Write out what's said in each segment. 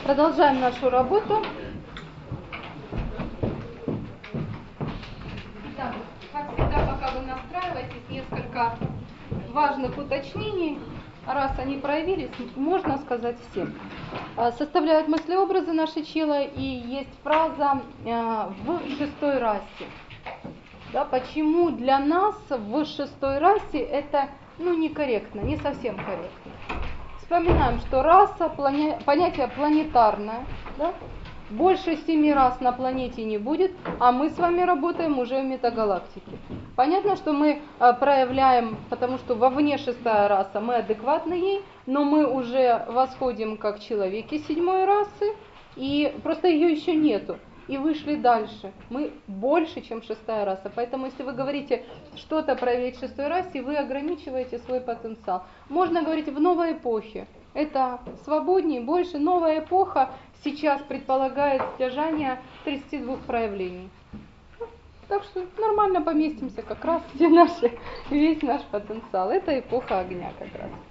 Продолжаем нашу работу. Итак, как всегда, пока вы настраиваетесь, несколько важных уточнений. Раз они проявились, можно сказать всем. Составляют мыслеобразы наши чела, и есть фраза в шестой расе. Да, почему для нас в шестой расе это некорректно, не совсем корректно. Вспоминаем, что раса, понятие планетарное, да? Больше 7 рас на планете не будет, а мы с вами работаем уже в метагалактике. Понятно, что мы проявляем, потому что вовне шестая раса, мы адекватны ей, но мы уже восходим как человеки седьмой расы, и просто ее еще нету. И вышли дальше. Мы больше, чем шестая раса. Поэтому, если вы говорите что-то проявить в шестой расе, вы ограничиваете свой потенциал. Можно говорить в новой эпохе. Это свободнее, больше. Новая эпоха сейчас предполагает стяжание 32 проявлений. Так что нормально поместимся как раз, где весь наш потенциал. Это эпоха огня как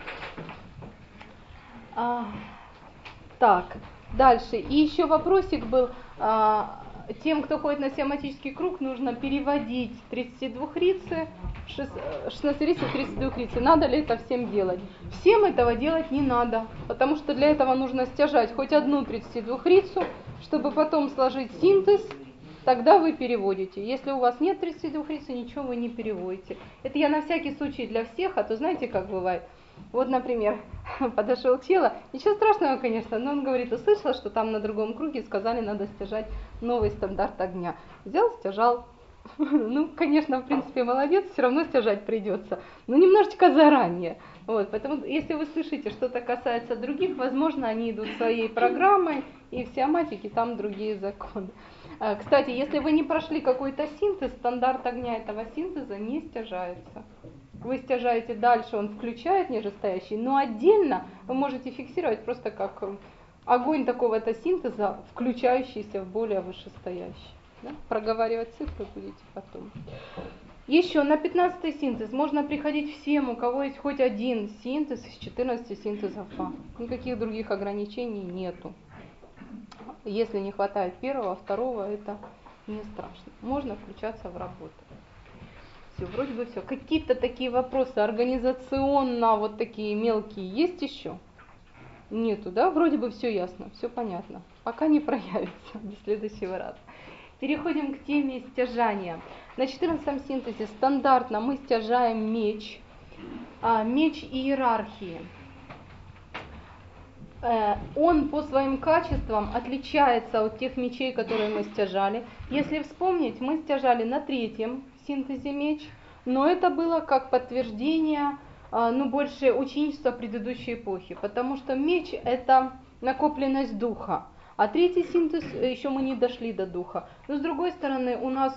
раз. Так, дальше. И еще вопросик был. Тем, кто ходит на семантический круг, нужно переводить 32-рицы, 16-рицы, 32-рицы. Надо ли это всем делать? Всем этого делать не надо, потому что для этого нужно стяжать хоть одну 32-рицу, чтобы потом сложить синтез, тогда вы переводите. Если у вас нет 32-рицы, ничего вы не переводите. Это я на всякий случай для всех, а то знаете, как бывает. Вот, например, подошел чело, ничего страшного, конечно, но он говорит, услышал, что там на другом круге сказали, надо стяжать новый стандарт огня. Взял, стяжал. Конечно, в принципе, молодец, все равно стяжать придется, но немножечко заранее. Вот, поэтому, если вы слышите, что-то касается других, возможно, они идут своей программой, и в сиоматике там другие законы. Кстати, если вы не прошли какой-то синтез, стандарт огня этого синтеза не стяжается. Вы стяжаете дальше, он включает нижестоящий, но отдельно вы можете фиксировать просто как огонь такого-то синтеза, включающийся в более вышестоящий. Да? Проговаривать цифры будете потом. Еще на 15-й синтез можно приходить всем, у кого есть хоть один синтез из 14 синтезов А. Никаких других ограничений нету. Если не хватает первого, второго, это не страшно. Можно включаться в работу. Все, вроде бы все. Какие-то такие вопросы организационно, вот такие мелкие, есть еще? Нету, да? Вроде бы все ясно, все понятно. Пока не проявится до следующего раза. Переходим к теме стяжания. На 14-м синтезе стандартно мы стяжаем меч, меч иерархии. Он по своим качествам отличается от тех мечей, которые мы стяжали. Если вспомнить, мы стяжали на 3-м синтезе меч, но это было как подтверждение, больше ученичества предыдущей эпохи, потому что меч это накопленность духа, а 3-й синтез еще мы не дошли до духа. Но с другой стороны у нас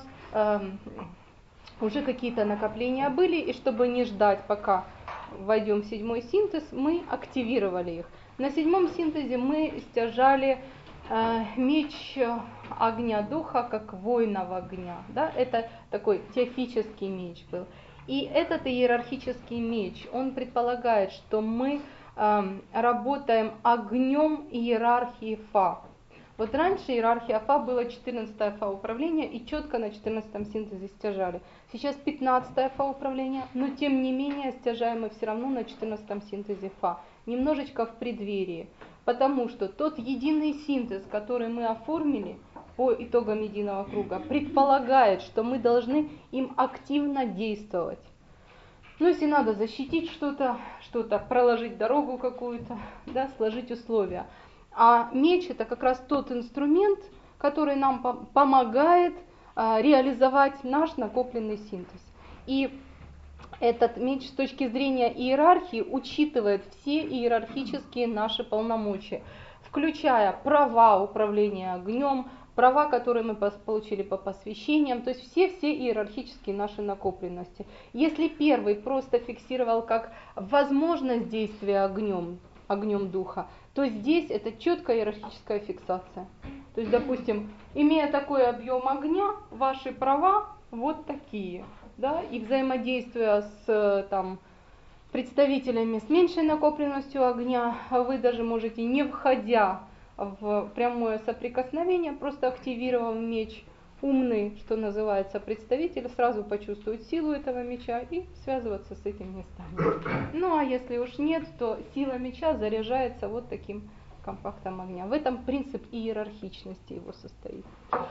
уже какие-то накопления были, и чтобы не ждать, пока войдем в 7-й синтез, мы активировали их. На 7-м синтезе мы стяжали меч огня духа, как воинов огня. Да? Это такой теофический меч был. И этот иерархический меч, он предполагает, что мы работаем огнем иерархии Фа. Вот раньше иерархия Фа была 14-е Фа управление, и четко на 14-м синтезе стяжали. Сейчас 15-е Фа управление, но тем не менее стяжаем мы все равно на 14-м синтезе Фа. Немножечко в преддверии, потому что тот единый синтез, который мы оформили по итогам единого круга, предполагает, что мы должны им активно действовать. Если надо защитить что-то, проложить дорогу какую-то, да, сложить условия. А меч это как раз тот инструмент, который нам помогает реализовать наш накопленный синтез. И этот меч с точки зрения иерархии учитывает все иерархические наши полномочия, включая права управления огнем, права, которые мы получили по посвящениям, то есть все иерархические наши накопленности. Если первый просто фиксировал как возможность действия огнем духа, то здесь это четкая иерархическая фиксация. То есть, допустим, имея такой объем огня, ваши права вот такие. Да, и взаимодействуя с представителями с меньшей накопленностью огня, вы даже можете, не входя в прямое соприкосновение, просто активировав меч, умный, что называется, представитель сразу почувствует силу этого меча и связываться с этим не станет. Ну а если уж нет, то сила меча заряжается вот таким компактом огня. В этом принцип иерархичности его состоит.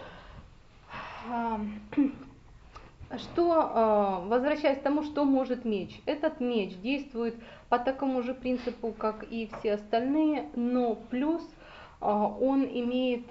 Возвращаясь к тому, что может меч. Этот меч действует по такому же принципу, как и все остальные, но плюс он имеет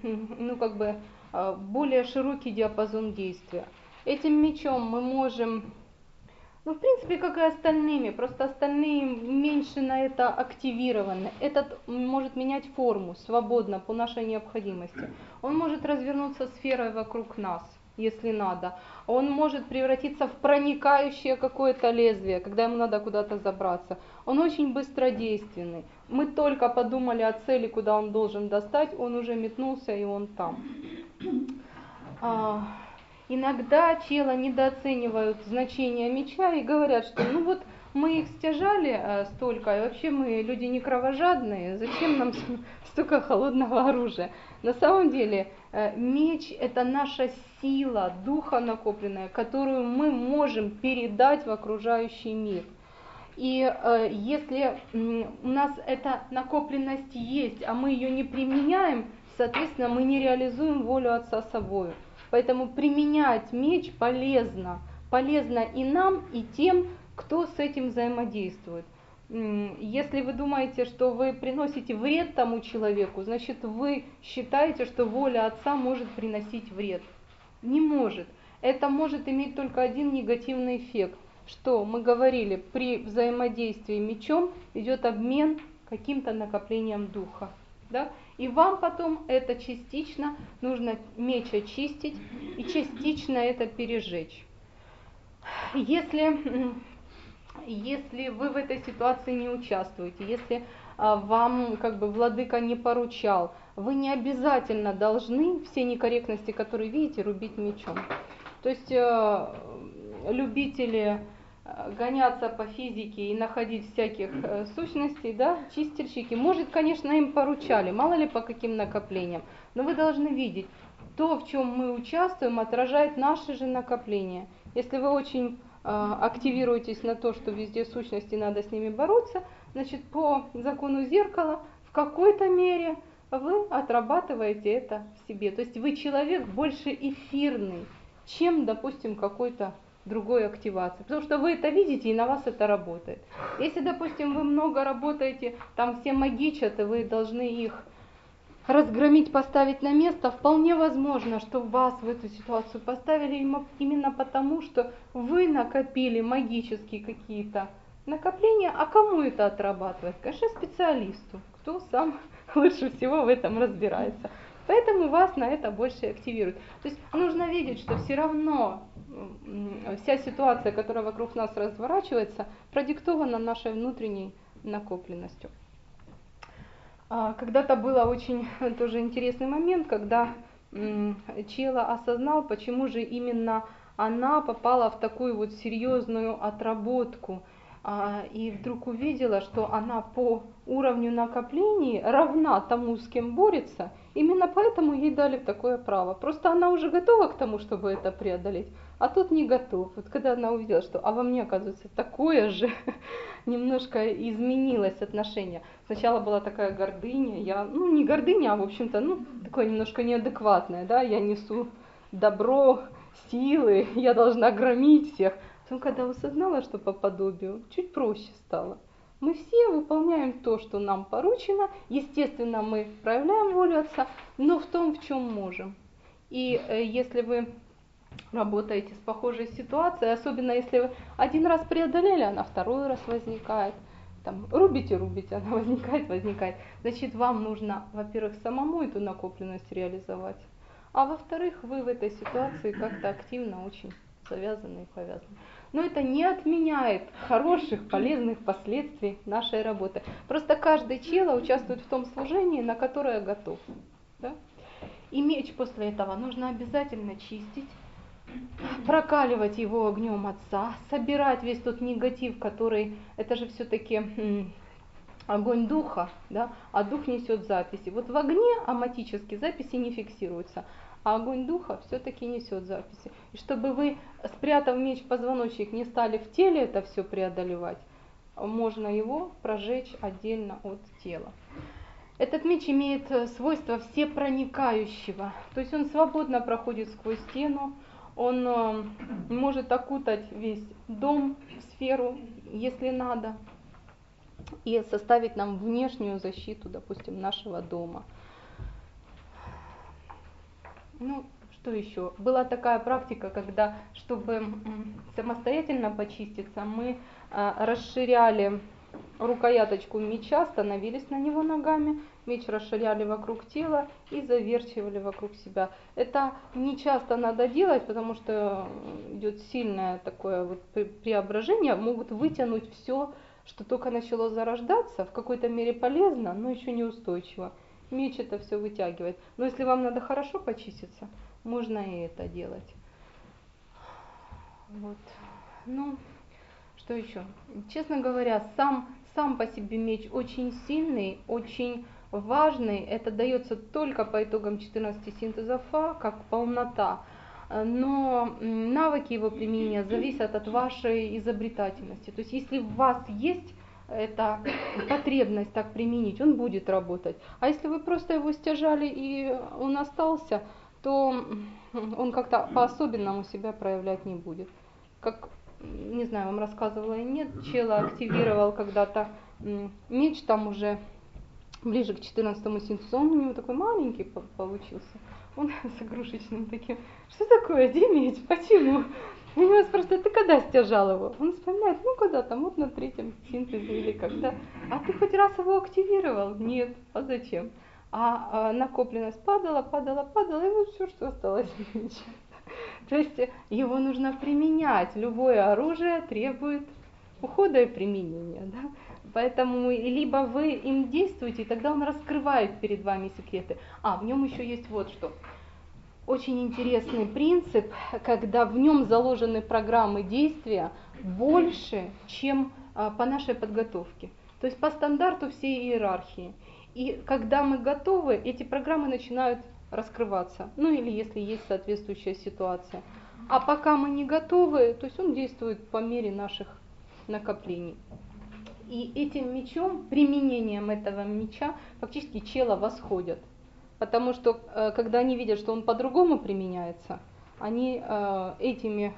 более широкий диапазон действия. Этим мечом мы можем, в принципе, как и остальными, просто остальные меньше на это активированы. Этот может менять форму свободно по нашей необходимости. Он может развернуться сферой вокруг нас, если надо. Он может превратиться в проникающее какое-то лезвие, когда ему надо куда-то забраться. Он очень быстродейственный. Мы только подумали о цели, куда он должен достать, он уже метнулся и он там. Иногда чело недооценивают значение меча и говорят, что мы их стяжали столько, и вообще мы люди не кровожадные, зачем нам столько холодного оружия? На самом деле меч – это наша сила духа накопленная, которую мы можем передать в окружающий мир. И если у нас эта накопленность есть, а мы ее не применяем, соответственно, мы не реализуем волю Отца собою. Поэтому применять меч полезно. Полезно и нам, и тем, кто с этим взаимодействует. Если вы думаете, что вы приносите вред тому человеку, значит вы считаете, что воля Отца может приносить вред. Не может. Это может иметь только один негативный эффект. Что мы говорили, при взаимодействии мечом идет обмен каким-то накоплением духа. Да? И вам потом это частично нужно меч очистить и частично это пережечь. Если вы в этой ситуации не участвуете, если вам владыка не поручал, вы не обязательно должны все некорректности, которые видите, рубить мечом. То есть любители гоняться по физике и находить всяких сущностей, да, чистильщики, может, конечно, им поручали, мало ли по каким накоплениям, но вы должны видеть, то, в чем мы участвуем, отражает наши же накопления. Если вы очень активируетесь на то, что везде сущности, надо с ними бороться, значит, по закону зеркала в какой-то мере вы отрабатываете это в себе. То есть вы человек больше эфирный, чем, допустим, какой-то другой активации. Потому что вы это видите, и на вас это работает. Если, допустим, вы много работаете, там все магичат, и вы должны их разгромить, поставить на место, вполне возможно, что вас в эту ситуацию поставили именно потому, что вы накопили магические какие-то накопления, а кому это отрабатывать? Конечно, специалисту, кто сам лучше всего в этом разбирается. Поэтому вас на это больше активирует. То есть нужно видеть, что все равно вся ситуация, которая вокруг нас разворачивается, продиктована нашей внутренней накопленностью. Когда-то был очень тоже интересный момент, когда чело осознал, почему же именно она попала в такую вот серьезную отработку. И вдруг увидела, что она по уровню накоплений равна тому, с кем борется. Именно поэтому ей дали такое право. Просто она уже готова к тому, чтобы это преодолеть, а тут не готов. Вот когда она увидела, что во мне, оказывается, такое же, немножко изменилось отношение. Сначала была такая гордыня, не гордыня, а в общем-то, такое немножко неадекватное, да, я несу добро, силы, я должна громить всех. Потом, когда осознала, что по подобию, чуть проще стало. Мы все выполняем то, что нам поручено. Естественно, мы проявляем волю Отца, но в том, в чем можем. И если вы работаете с похожей ситуацией, особенно если вы один раз преодолели, она второй раз возникает. Там, рубите, она возникает. Значит, вам нужно, во-первых, самому эту накопленность реализовать. А во-вторых, вы в этой ситуации как-то активно очень завязаны и повязаны. Но это не отменяет хороших, полезных последствий нашей работы. Просто каждый чело участвует в том служении, на которое готов. Да? И меч после этого нужно обязательно чистить, прокаливать его огнем Отца, собирать весь тот негатив, который, это же все-таки огонь духа, да, а дух несет записи. Вот в огне аматически записи не фиксируются, а огонь духа все-таки несет записи. И чтобы вы, спрятав меч в позвоночник, не стали в теле это все преодолевать, можно его прожечь отдельно от тела. Этот меч имеет свойство всепроникающего, то есть он свободно проходит сквозь стену, он может окутать весь дом, сферу, если надо, и составить нам внешнюю защиту, допустим, нашего дома. Ну, что еще? Была такая практика, когда, чтобы самостоятельно почиститься, мы расширяли рукояточку меча, становились на него ногами, меч расширяли вокруг тела и заверчивали вокруг себя. Это не часто надо делать, потому что идет сильное такое вот преображение, могут вытянуть все, что только начало зарождаться, в какой-то мере полезно, но еще не устойчиво. Меч это все вытягивает. Но если вам надо хорошо почиститься, можно и это делать. Вот. Ну, что еще? Честно говоря, сам по себе меч очень сильный, очень важный. Это дается только по итогам 14 синтезов Фа, как полнота. Но навыки его применения зависят от вашей изобретательности. То есть если в вас есть эта потребность так применить, он будет работать. А если вы просто его стяжали и он остался, то он как-то по-особенному себя проявлять не будет. Как, не знаю, вам рассказывала или нет, чела активировал когда-то меч, там уже ближе к 14-му синтезу, он у него такой маленький получился. Он с игрушечным таким. Что такое, где меч? Почему? У него спрашивают, ты когда стяжал его? Он вспоминает, ну когда там, вот на 3-м синтезе или когда. А ты хоть раз его активировал? Нет. А зачем? А накопленность падала, и вот все, что осталось меч. То есть его нужно применять. Любое оружие требует ухода и применения. Да? Поэтому либо вы им действуете, и тогда он раскрывает перед вами секреты. В нем еще есть вот что. Очень интересный принцип, когда в нем заложены программы действия больше, чем по нашей подготовке. То есть по стандарту всей иерархии. И когда мы готовы, эти программы начинают раскрываться. Ну или если есть соответствующая ситуация. А пока мы не готовы, то есть он действует по мере наших накоплений. И этим мечом, применением этого меча, фактически чела восходят. Потому что, когда они видят, что он по-другому применяется, они этими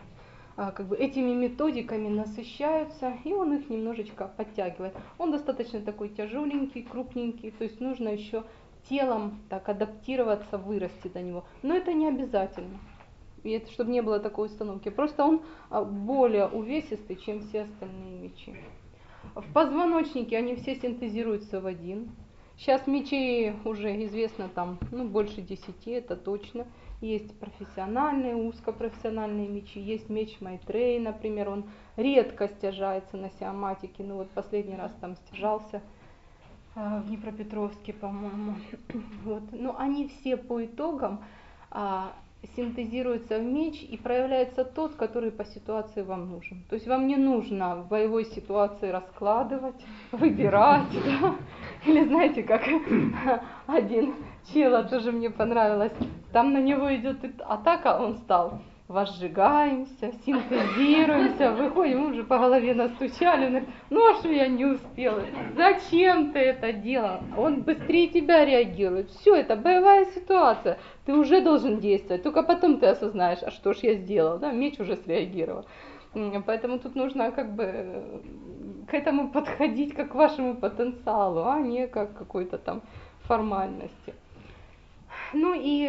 методиками насыщаются, и он их немножечко подтягивает. Он достаточно такой тяжеленький, крупненький, то есть нужно еще телом так адаптироваться, вырасти до него. Но это не обязательно, и это, чтобы не было такой установки. Просто он более увесистый, чем все остальные мечи. В позвоночнике они все синтезируются в один. Сейчас мечей уже известно там, больше 10, это точно. Есть профессиональные, узкопрофессиональные мечи, есть меч Майтреи, например, он редко стяжается на сиаматике, вот последний раз там стяжался в Днепропетровске, по-моему. Вот. Но они все по итогам синтезируется в меч и проявляется тот, который по ситуации вам нужен. То есть вам не нужно в боевой ситуации раскладывать, выбирать, да? Или знаете, как один чела, тоже мне понравилось, там на него идет атака, он стал, возжигаемся, синтезируемся, выходим, уже по голове настучали, он говорит, а что я не успела, зачем ты это делал? Он быстрее тебя реагирует, все, это боевая ситуация, ты уже должен действовать, только потом ты осознаешь, а что ж я сделал, да, меч уже среагировал. Поэтому тут нужно к этому подходить как к вашему потенциалу, а не как к какой-то там формальности. Ну и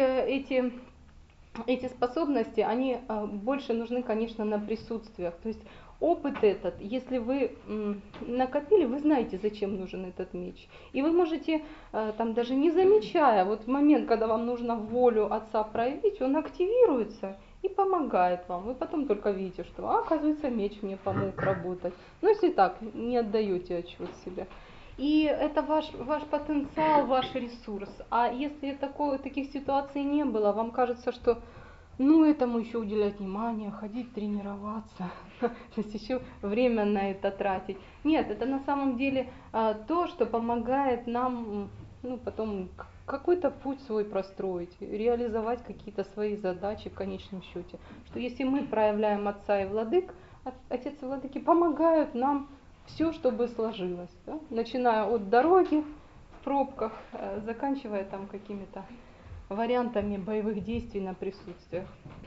эти способности, они больше нужны, конечно, на присутствиях. То есть опыт этот, если вы накопили, вы знаете, зачем нужен этот меч. И вы можете, там даже не замечая, вот в момент, когда вам нужно волю отца проявить, он активируется и помогает вам. Вы потом только видите, что, оказывается, меч мне помог работать. Если так, не отдаете отчет себе. И это ваш потенциал, ваш ресурс. А если таких ситуаций не было, вам кажется, что ну этому еще уделять внимание, ходить тренироваться, то есть еще время на это тратить. Нет, это на самом деле то, что помогает нам потом какой-то путь свой простроить, реализовать какие-то свои задачи в конечном счете. Что если мы проявляем Отца и Владык, Отец и Владыки помогают нам все, чтобы сложилось, да? Начиная от дороги в пробках, заканчивая там какими-то вариантами боевых действий на присутствиях.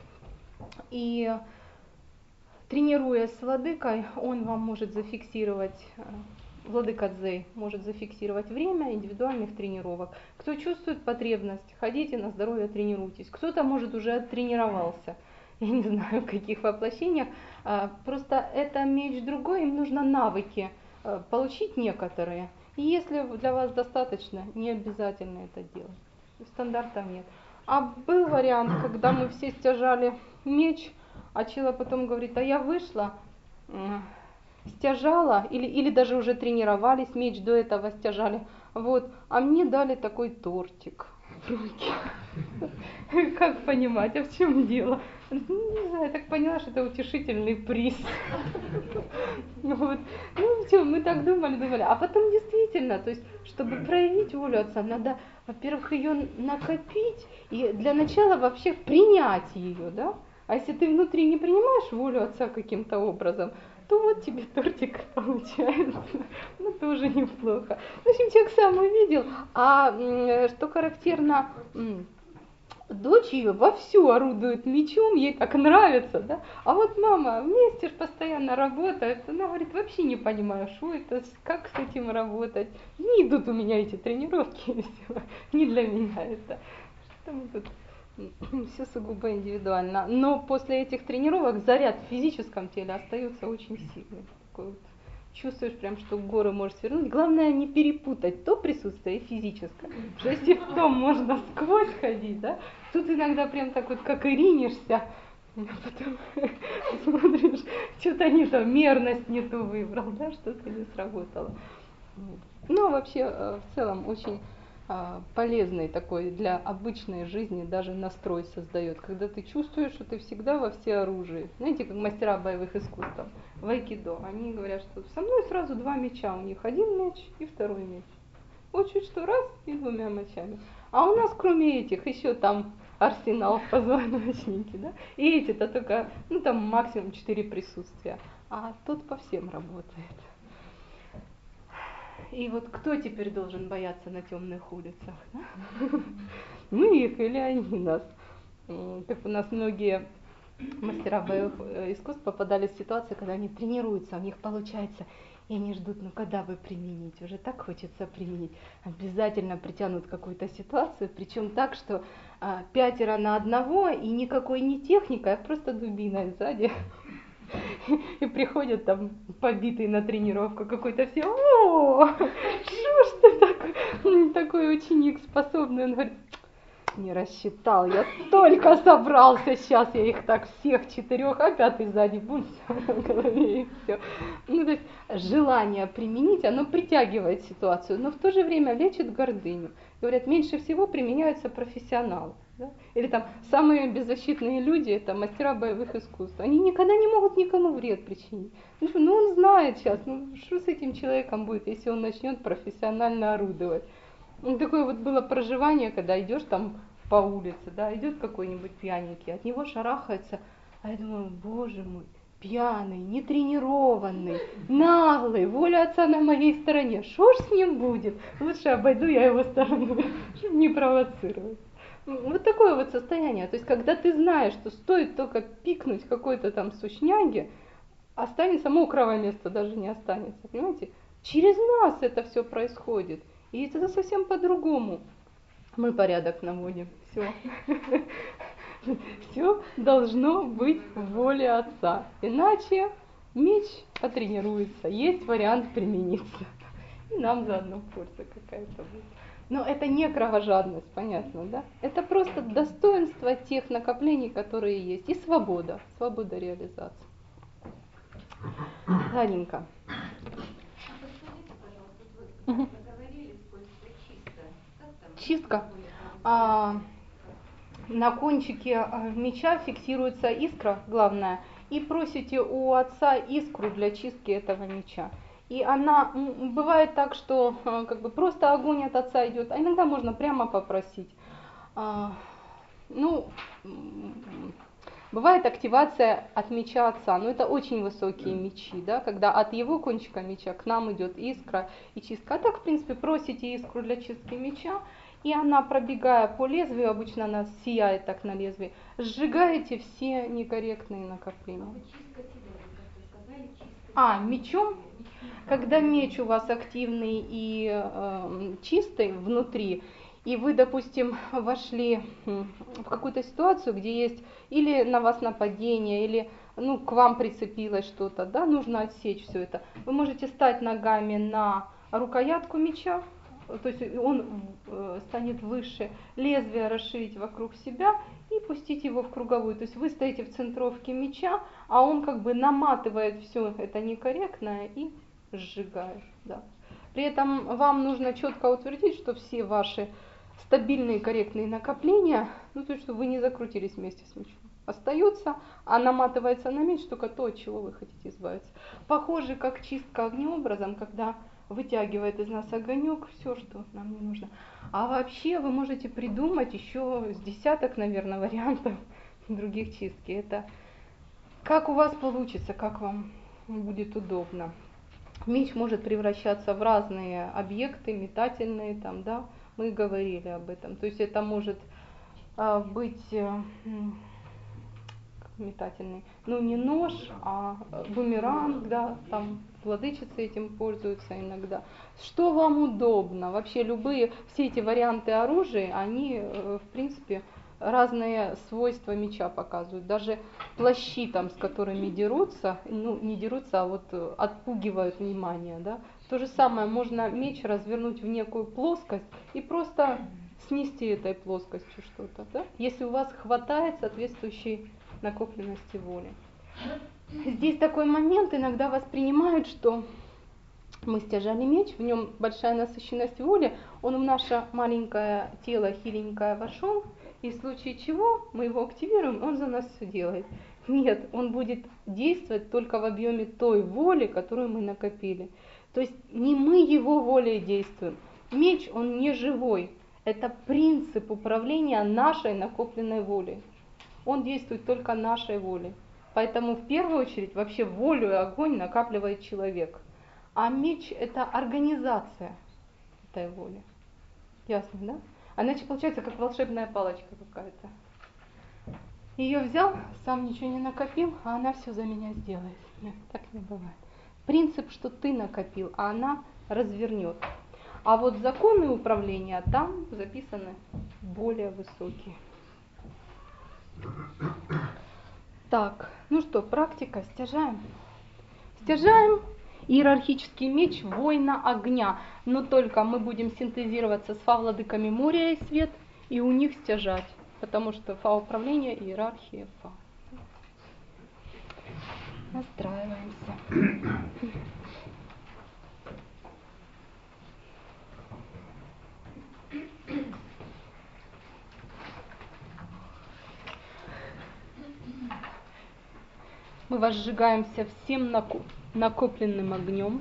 И тренируясь с владыкой, он вам может зафиксировать, владыка Цзэй может зафиксировать время индивидуальных тренировок. Кто чувствует потребность, ходите на здоровье, тренируйтесь. Кто-то, может, уже оттренировался, я не знаю в каких воплощениях. Просто это меч другой, им нужно навыки получить некоторые. И если для вас достаточно, не обязательно это делать. Стандартов нет. А был вариант, когда мы все стяжали меч, а Чила потом говорит, а я вышла, стяжала, или даже уже тренировались, меч до этого стяжали, вот, а мне дали такой тортик в руки. Как понимать, а в чем дело? Не знаю, я так поняла, что это утешительный приз. Вот. Ну все, мы так думали, а потом действительно, то есть, чтобы проявить волю Отца, надо, во-первых, ее накопить и для начала вообще принять ее, да? А если ты внутри не принимаешь волю Отца каким-то образом, то вот тебе тортик получается. Ну, тоже неплохо. В общем, человек сам увидел. А что характерно, дочь ее вовсю орудует мечом, ей так нравится, да? А вот мама вместе ж постоянно работает, она говорит, вообще не понимаю, что это, как с этим работать. Не идут у меня эти тренировки, не для меня это. Что мы тут... Все сугубо индивидуально. Но после этих тренировок заряд в физическом теле остается очень сильный. Такой вот, чувствуешь прям, что горы можешь свернуть. Главное не перепутать то присутствие и физическое. Потому что если в том можно сквозь ходить, да, тут иногда прям так вот как и ринешься, а потом смотришь, что-то не то, мерность не ту выбрал, да, что-то не сработало. Но вообще в целом очень полезный такой для обычной жизни даже настрой создает, когда ты чувствуешь, что ты всегда во всеоружии. Знаете, как мастера боевых искусств в айкидо, они говорят, что со мной сразу два меча, у них один меч и второй меч. Вот чуть что раз и двумя мечами. А у нас кроме этих еще там арсенал в позвоночнике, да? И эти-то только, там максимум 4 присутствия, а тут по всем работает. И вот кто теперь должен бояться на темных улицах? Да? Мы их или они нас? Так у нас многие мастера боевых искусств попадали в ситуации, когда они тренируются, у них получается, и они ждут, когда бы применить, уже так хочется применить. Обязательно притянут какую-то ситуацию, причем так, что 5 на 1, и никакой не техникой, а просто дубиной сзади. И приходят там побитый на тренировку какой-то, все, о, что ж ты такой ученик способный? Он говорит, не рассчитал, я только собрался, сейчас я их так всех 4, а 5 сзади бум в голове и все. То есть желание применить, оно притягивает ситуацию, но в то же время лечит гордыню. Говорят, меньше всего применяются профессионалы. Да? Или там самые беззащитные люди, это мастера боевых искусств. Они никогда не могут никому вред причинить. Он знает сейчас, что с этим человеком будет, если он начнет профессионально орудовать. Такое вот было проживание, когда идешь там по улице, да, идет какой-нибудь пьяненький, от него шарахается, а я думаю, боже мой, пьяный, нетренированный, наглый, воля Отца на моей стороне, что ж с ним будет? Лучше обойду я его стороной, чтобы не провоцировать. Вот такое вот состояние, то есть когда ты знаешь, что стоит только пикнуть какой-то там сушняги, останется мокрого места, даже не останется, понимаете? Через нас это все происходит, и это совсем по-другому. Мы порядок наводим, все. Все должно быть в воле Отца, иначе меч потренируется, есть вариант примениться, и нам заодно польза какая-то будет. Но это не кровожадность, понятно, да? Это просто достоинство тех накоплений, которые есть, и свобода реализации. Ладненько. Подскажите, пожалуйста, вот вы говорили, сколько чисто. Чистка. на кончике меча фиксируется искра, главная, и просите у отца искру для чистки этого меча. И она, бывает так, что как бы просто огонь от отца идет, а иногда можно прямо попросить. Ну, бывает активация от меча отца, но это очень высокие мечи, да, когда от его кончика меча к нам идет искра и чистка. А так, в принципе, просите искру для чистки меча, и она, пробегая по лезвию, обычно она сияет так на лезвии, сжигаете все некорректные накопления. Мечом? Когда меч у вас активный и чистый внутри, и вы, допустим, вошли в какую-то ситуацию, где есть или на вас нападение, или к вам прицепилось что-то, да, нужно отсечь все это. Вы можете стать ногами на рукоятку меча, то есть он станет выше, лезвие расширить вокруг себя и пустить его в круговую. То есть вы стоите в центровке меча, а он как бы наматывает все это некорректное и сжигает. Да. При этом вам нужно четко утвердить, что все ваши стабильные корректные накопления, то есть чтобы вы не закрутились вместе с мечом. Остается, а наматывается на меч только то, от чего вы хотите избавиться. Похоже, как чистка огнеобразом, когда вытягивает из нас огонек все, что нам не нужно. А вообще вы можете придумать еще с десяток, наверное, вариантов других чистки. Это как у вас получится, как вам будет удобно. Меч может превращаться в разные объекты, метательные, там, да, мы говорили об этом. То есть это может быть метательный, не нож, а бумеранг, да, там владычицы этим пользуются иногда. Что вам удобно? Вообще любые, все эти варианты оружия, они, в принципе, разные свойства меча показывают. Даже плащи, там, с которыми дерутся, не дерутся, а вот отпугивают внимание, да. То же самое, можно меч развернуть в некую плоскость и просто снести этой плоскостью что-то, да, если у вас хватает соответствующей накопленности воли. Здесь такой момент, иногда воспринимают, что мы стяжали меч, в нем большая насыщенность воли, он в наше маленькое тело хиленькое вошел, и в случае чего мы его активируем, он за нас все делает. Нет, он будет действовать только в объеме той воли, которую мы накопили. То есть не мы его волей действуем. Меч, он не живой. Это принцип управления нашей накопленной волей. Он действует только нашей волей. Поэтому в первую очередь вообще волю и огонь накапливает человек. А меч – это организация этой воли. Ясно, да? А иначе получается как волшебная палочка какая-то. Ее взял, сам ничего не накопил, а она все за меня сделает. Нет, так не бывает. Принцип, что ты накопил, а она развернет. А вот законы управления там записаны более высокие. Так, практика, стяжаем. Стяжаем иерархический меч воина огня, но только мы будем синтезироваться с фа-владыками моря и свет, и у них стяжать, потому что фа-управление, иерархия, фа. Настраиваемся. Мы возжигаемся всем накопленным огнем.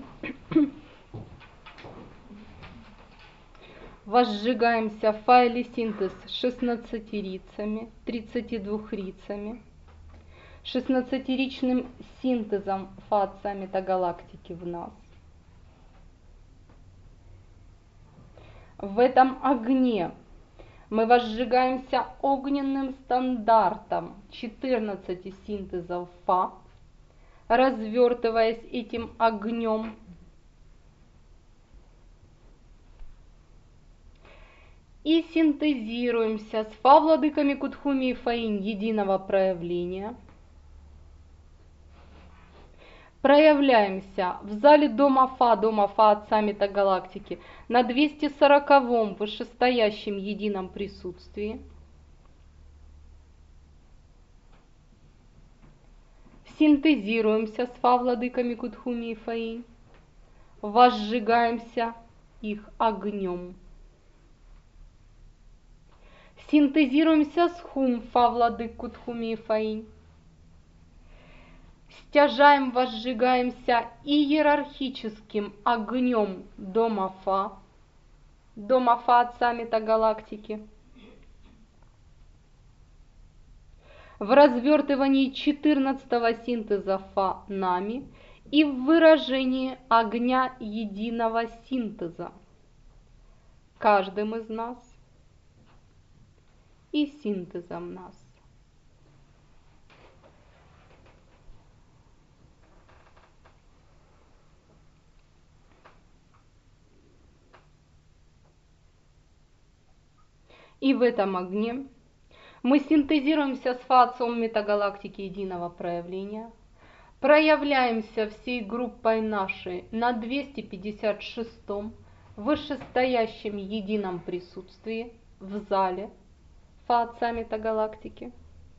Возжигаемся в файле синтез 16-рицами, 32-рицами, 16-ричным синтезом фа-отца метагалактики в нас. В этом огне мы возжигаемся огненным стандартом 14 синтезов фа, развертываясь этим огнем. И синтезируемся с фа-владыками Кутхуми и Фаинь единого проявления. Проявляемся в зале дома Фа Отца Метагалактики на 240-м вышестоящем едином присутствии. Синтезируемся с Фа-владыками Кутхуми и Фаинь. Возжигаемся их огнем. Синтезируемся с Хум, Фа, владык Кутхуми и Фаинь. Стяжаем, возжигаемся иерархическим огнем дома Фа Отца метагалактики. В развертывании 14-го синтеза Фа нами и в выражении огня единого синтеза каждым из нас и синтезом нас. И в этом огне мы синтезируемся с Фа Отцом метагалактики единого проявления, проявляемся всей группой нашей на 256-м вышестоящем едином присутствии в зале Фа Отца метагалактики.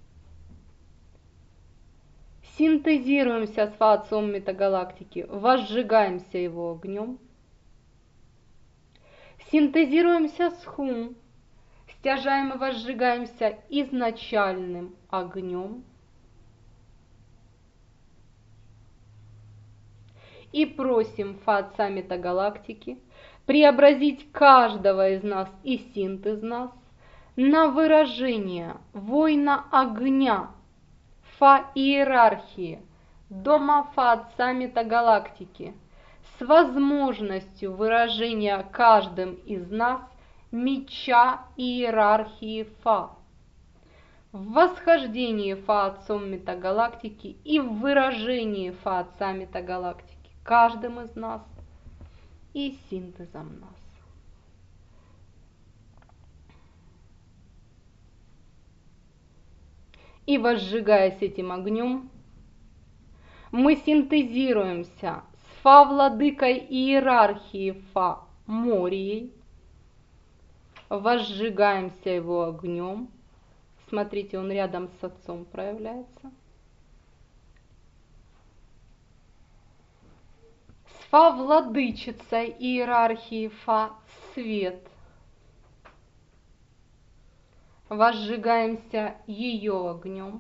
Синтезируемся с Фа Отцом метагалактики, возжигаемся его огнем. Синтезируемся с Хум, стяжаем и возжигаемся изначальным огнем. И просим Фа Отца метагалактики преобразить каждого из нас и синтез нас на выражение воина огня Фа иерархии дома Фа Отца метагалактики с возможностью выражения каждым из нас меча иерархии Фа, в восхождении Фа Отцом метагалактики и в выражении Фа Отца метагалактики каждым из нас и синтезом нас. И возжигаясь этим огнем, мы синтезируемся с Фа владыкой иерархии Фа Морией, возжигаемся его огнем. Смотрите, он рядом с Отцом проявляется. С Фа владычицей иерархии Фа Свет. Возжигаемся ее огнем.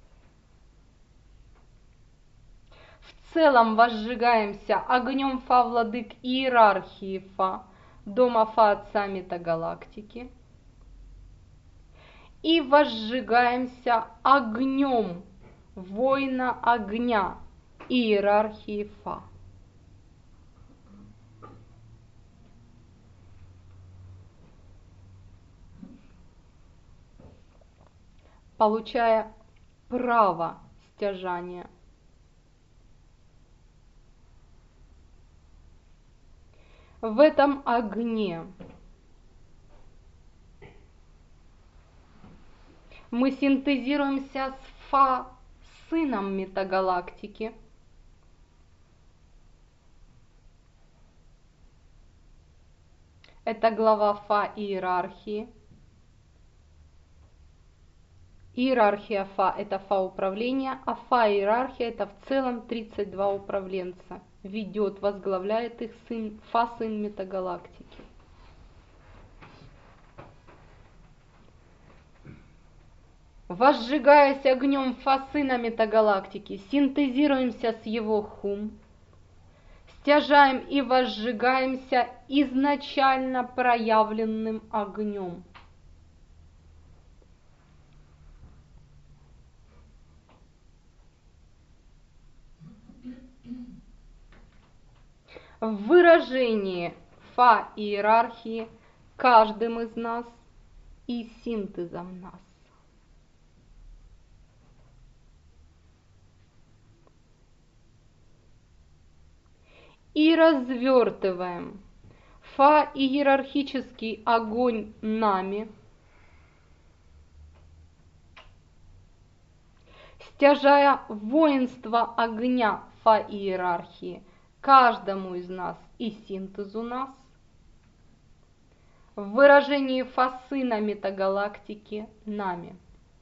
В целом возжигаемся огнем Фа владык иерархии Фа, дома Фа Отца метагалактики. И возжигаемся огнем воина огня иерархии Фа. Получая право стяжания. В этом огне мы синтезируемся с Фа, сыном метагалактики. Это глава Фа иерархии. Иерархия Фа – это Фа управления, а Фа иерархия – это в целом 32 управленца. Ведет, возглавляет их сын, Фа сын метагалактики. Возжигаясь огнем Фа сына метагалактики, синтезируемся с его Хум, стяжаем и возжигаемся изначально проявленным огнем. В выражении Фа иерархии каждым из нас и синтезом нас. И развертываем Фа иерархический огонь нами, стяжая воинство огня Фа иерархии каждому из нас и синтезу нас, в выражении Фа сына метагалактики нами.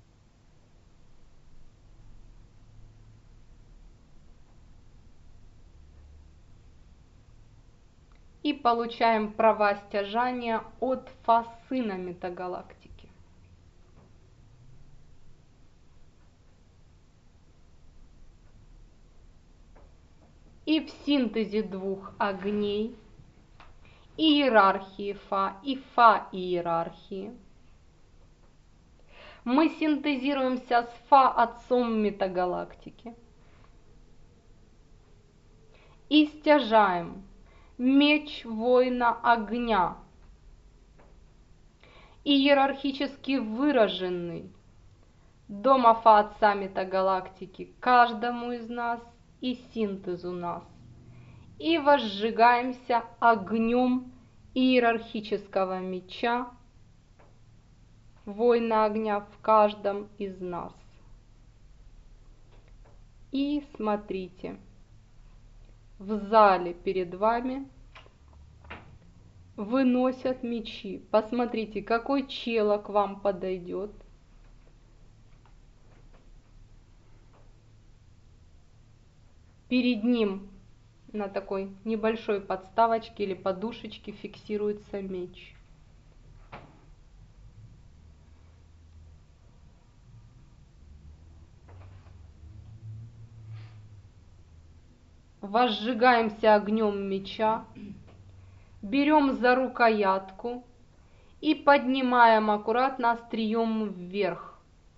И получаем права стяжания от Фа сына метагалактики. и в синтезе двух огней, иерархии Фа и Фа-иерархии. Мы синтезируемся с Фа-отцом метагалактики и стяжаем меч воина огня, иерархически выраженный дома Фа-отца метагалактики каждому из нас и синтезу нас, и возжигаемся огнем иерархического меча воина огня в каждом из нас. И смотрите, в зале перед вами выносят мечи. Посмотрите, какой чело к вам подойдет. Перед ним на такой небольшой подставочке или подушечке фиксируется меч. Возжигаемся огнем меча, берем за рукоятку и поднимаем аккуратно острием вверх,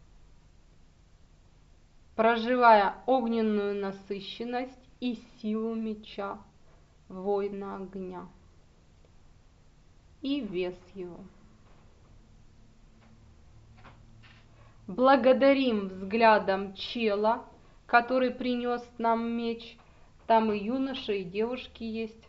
проживая огненную насыщенность и силу меча воина огня и вес его. Благодарим взглядом чела, который принес нам меч. Там и юноши, и девушки есть.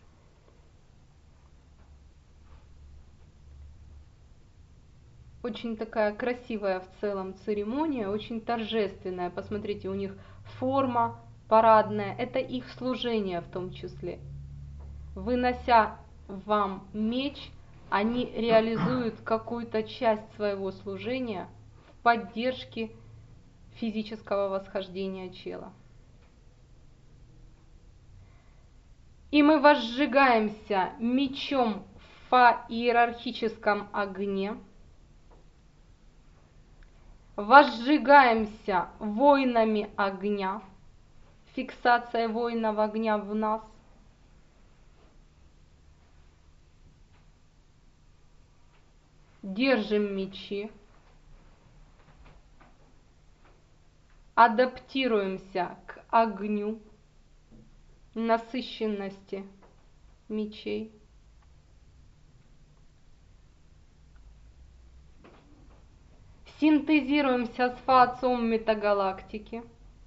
Очень такая красивая в целом церемония, очень торжественная. Посмотрите, у них форма парадная, это их служение в том числе. Вынося вам меч, они реализуют какую-то часть своего служения в поддержке физического восхождения чела. И мы возжигаемся мечом в Фа-иерархическом огне, возжигаемся воинами огня, фиксация воинов огня в нас, держим мечи, адаптируемся к огню, насыщенности мечей. Синтезируемся с Фа-отцом метагалактики.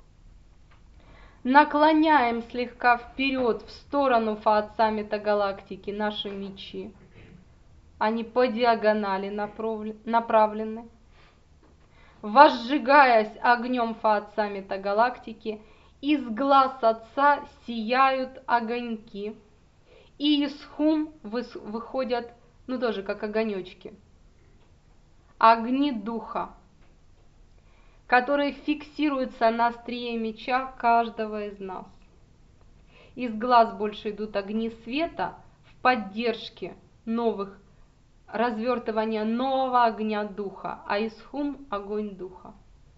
Наклоняем слегка вперед в сторону Фа-отца метагалактики наши мечи. Они по диагонали направлены. Возжигаясь огнем Фа-отца метагалактики, из глаз Отца сияют огоньки, и из хум выходят, тоже как огонечки, огни духа, которые фиксируются на острие меча каждого из нас. Из глаз больше идут огни света в поддержке развертывания нового огня духа, а из хум огонь духа.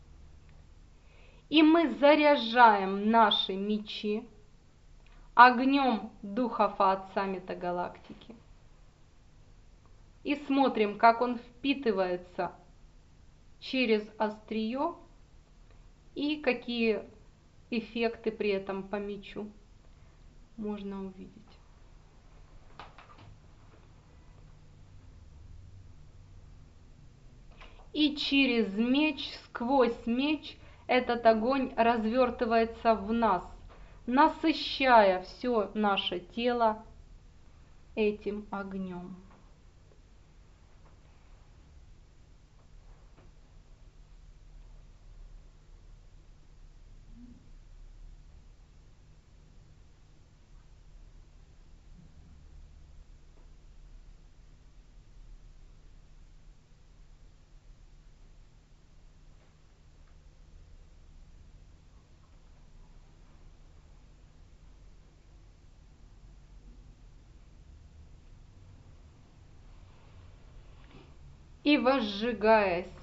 И мы заряжаем наши мечи огнем духа Фа-отца метагалактики. И смотрим, как он впитывается через острие и какие эффекты при этом по мечу можно увидеть. И через меч, сквозь меч, этот огонь развертывается в нас, насыщая все наше тело этим огнем. И возжигаясь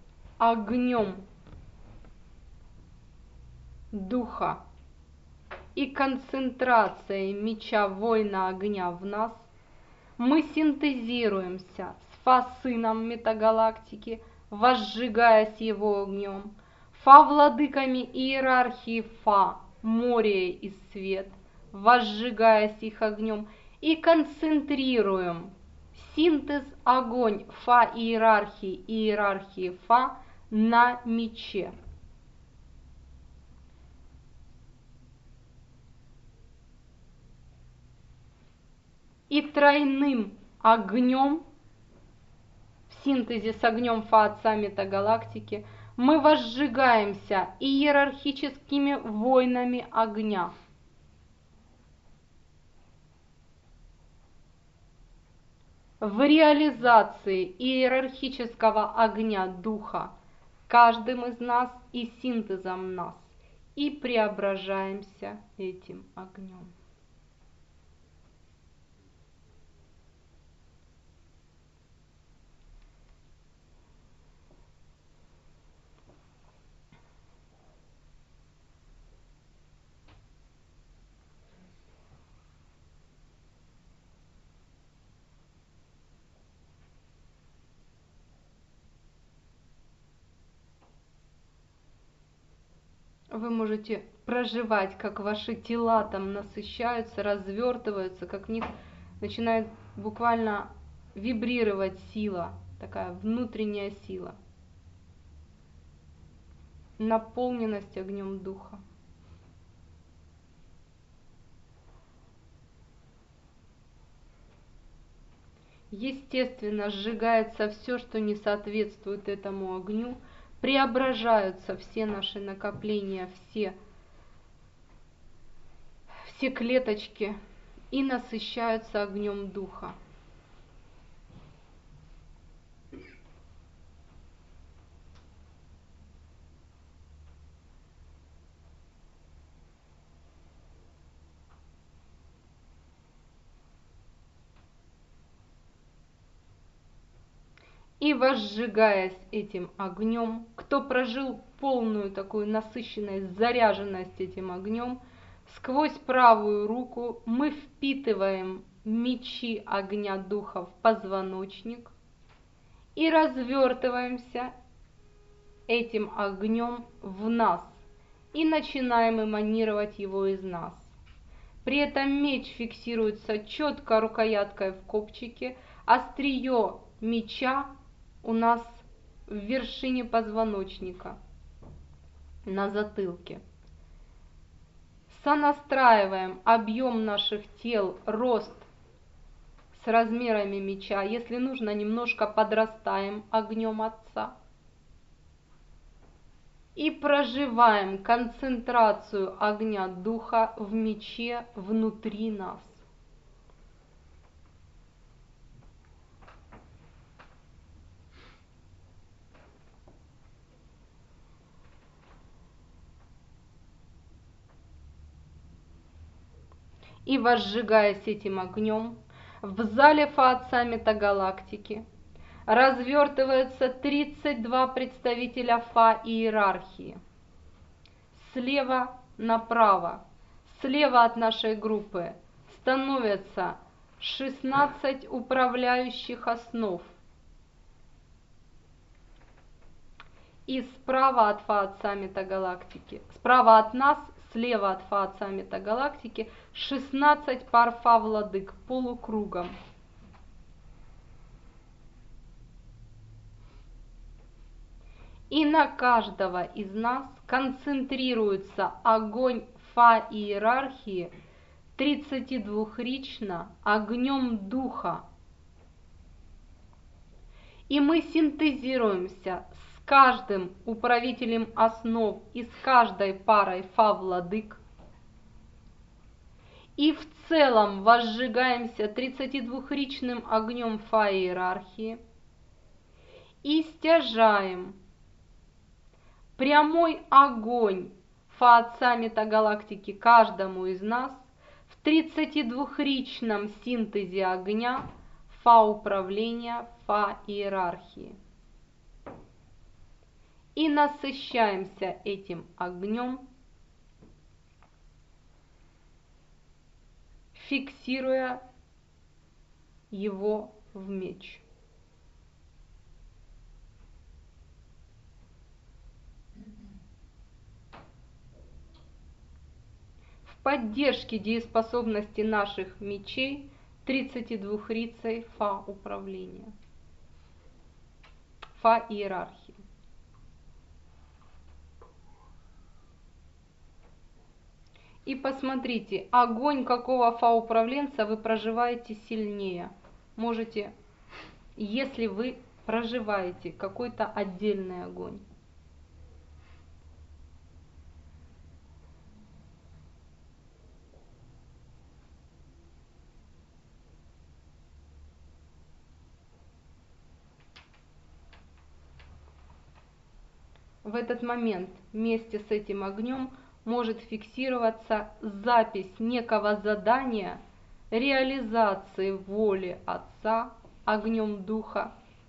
огнем духа и концентрацией меча воина огня в нас мы синтезируемся с Фа-сыном метагалактики, возжигаясь его огнем, Фа-владыками иерархии Фа, море и свет, возжигаясь их огнем, и концентрируем синтез огонь Фа-иерархии и иерархии Фа на мече. И тройным огнем, в синтезе с огнем Фа-отца метагалактики, мы возжигаемся иерархическими войнами огня. В реализации иерархического огня Духа каждым из нас и синтезом нас, и преображаемся этим огнем. Вы можете проживать, как ваши тела там насыщаются, развертываются, как в них начинает буквально вибрировать сила, такая внутренняя сила, наполненность огнем Духа. Естественно, сжигается все, что не соответствует этому огню, преображаются все наши накопления, все клеточки и насыщаются огнем Духа. И возжигаясь этим огнем, кто прожил полную такую насыщенность, заряженность этим огнем, сквозь правую руку мы впитываем мечи огня Духа в позвоночник и развертываемся этим огнем в нас и начинаем эманировать его из нас. При этом меч фиксируется четко рукояткой в копчике, острие меча у нас в вершине позвоночника, на затылке. Сонастраиваем объем наших тел, рост с размерами меча. Если нужно, немножко подрастаем огнем Отца. И проживаем концентрацию огня Духа в мече внутри нас. И возжигаясь этим огнем, в зале Фа-отца метагалактики развертываются 32 представителя Фа-иерархии. Слева направо, слева от нашей группы становятся 16 управляющих основ. И справа от Фа-отца метагалактики, справа от нас, слева от Фа-отца метагалактики 16 пар Фа-владык полукругом. И на каждого из нас концентрируется огонь Фа-иерархии 32-рично огнем Духа. И мы синтезируемся с каждым управителем основ и с каждой парой Фа-владык. И в целом возжигаемся 32-ричным огнем Фа-иерархии и стяжаем прямой огонь Фа-отца метагалактики каждому из нас в 32-ричном синтезе огня Фа-управления Фа-иерархии. И насыщаемся этим огнем фиксируя его в меч. В поддержке дееспособности наших мечей 32 рицей фа управления, фа иерархии. И посмотрите, огонь какого фа управленца вы проживаете сильнее. Можете, если вы проживаете какой-то отдельный огонь. В этот момент вместе с этим огнем может фиксироваться запись некого задания реализации воли Отца огнем Духа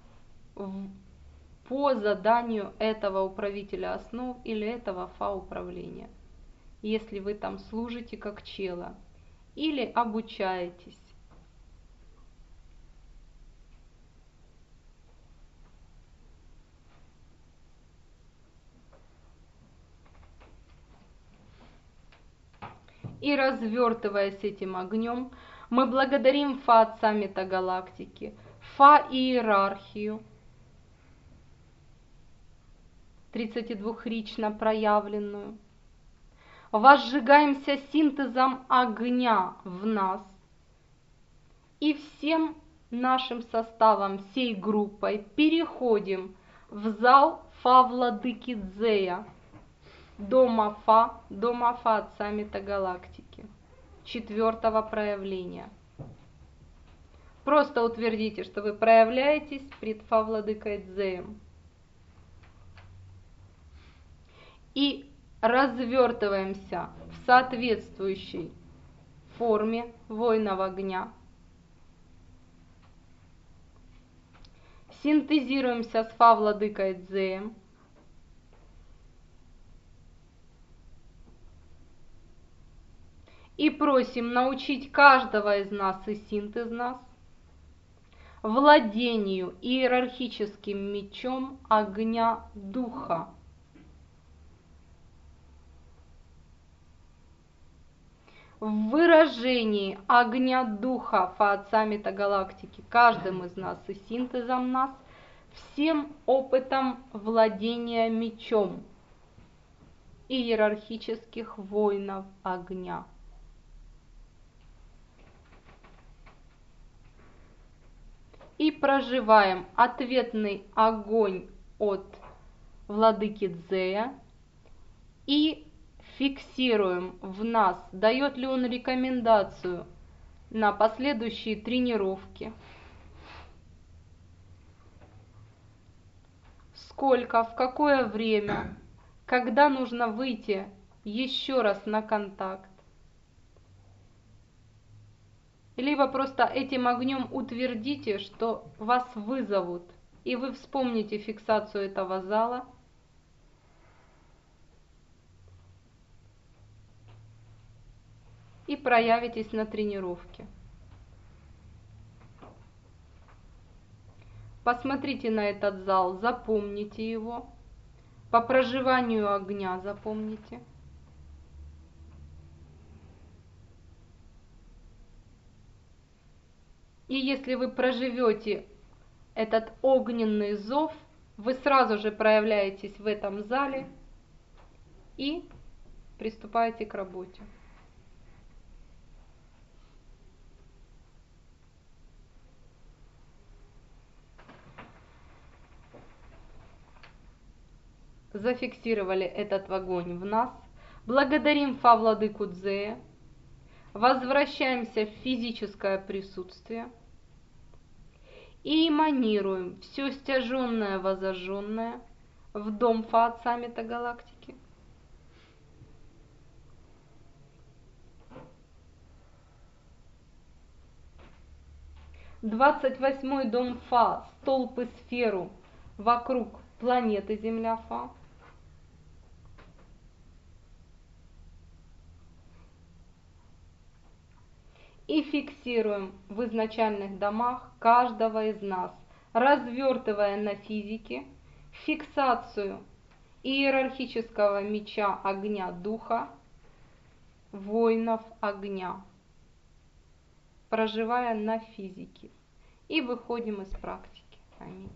по заданию этого управителя основ или этого фа управления, если вы там служите как чела или обучаетесь. И развертываясь этим огнем, мы благодарим Фа Отца Метагалактики, Фа Иерархию, 32-рично проявленную, возжигаемся синтезом огня в нас и всем нашим составом, всей группой переходим в зал Фа Владыки Дзея, Дома Фа Отца Метагалактики, 4-го проявления. Просто утвердите, что вы проявляетесь пред Фа Владыкой Дзеем. И развертываемся в соответствующей форме воинов огня. Синтезируемся с Фа Владыкой Дзеем. И просим научить каждого из нас и синтез нас владению иерархическим мечом огня Духа. В выражении огня Духа Фа Отца Метагалактики каждым из нас и синтезом нас всем опытом владения мечом иерархических воинов огня. И проживаем ответный огонь от Владыки Дзея и фиксируем в нас, дает ли он рекомендацию на последующие тренировки, сколько, в какое время, когда нужно выйти еще раз на контакт. Либо просто этим огнем утвердите, что вас вызовут, и вы вспомните фиксацию этого зала. И проявитесь на тренировке. Посмотрите на этот зал, запомните его. По проживанию огня запомните. И если вы проживете этот огненный зов, вы сразу же проявляетесь в этом зале и приступаете к работе. Зафиксировали этот огонь в нас, благодарим Фа Владыку Дзея, возвращаемся в физическое присутствие и эманируем все стяженное, возожженное в дом Фа Отца Метагалактики. Двадцать 28-й дом Фа, столб и сферу вокруг планеты Земля Фа. И и фиксируем в изначальных домах каждого из нас, развертывая на физике фиксацию иерархического меча огня духа, воинов огня, проживая на физике. И выходим из практики. Аминь.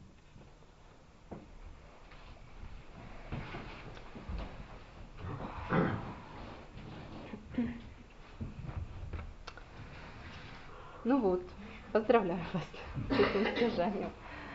Ну вот, поздравляю вас с этим стяжанием.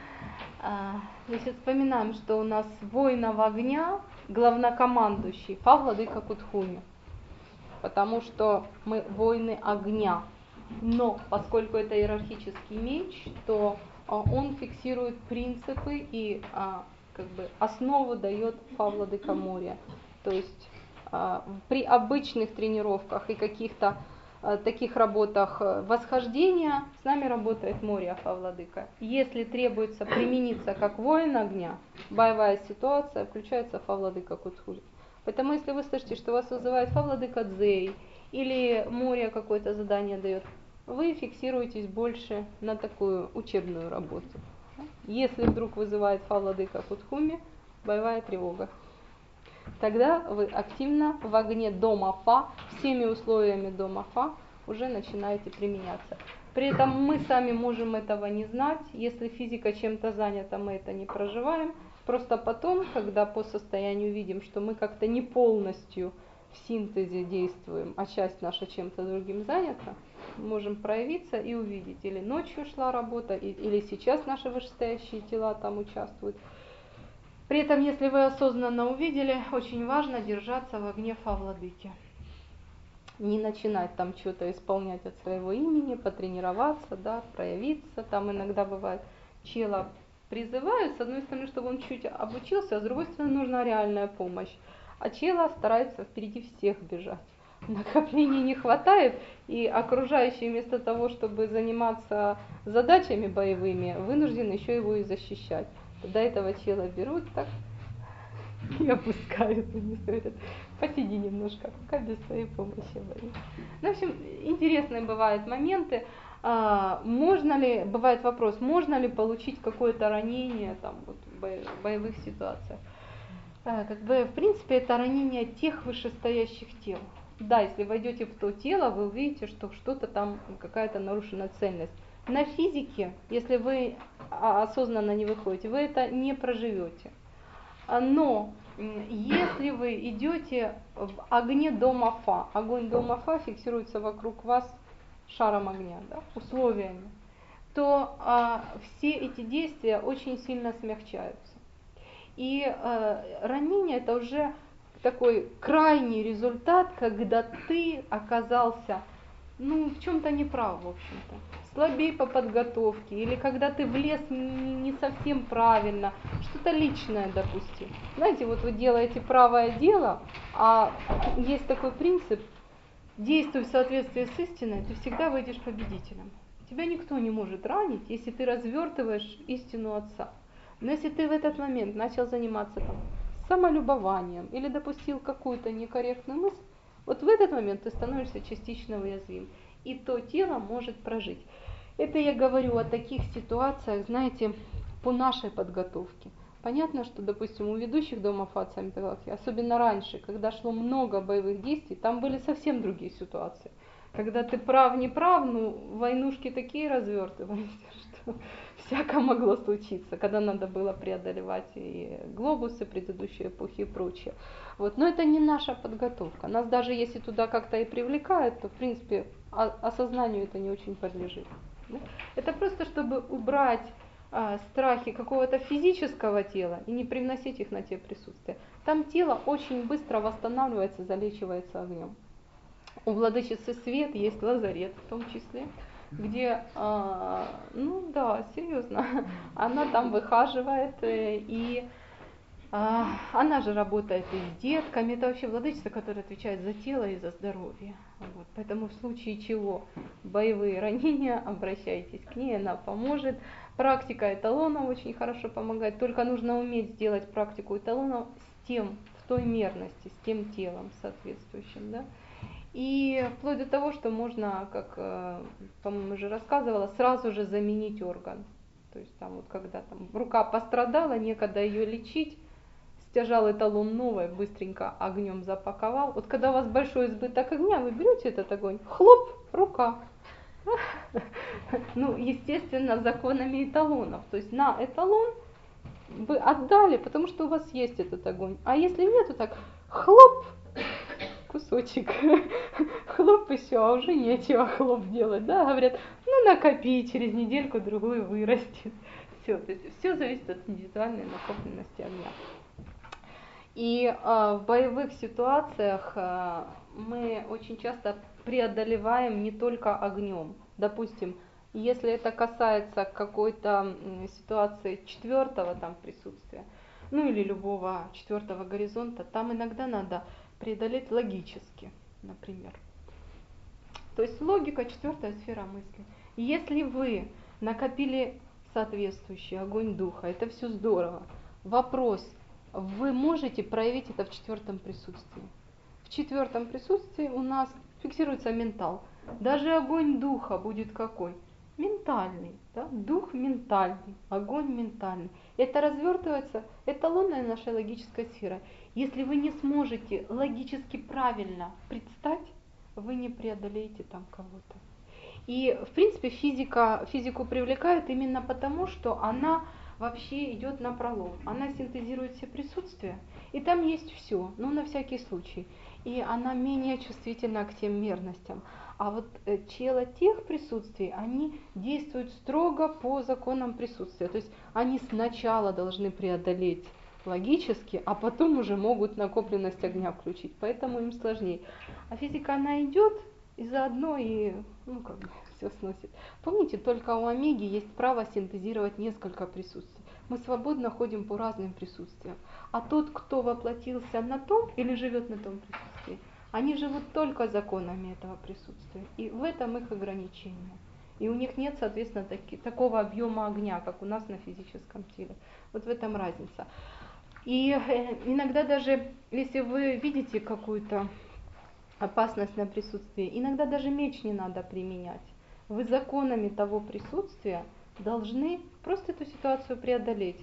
Значит, вспоминаем, что у нас воинов огня, главнокомандующий Фа-владыка Кутхуми, потому что мы воины огня. Но поскольку это иерархический меч, то он фиксирует принципы и как бы основу дает Фа-владыка моря. То есть при обычных тренировках и каких-то таких работах восхождения с нами работает море Фа-владыка. Если требуется примениться как воин огня, боевая ситуация, включается Фа-владыка Кутхуми. Поэтому если вы слышите, что вас вызывает Фа-владыка Дзей или море какое-то задание дает, вы фиксируетесь больше на такую учебную работу. Если вдруг вызывает Фа-владыка Кутхуми, боевая тревога, тогда вы активно в огне дома Фа, всеми условиями дома Фа уже начинаете применяться. При этом мы сами можем этого не знать, если физика чем-то занята, мы это не проживаем. Просто потом, когда по состоянию видим, что мы как-то не полностью в синтезе действуем, а часть наша чем-то другим занята, можем проявиться и увидеть, или ночью шла работа, или сейчас наши вышестоящие тела там участвуют. При этом, если вы осознанно увидели, очень важно держаться в огне Фа-владыки. Не начинать там что-то исполнять от своего имени, потренироваться, да, проявиться. Там иногда бывает, чела призывают, с одной стороны, чтобы он чуть обучился, а с другой стороны, нужна реальная помощь. А чела старается впереди всех бежать. Накоплений не хватает, и окружающие вместо того, чтобы заниматься задачами боевыми, вынуждены еще его и защищать. Тогда этого чела берут так и опускают, они говорят, посиди немножко, пока без твоей помощи боюсь. Ну, в общем, интересные бывают моменты. Можно ли, бывает вопрос, можно ли получить какое-то ранение там, вот, в боевых ситуациях? Как бы, в принципе, это ранение тех вышестоящих тел. Да, если войдете в то тело, вы увидите, что что-то там, какая-то нарушена цельность. На физике, если вы осознанно не выходите, вы это не проживете. Но если вы идете в огне дома Фа, огонь дома Фа фиксируется вокруг вас шаром огня, да, условиями, то все эти действия очень сильно смягчаются. И ранение это уже такой крайний результат, когда ты оказался в чем-то неправ, в общем-то. Слабей по подготовке, или когда ты влез не совсем правильно, что-то личное допустил. Знаете, вот вы делаете правое дело, а есть такой принцип, действуй в соответствии с истиной, ты всегда выйдешь победителем. Тебя никто не может ранить, если ты развертываешь истину Отца. Но если ты в этот момент начал заниматься там, самолюбованием или допустил какую-то некорректную мысль, вот в этот момент ты становишься частично уязвим. И то тело может прожить. Это я говорю о таких ситуациях, знаете, по нашей подготовке. Понятно, что, допустим, у ведущих дома Фа, особенно раньше, когда шло много боевых действий, там были совсем другие ситуации. Когда ты прав, не прав, войнушки такие развертывались, что всяко могло случиться, когда надо было преодолевать и глобусы предыдущей эпохи и прочее. Вот. Но это не наша подготовка. Нас даже если туда как-то и привлекают, то в принципе осознанию это не очень подлежит. Это просто чтобы убрать страхи какого-то физического тела и не привносить их на те присутствия. Там тело очень быстро восстанавливается, залечивается огнем. У владычицы Свет есть лазарет в том числе, где, серьезно, она там выхаживает, и она же работает и с детками. Это вообще владычица, которая отвечает за тело и за здоровье. Вот. Поэтому в случае чего боевые ранения, обращайтесь к ней, она поможет. Практика эталона очень хорошо помогает, только нужно уметь сделать практику эталона с тем, в той мерности, с тем телом соответствующим, да. И вплоть до того, что можно, как, по-моему, уже рассказывала, сразу же заменить орган. То есть там вот когда там рука пострадала, некогда ее лечить, стяжал эталон новый, быстренько огнем запаковал. Вот когда у вас большой избыток огня, вы берете этот огонь, хлоп, рука. Ну, естественно, законами эталонов. То есть на эталон вы отдали, потому что у вас есть этот огонь. А если нет, то так хлоп, кусочек, хлоп еще, а уже нечего хлоп делать, да, говорят, ну накопи, через недельку-другую вырастет. Все, то есть все зависит от индивидуальной накопленности огня. И в боевых ситуациях мы очень часто преодолеваем не только огнем. Допустим, если это касается какой-то ситуации четвертого там присутствия, ну или любого четвертого горизонта, там иногда надо преодолеть логически, например. То есть логика — четвертая сфера мысли. Если вы накопили соответствующий огонь духа, это все здорово. Вопрос: вы можете проявить это в четвертом присутствии? В четвертом присутствии у нас фиксируется ментал. Даже огонь духа будет какой? Ментальный. Да? Дух ментальный, огонь ментальный. Это развертывается эталонная наша логическая сфера. Если вы не сможете логически правильно предстать, вы не преодолеете там кого-то. И, в принципе, физику привлекает именно потому, что она вообще идет напролом. Она синтезирует все присутствия, и там есть все, ну, на всякий случай. И она менее чувствительна к тем мерностям. А вот тело тех присутствий, они действуют строго по законам присутствия. То есть они сначала должны преодолеть логически, а потом уже могут накопленность огня включить. Поэтому им сложнее. А физика, она идет и заодно и, ну, как бы все сносит. Помните, только у омеги есть право синтезировать несколько присутствий. Мы свободно ходим по разным присутствиям. А тот, кто воплотился на том или живет на том присутствии, они живут только законами этого присутствия. И в этом их ограничение. И у них нет, соответственно, такого объема огня, как у нас на физическом теле. Вот в этом разница. И иногда даже, если вы видите какую-то опасность на присутствие, иногда даже меч не надо применять. Вы законами того присутствия должны просто эту ситуацию преодолеть.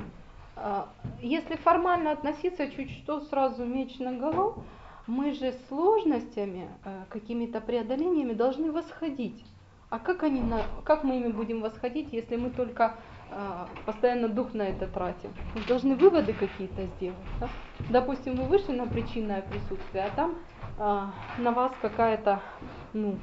Если формально относиться, чуть что, сразу меч наголо, мы же сложностями, какими-то преодолениями должны восходить. А как мы ими будем восходить, если мы только постоянно дух на это тратим? Мы должны выводы какие-то сделать. Да? Допустим, вы вышли на причинное присутствие, а там на вас какая-то, ну,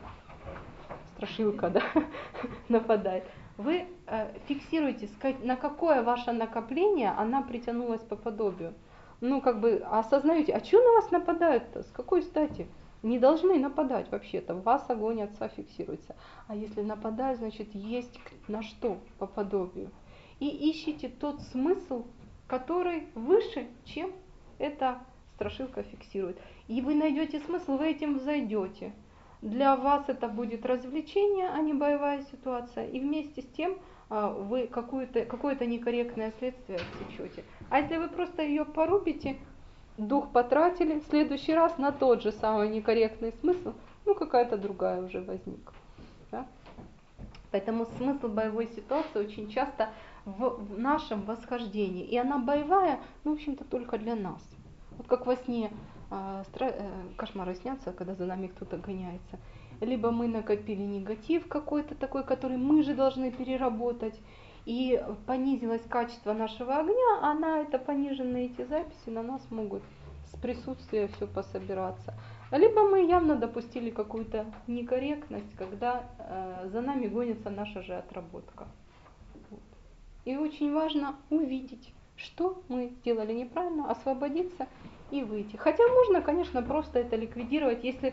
страшилка, да, нападает. Вы фиксируете, на какое ваше накопление она притянулась по подобию. Ну, как бы осознаете, а что на вас нападают-то? С какой стати? Не должны нападать вообще-то, в вас огонь отца фиксируется. А если нападают, значит, есть на что по подобию. И ищите тот смысл, который выше, чем эта страшилка фиксирует. И вы найдете смысл, вы этим взойдете. Для вас это будет развлечение, а не боевая ситуация. И вместе с тем вы какое-то некорректное следствие отсечете. А если вы просто ее порубите, дух потратили, в следующий раз на тот же самый некорректный смысл, ну какая-то другая уже возникла. Да? Поэтому смысл боевой ситуации очень часто в нашем восхождении. И она боевая, ну, в общем-то, только для нас. Вот как во сне кошмары снятся, когда за нами кто-то гоняется. Либо мы накопили негатив какой-то такой, который мы же должны переработать, и понизилось качество нашего огня, а на это пониженные эти записи на нас могут с присутствия все пособираться. Либо мы явно допустили какую-то некорректность, когда за нами гонится наша же отработка. Вот. И очень важно увидеть, что мы сделали неправильно, освободиться и выйти. Хотя можно, конечно, просто это ликвидировать, если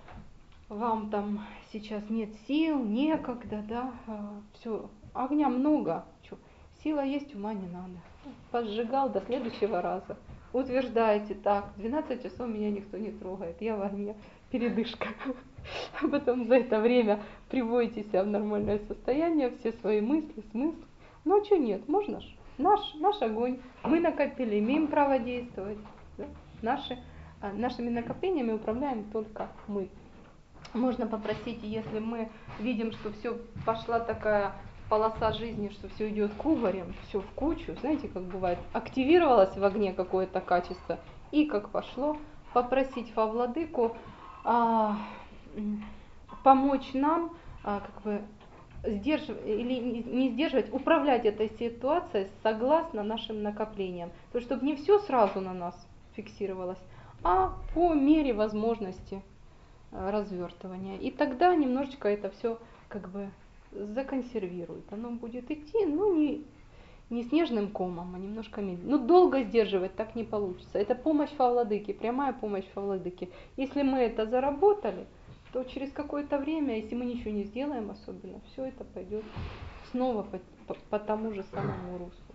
вам там сейчас нет сил, некогда, да, все, огня много, сила есть, ума не надо. Поджигал до следующего раза. Утверждаете так, 12 часов меня никто не трогает, я в огне, передышка. А потом за это время приводите себя в нормальное состояние, все свои мысли, смысл. Ну а что нет, можно ж. Наш огонь, мы накопили, имеем право действовать. Да? Нашими накоплениями управляем только мы. Можно попросить, если мы видим, что все пошла такая полоса жизни, что все идет кубарем, все в кучу, знаете, как бывает, активировалось в огне какое-то качество, и как пошло, попросить Фа-владыку помочь нам как бы сдерживать или не сдерживать, управлять этой ситуацией согласно нашим накоплениям. То есть, чтобы не все сразу на нас фиксировалось, а по мере возможности развертывания. И тогда немножечко это все как бы законсервирует. Оно будет идти, но не снежным комом, а немножко медленно. Но долго сдерживать так не получится. Это помощь Фа-владыки, прямая помощь Фа-владыки. Если мы это заработали, то через какое-то время, если мы ничего не сделаем особенно, все это пойдет снова по тому же самому руслу.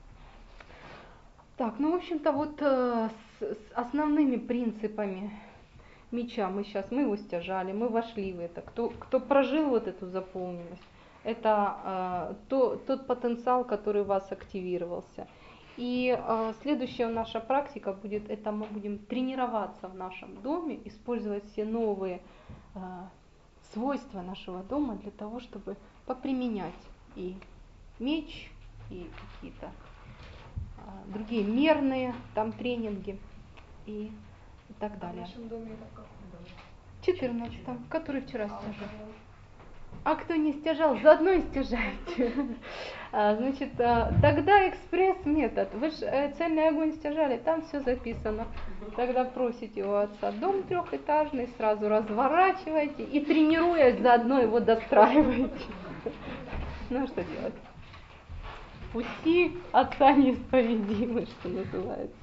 Так, ну в общем-то вот с основными принципами меча мы его стяжали, мы вошли в это. Кто прожил вот эту заполненность, это тот потенциал, который у вас активировался. И следующая наша практика будет, это мы будем тренироваться в нашем доме, использовать все новые свойства нашего дома для того, чтобы поприменять и меч, и какие-то другие мерные там тренинги и так далее. В нашем доме это в каком доме? 14-м, который вчера стяжал. А кто не стяжал, заодно и стяжайте. Значит, тогда экспресс-метод. Вы же цельный огонь стяжали, там все записано. Тогда просите у отца дом трехэтажный, сразу разворачивайте и, тренируясь, заодно его достраиваете. Ну что делать? Пути отца неисповедимы, что называется.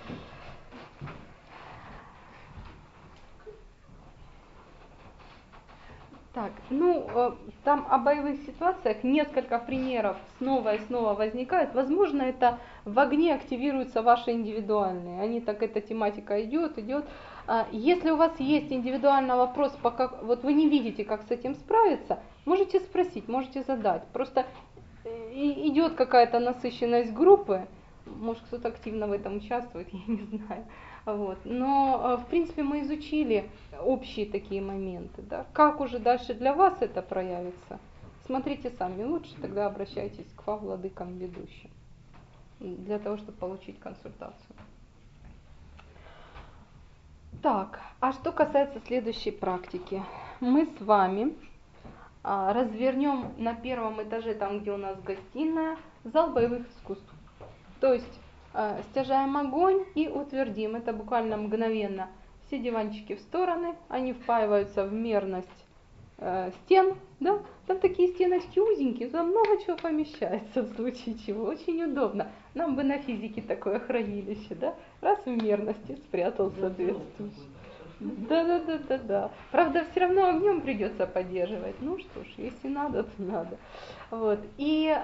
Так, там о боевых ситуациях несколько примеров снова и снова возникает. Возможно, это в огне активируются ваши индивидуальные. Они так, эта тематика идет. Если у вас есть индивидуальный вопрос, вот вы не видите, как с этим справиться, можете спросить, можете задать. Просто идет какая-то насыщенность группы, может кто-то активно в этом участвует, я не знаю. Вот. Но, в принципе, мы изучили общие такие моменты. Да? Как уже дальше для вас это проявится, смотрите сами. Лучше тогда обращайтесь к Фа-владыкам ведущим, для того, чтобы получить консультацию. Так, а что касается следующей практики. Мы с вами развернем на первом этаже, там где у нас гостиная, зал боевых искусств. То есть стяжаем огонь и утвердим. Это буквально мгновенно. Все диванчики в стороны, они впаиваются в мерность стен. Да? Там такие стеночки узенькие, туда много чего помещается в случае чего. Очень удобно. Нам бы на физике такое хранилище. Да? Раз в мерности спрятал соответствующе. Да. Правда, все равно огнем придется поддерживать. Ну что ж, если надо, то надо. Вот. И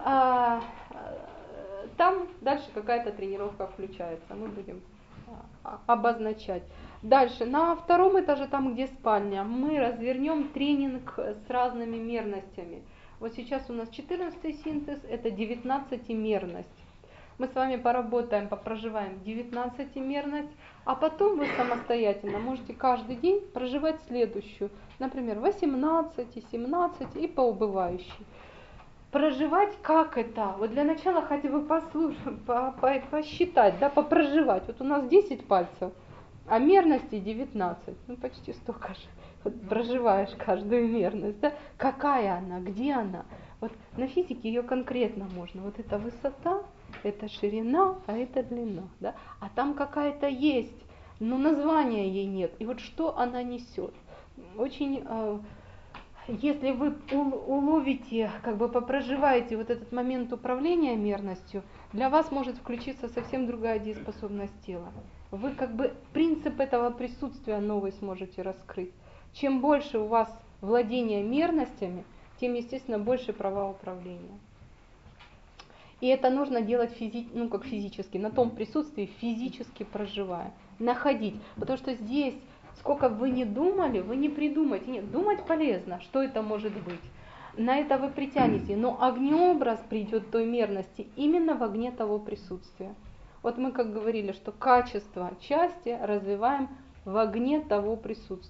там дальше какая-то тренировка включается. Мы будем обозначать. Дальше, на втором этаже, там где спальня, мы развернем тренинг с разными мерностями. Вот сейчас у нас 14-й синтез, это 19-мерность. Мы с вами поработаем, попроживаем 19-мерность, а потом вы самостоятельно можете каждый день проживать следующую. Например, 18, 17 и по убывающей. Проживать как это? Вот для начала хотя бы посчитать, да, попроживать. Вот у нас 10 пальцев, а мерности 19, ну почти столько же. Вот проживаешь каждую мерность, да? Какая она, где она? Вот на физике ее конкретно можно. Вот это высота, это ширина, а это длина, да? А там какая-то есть, но названия ей нет. И вот что она несет? Очень, если вы уловите, как бы попроживаете вот этот момент управления мерностью, для вас может включиться совсем другая дееспособность тела. Вы как бы принцип этого присутствия новый сможете раскрыть. Чем больше у вас владения мерностями, тем, естественно, больше права управления. И это нужно делать как физически, на том присутствии, физически проживая, находить. Потому что здесь, сколько бы вы ни думали, вы не придумаете. Нет, думать полезно, что это может быть. На это вы притянете, но огнеобраз придет той мерности именно в огне того присутствия. Вот мы как говорили, что качество части развиваем в огне того присутствия.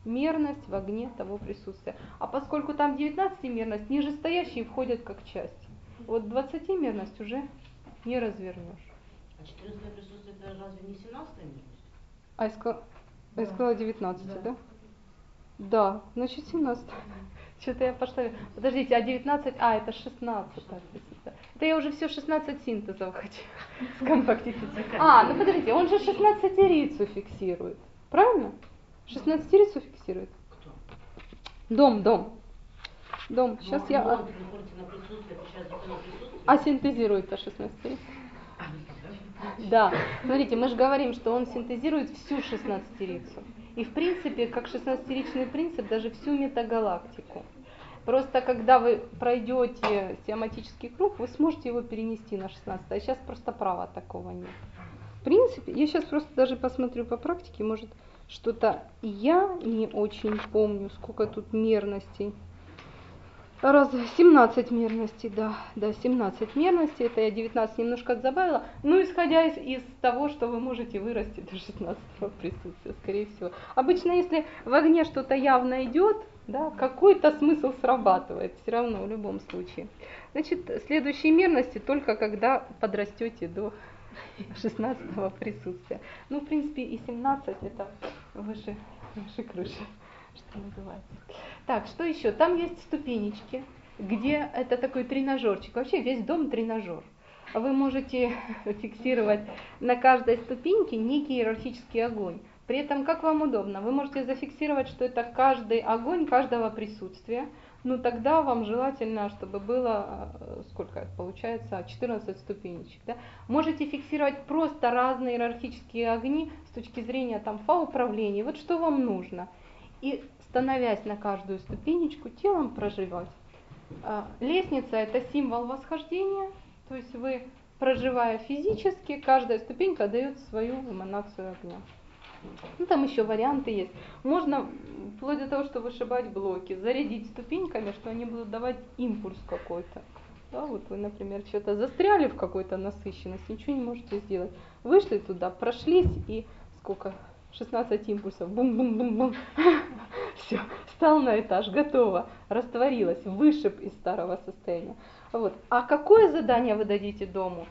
мерность в огне того присутствия. А поскольку там 19-мерность, нижестоящие входят как часть. Вот 20-мерность уже не развернешь. А 14 присутствие это разве не 17 мерность? А я сказала 19, да? Да, значит 17. Что-то я пошла. Подождите, а 19, это 16 присутствие. Это я уже все 16 синтезов хочу скомпактифицировать. Ну подождите, он же 16-рицу фиксирует. Правильно? 16-рицу фиксирует. Кто? Дом. Сейчас я... Вы приходите на присутствие, отвечает только на присутствие. А синтезирует-то 16-рицу? Да, смотрите, мы же говорим, что он синтезирует всю 16-рицу. И в принципе, как 16-ричный принцип, даже всю метагалактику. Просто когда вы пройдете тематический круг, вы сможете его перенести на 16, а сейчас просто права такого нет. В принципе, я сейчас просто даже посмотрю по практике, может что-то я не очень помню, сколько тут мерностей. 17 мерностей, да, 17 мерностей, это я 19 немножко добавила, исходя из того, что вы можете вырасти до 16-го присутствия, скорее всего. Обычно, если в огне что-то явно идет, да, какой-то смысл срабатывает, все равно в любом случае. Значит, следующие мерности только когда подрастете до 16-го присутствия. В принципе, и 17 это выше крыши, что называется. Так, что еще? Там есть ступенечки, где это такой тренажерчик. Вообще весь дом тренажер. Вы можете фиксировать на каждой ступеньке некий иерархический огонь. При этом, как вам удобно, вы можете зафиксировать, что это каждый огонь каждого присутствия. Тогда вам желательно, чтобы было, сколько это получается, 14 ступенечек. Да? Можете фиксировать просто разные иерархические огни с точки зрения фа-управления. Вот что вам нужно. И становясь на каждую ступенечку, телом проживать. Лестница – это символ восхождения, то есть вы, проживая физически, каждая ступенька дает свою эманацию огня. Там еще варианты есть. Можно вплоть до того, что вышибать блоки, зарядить ступеньками, что они будут давать импульс какой-то. Да, вот вы, например, что-то застряли в какой-то насыщенности, ничего не можете сделать. Вышли туда, прошлись и сколько? 16 импульсов, бум-бум-бум-бум, все, встал на этаж, готово, растворилось, вышиб из старого состояния. Вот. А какое задание вы дадите дому,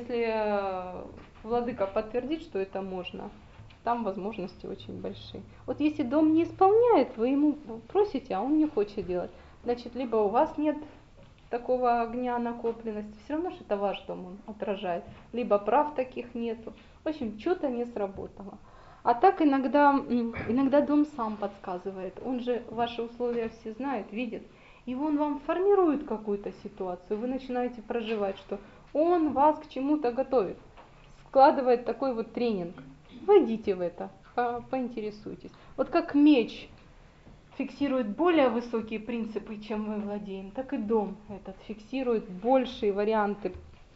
если владыка подтвердит, что это можно? Там возможности очень большие. Вот если дом не исполняет, вы ему просите, а он не хочет делать, значит, либо у вас нет такого огня накопленности, все равно, что это ваш дом, он отражает, либо прав таких нету. В общем, что-то не сработало. А так иногда дом сам подсказывает. Он же ваши условия все знает, видит. И он вам формирует какую-то ситуацию. Вы начинаете проживать, что он вас к чему-то готовит. Складывает такой вот тренинг. Войдите в это, поинтересуйтесь. Вот как меч фиксирует более высокие принципы, чем мы владеем, так и дом этот фиксирует большие варианты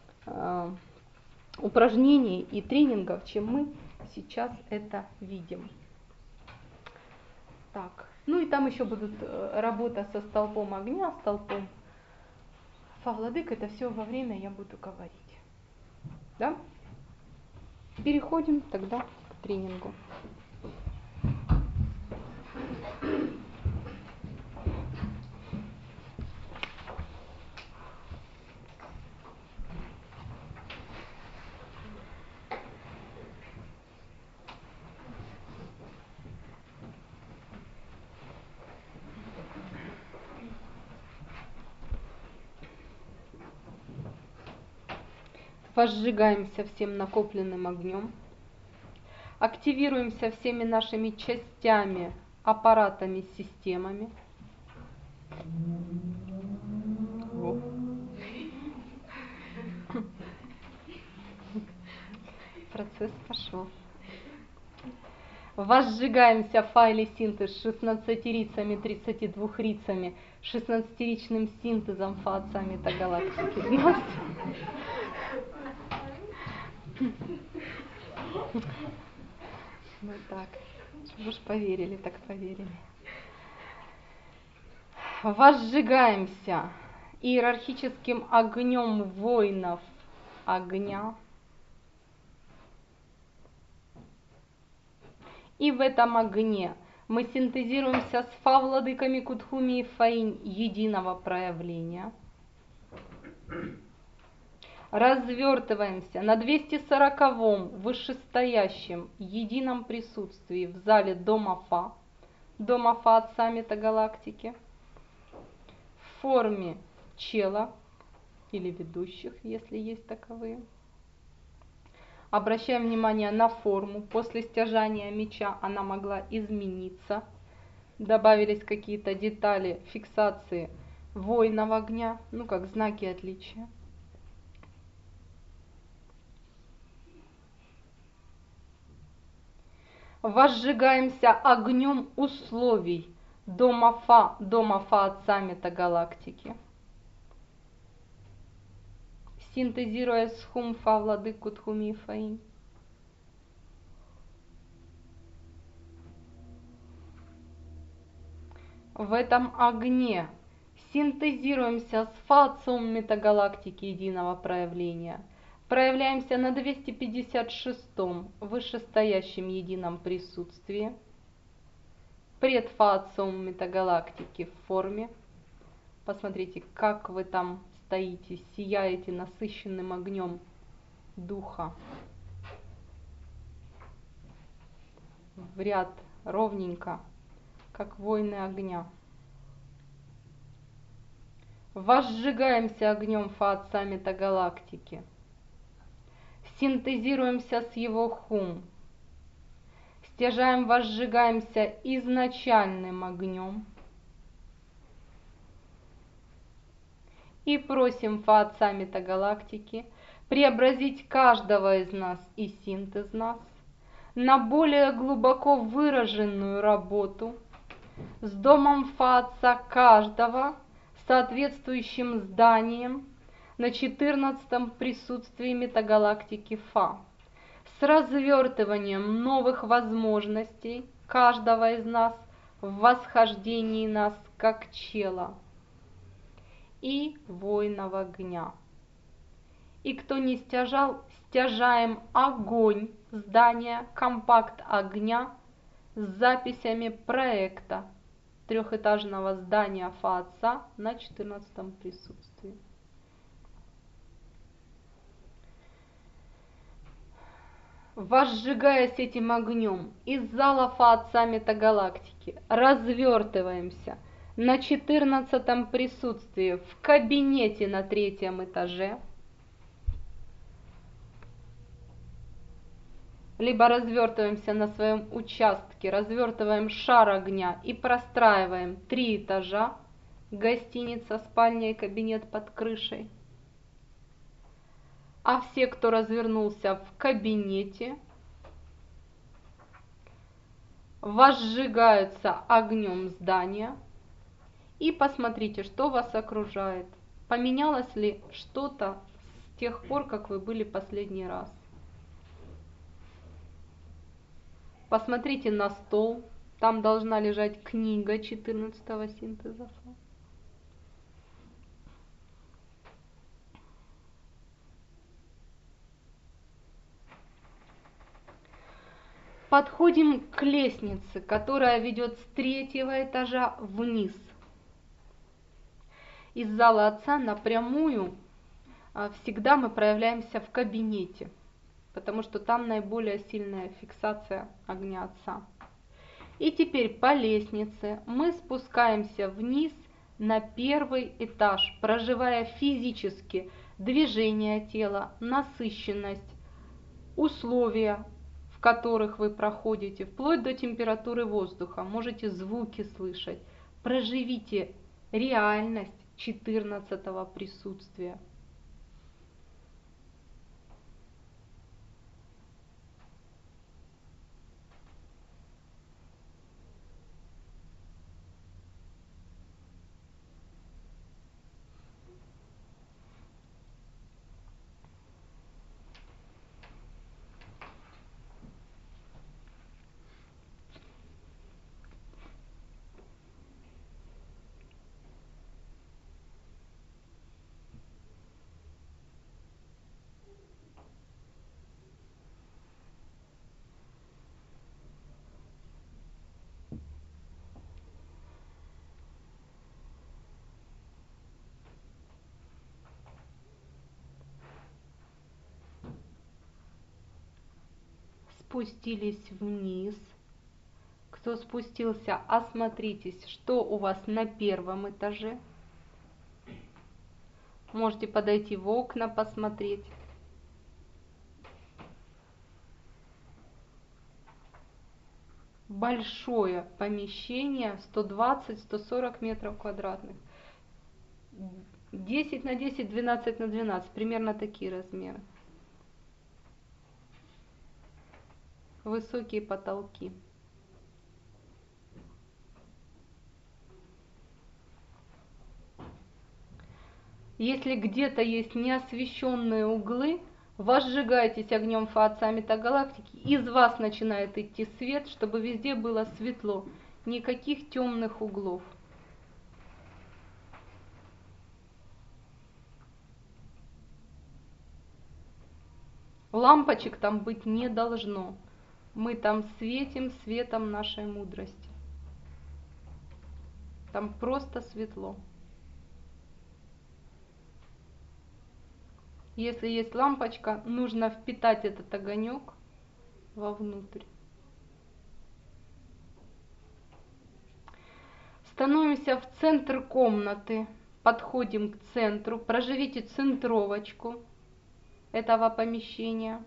упражнений и тренингов, чем мы сейчас это видим. Так, и там еще будут работа со столпом огня, столпом фа-владык, это все во время я буду говорить. Да? Переходим тогда к тренингу. Возжигаемся всем накопленным огнем, активируемся всеми нашими частями, аппаратами, системами. Процесс пошел. Возжигаемся в файле синтез 16-рицами, 32-рицами, 16-ричным синтезом фа-отца метагалактики. Так, чтобы уж поверили, так поверили. Возжигаемся иерархическим огнем воинов огня. И в этом огне Мы синтезируемся с Фа владыками Кудхуми и Фаинь единого проявления. Развертываемся на 240-м вышестоящем едином присутствии в зале Дома Фа от саммита галактики, в форме чела или ведущих, если есть таковые. Обращаем внимание на форму. После стяжания меча она могла измениться. Добавились какие-то детали фиксации воинов огня, как знаки отличия. Возжигаемся огнем условий Дома Фа от саммита галактики, синтезируя с Хум Фа владык Кудхуми и Фаинь. В этом огне синтезируемся с Фа метагалактики единого проявления. Проявляемся на 256-м вышестоящем едином присутствии. Пред Фа метагалактики в форме. Посмотрите, как вы там стоите, сияете насыщенным огнем духа. В ряд ровненько, как воины огня. Возжигаемся огнем Фа от саммита галактики. Синтезируемся с его Хум. Стяжаем, возжигаемся изначальным огнем. И просим Фа от саммита галактики преобразить каждого из нас и синтез нас на более глубоко выраженную работу с домом Фа отца каждого, соответствующим зданием на 14-м присутствии метагалактики Фа, с развертыванием новых возможностей каждого из нас в восхождении нас как чела и воинов огня. И кто не стяжал, стяжаем огонь здания, компакт огня с записями проекта трехэтажного здания Фа отца на 14-м присутствии. Возжигаясь этим огнем из зала Фа отца метагалактики, развертываемся на 14-м присутствии в кабинете на 3-м этаже, либо развертываемся на своем участке, развертываем шар огня и простраиваем 3 этажа, гостиница, спальня и кабинет под крышей. А все, кто развернулся в кабинете, возжигаются огнем здания. И посмотрите, что вас окружает. Поменялось ли что-то с тех пор, как вы были последний раз? Посмотрите на стол. Там должна лежать книга 14-го синтеза Фа. Подходим к лестнице, которая ведет с 3-го этажа вниз. Из зала отца напрямую всегда мы проявляемся в кабинете, потому что там наиболее сильная фиксация огня отца. И теперь по лестнице мы спускаемся вниз на 1-й этаж, проживая физически движение тела, насыщенность, условия, в которых вы проходите, вплоть до температуры воздуха, можете звуки слышать. Проживите реальность 14-го присутствия. спустились вниз. Кто спустился, осмотритесь, что у вас на первом этаже. Можете подойти в окна, посмотреть. Большое помещение, 120-140 метров квадратных. 10 на 10, 12 на 12, примерно такие размеры. Высокие потолки. Если где-то есть неосвещенные углы, возжигайтесь огнем фаца метагалактики, из вас начинает идти свет, чтобы везде было светло, никаких темных углов. Лампочек там быть не должно. Мы там светим светом нашей мудрости. Там просто светло. Если есть лампочка, нужно впитать этот огонек вовнутрь. Становимся в центр комнаты, подходим к центру, проживите центровочку этого помещения.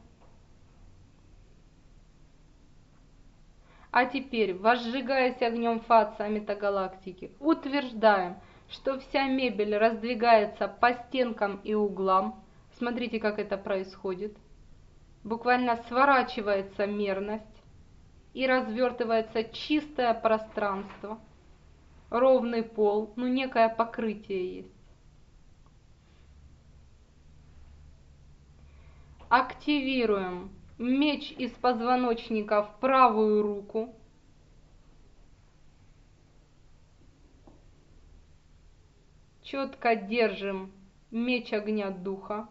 А теперь, возжигаясь огнем фаца метагалактики, утверждаем, что вся мебель раздвигается по стенкам и углам. Смотрите, как это происходит. Буквально сворачивается мерность и развертывается чистое пространство, ровный пол, некое покрытие есть. Активируем меч из позвоночника в правую руку. Четко держим меч огня духа.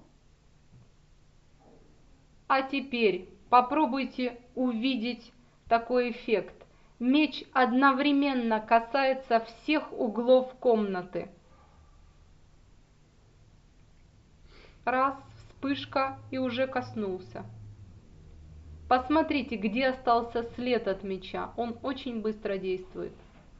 А теперь попробуйте увидеть такой эффект. Меч одновременно касается всех углов комнаты. Раз, вспышка и уже коснулся. Посмотрите, где остался след от меча. Он очень быстро действует.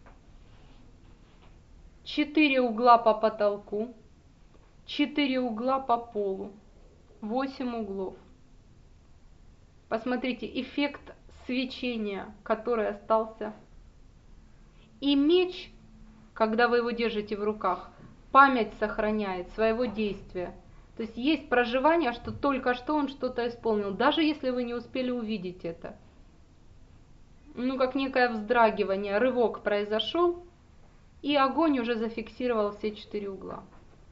4 угла по потолку, 4 угла по полу, 8 углов. Посмотрите, эффект свечения, который остался. И меч, когда вы его держите в руках, память сохраняет своего действия. То есть есть проживание, что только что он что-то исполнил, даже если вы не успели увидеть это. Как некое вздрагивание, рывок произошел, и огонь уже зафиксировал все 4 угла.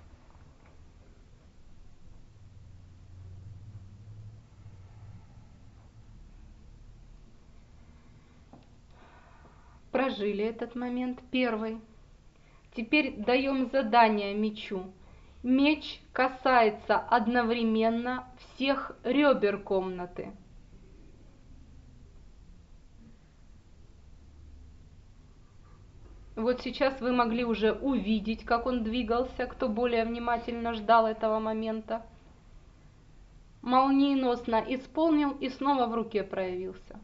Прожили этот момент первый. Теперь даем задание мечу. Меч касается одновременно всех ребер комнаты. Вот сейчас вы могли уже увидеть, как он двигался, кто более внимательно ждал этого момента. Молниеносно исполнил и снова в руке проявился.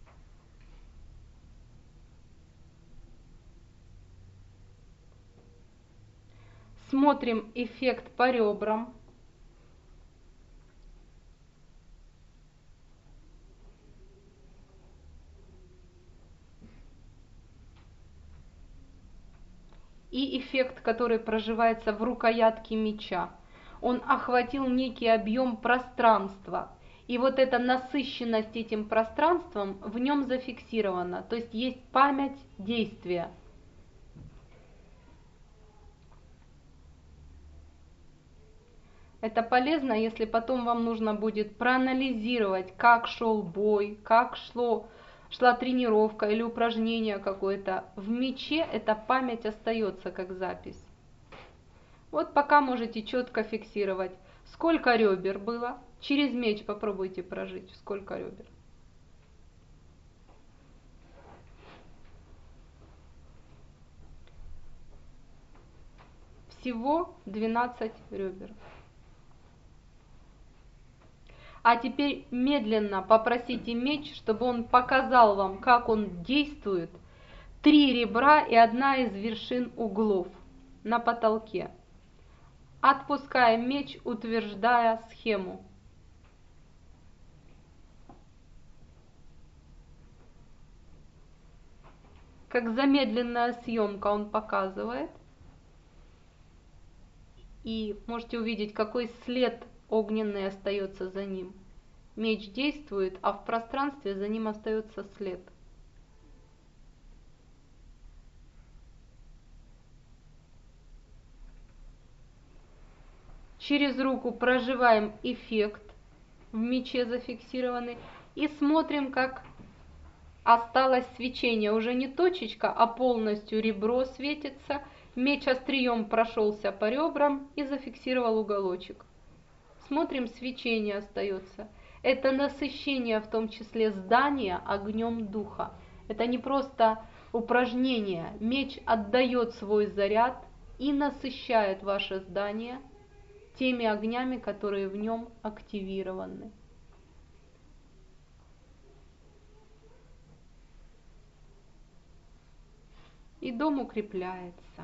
Смотрим эффект по ребрам. И эффект, который проживается в рукоятке меча. Он охватил некий объем пространства. И вот эта насыщенность этим пространством в нем зафиксирована. То есть есть память действия. Это полезно, если потом вам нужно будет проанализировать, как шел бой, как шла тренировка или упражнение какое-то. В мече эта память остается как запись. Вот пока можете четко фиксировать, сколько ребер было. Через меч попробуйте прожить, сколько ребер. Всего 12 ребер. А теперь медленно попросите меч, чтобы он показал вам, как он действует. 3 ребра и одна из вершин углов на потолке. Отпускаем меч, утверждая схему. Как замедленная съемка он показывает. И можете увидеть, какой след огненный остается за ним. Меч действует, а в пространстве за ним остается след. Через руку проживаем эффект в мече зафиксированный и смотрим, как осталось свечение. Уже не точечка, а полностью ребро светится. Меч острием прошелся по ребрам и зафиксировал уголочек. Смотрим, свечение остается. Это насыщение, в том числе здания, огнем духа. Это не просто упражнение. Меч отдает свой заряд и насыщает ваше здание теми огнями, которые в нем активированы. И дом укрепляется.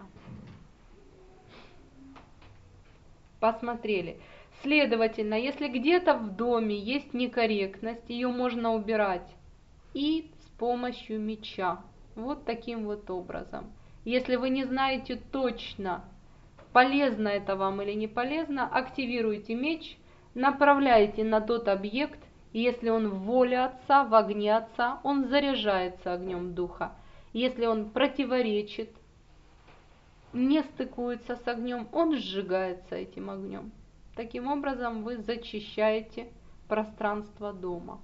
Посмотрели. Следовательно, если где-то в доме есть некорректность, ее можно убирать и с помощью меча. Вот таким вот образом. Если вы не знаете точно, полезно это вам или не полезно, активируйте меч, направляете на тот объект, и если он в воле Отца, в огне Отца, он заряжается огнем Духа. Если он противоречит, не стыкуется с огнем, он сжигается этим огнем. Таким образом вы зачищаете пространство дома.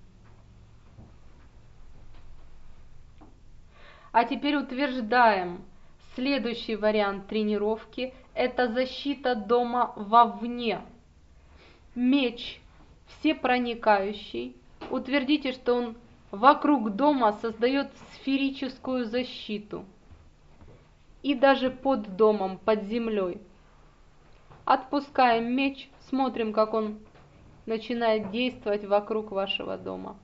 А теперь утверждаем следующий вариант тренировки. Это защита дома вовне. Меч всепроникающий. Утвердите, что он вокруг дома создает сферическую защиту. И даже под домом, под землей. Отпускаем меч, смотрим, как он начинает действовать вокруг вашего дома.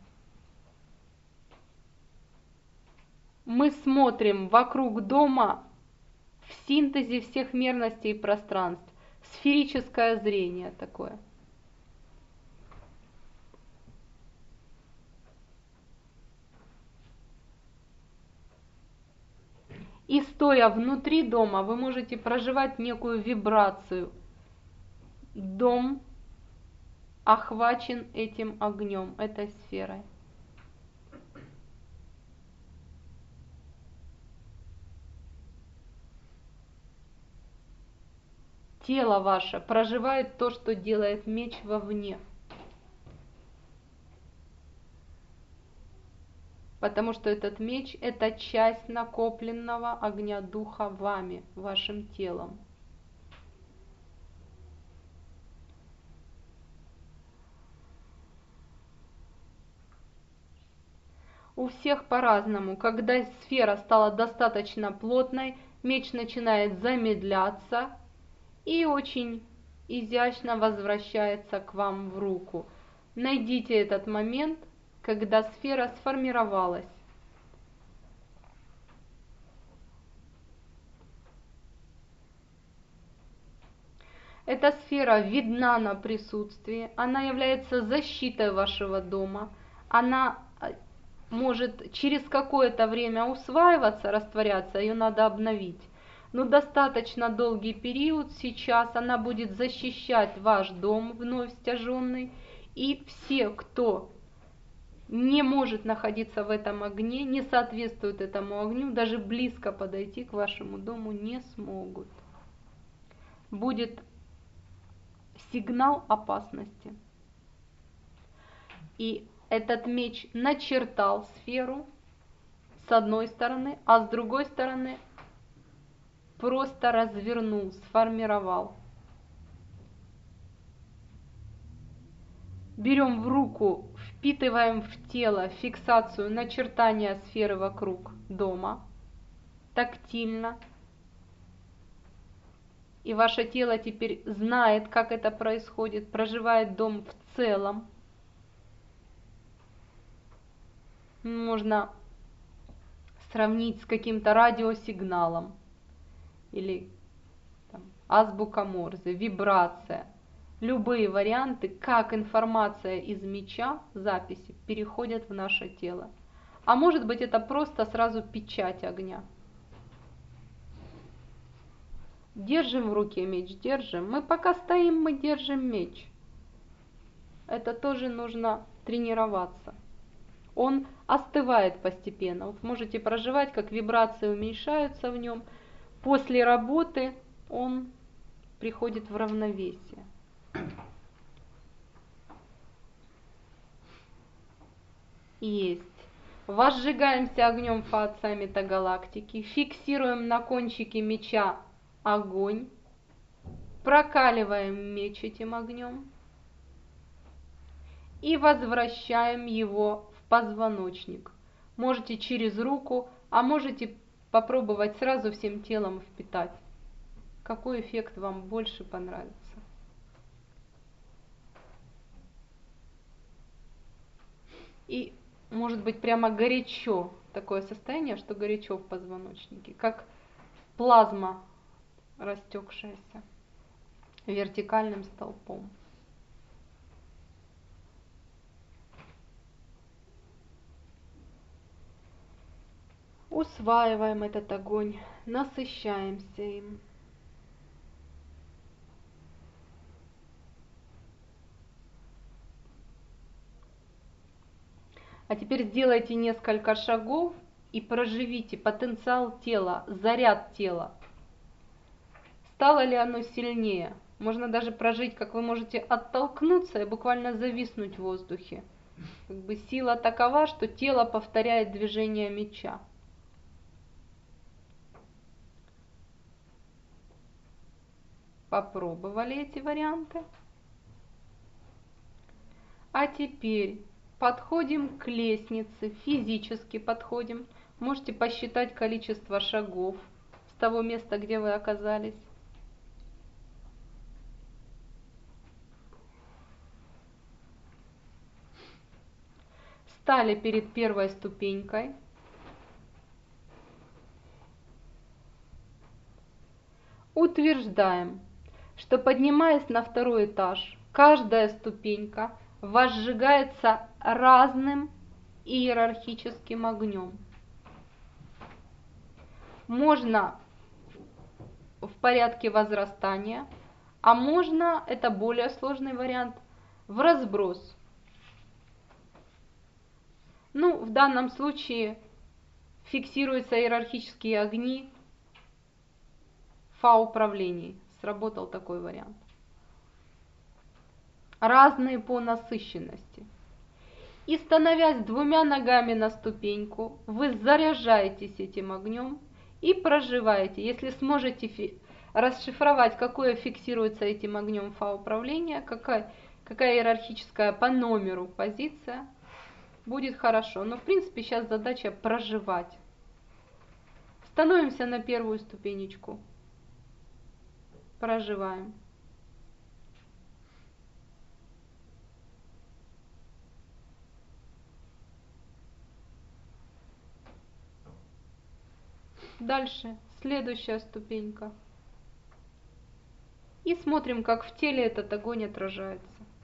Мы смотрим вокруг дома в синтезе всех мерностей и пространств. Сферическое зрение такое. И стоя внутри дома, вы можете проживать некую вибрацию. Дом охвачен этим огнем, этой сферой. Тело ваше проживает то, что делает меч вовне. Потому что этот меч – это часть накопленного огня духа вами, вашим телом. У всех по-разному. Когда сфера стала достаточно плотной, меч начинает замедляться и очень изящно возвращается к вам в руку. Найдите этот момент, когда сфера сформировалась. Эта сфера видна на присутствии, она является защитой вашего дома, она может через какое-то время усваиваться, растворяться, ее надо обновить. Но достаточно долгий период сейчас она будет защищать ваш дом вновь стяженный, и все, кто не может находиться в этом огне, не соответствует этому огню, даже близко подойти к вашему дому не смогут. Будет сигнал опасности. И этот меч начертал сферу с одной стороны, а с другой стороны просто развернул, сформировал. Берем в руку, впитываем в тело фиксацию начертания сферы вокруг дома, тактильно. И ваше тело теперь знает, как это происходит, проживает дом в целом, Можно сравнить с каким-то радиосигналом или там, азбука Морзе, вибрация. Любые варианты, как информация из меча, записи, переходят в наше тело. А может быть, это просто сразу печать огня. Держим в руке меч, держим. Мы пока стоим, мы держим меч. Это тоже нужно тренироваться. Он остывает постепенно. Вот можете проживать, как вибрации уменьшаются в нем. После работы он приходит в равновесие. Есть. Возжигаемся огнем фаоця метагалактики, фиксируем на кончике меча огонь, прокаливаем меч этим огнем и возвращаем его в позвоночник. Можете через руку, а можете попробовать сразу всем телом впитать. Какой эффект вам больше понравится? И может быть прямо горячо, такое состояние, что горячо в позвоночнике, как плазма, растекшаяся вертикальным столпом. Усваиваем этот огонь, насыщаемся им. А теперь сделайте несколько шагов и проживите потенциал тела, заряд тела. Стало ли оно сильнее? Можно даже прожить, как вы можете оттолкнуться и буквально зависнуть в воздухе. Как бы сила такова, что тело повторяет движение меча. Попробовали эти варианты? А теперь подходим к лестнице, физически подходим. Можете посчитать количество шагов с того места, где вы оказались. Стали перед первой ступенькой. Утверждаем, что поднимаясь на второй этаж, каждая ступенька возжигается разным иерархическим огнем. Можно в порядке возрастания, а можно, это более сложный вариант, в разброс. Ну, в данном случае фиксируются иерархические огни фа-управлений. Сработал такой вариант. Разные по насыщенности. И становясь двумя ногами на ступеньку, вы заряжаетесь этим огнем и проживаете. Если сможете расшифровать, какое фиксируется этим огнем фа-управление, какая иерархическая по номеру позиция, будет хорошо. Но в принципе сейчас задача проживать. Становимся на первую ступенечку. Проживаем. Дальше, следующая ступенька. И смотрим, как в теле этот огонь отражается.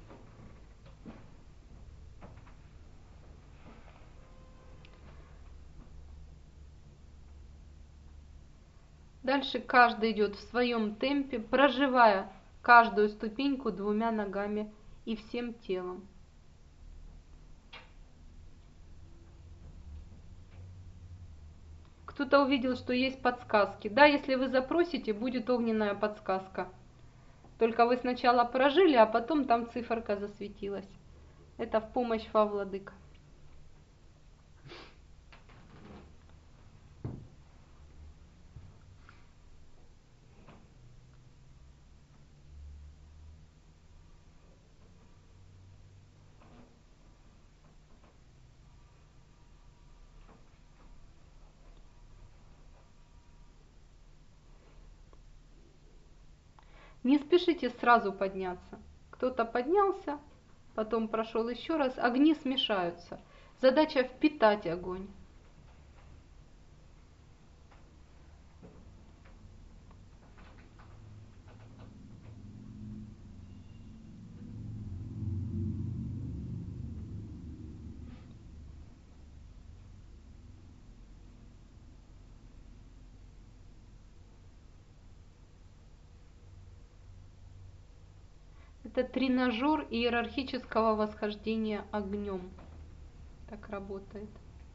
Дальше каждый идет в своем темпе, проживая каждую ступеньку двумя ногами и всем телом. Кто-то увидел, что есть подсказки. Да, если вы запросите, будет огненная подсказка. Только вы сначала прожили, а потом там циферка засветилась. Это в помощь Фа-Владыка. Не спешите сразу подняться. Кто-то поднялся, потом прошел еще раз, огни смешаются. Задача впитать огонь. Это тренажер иерархического восхождения огнем. Так работает.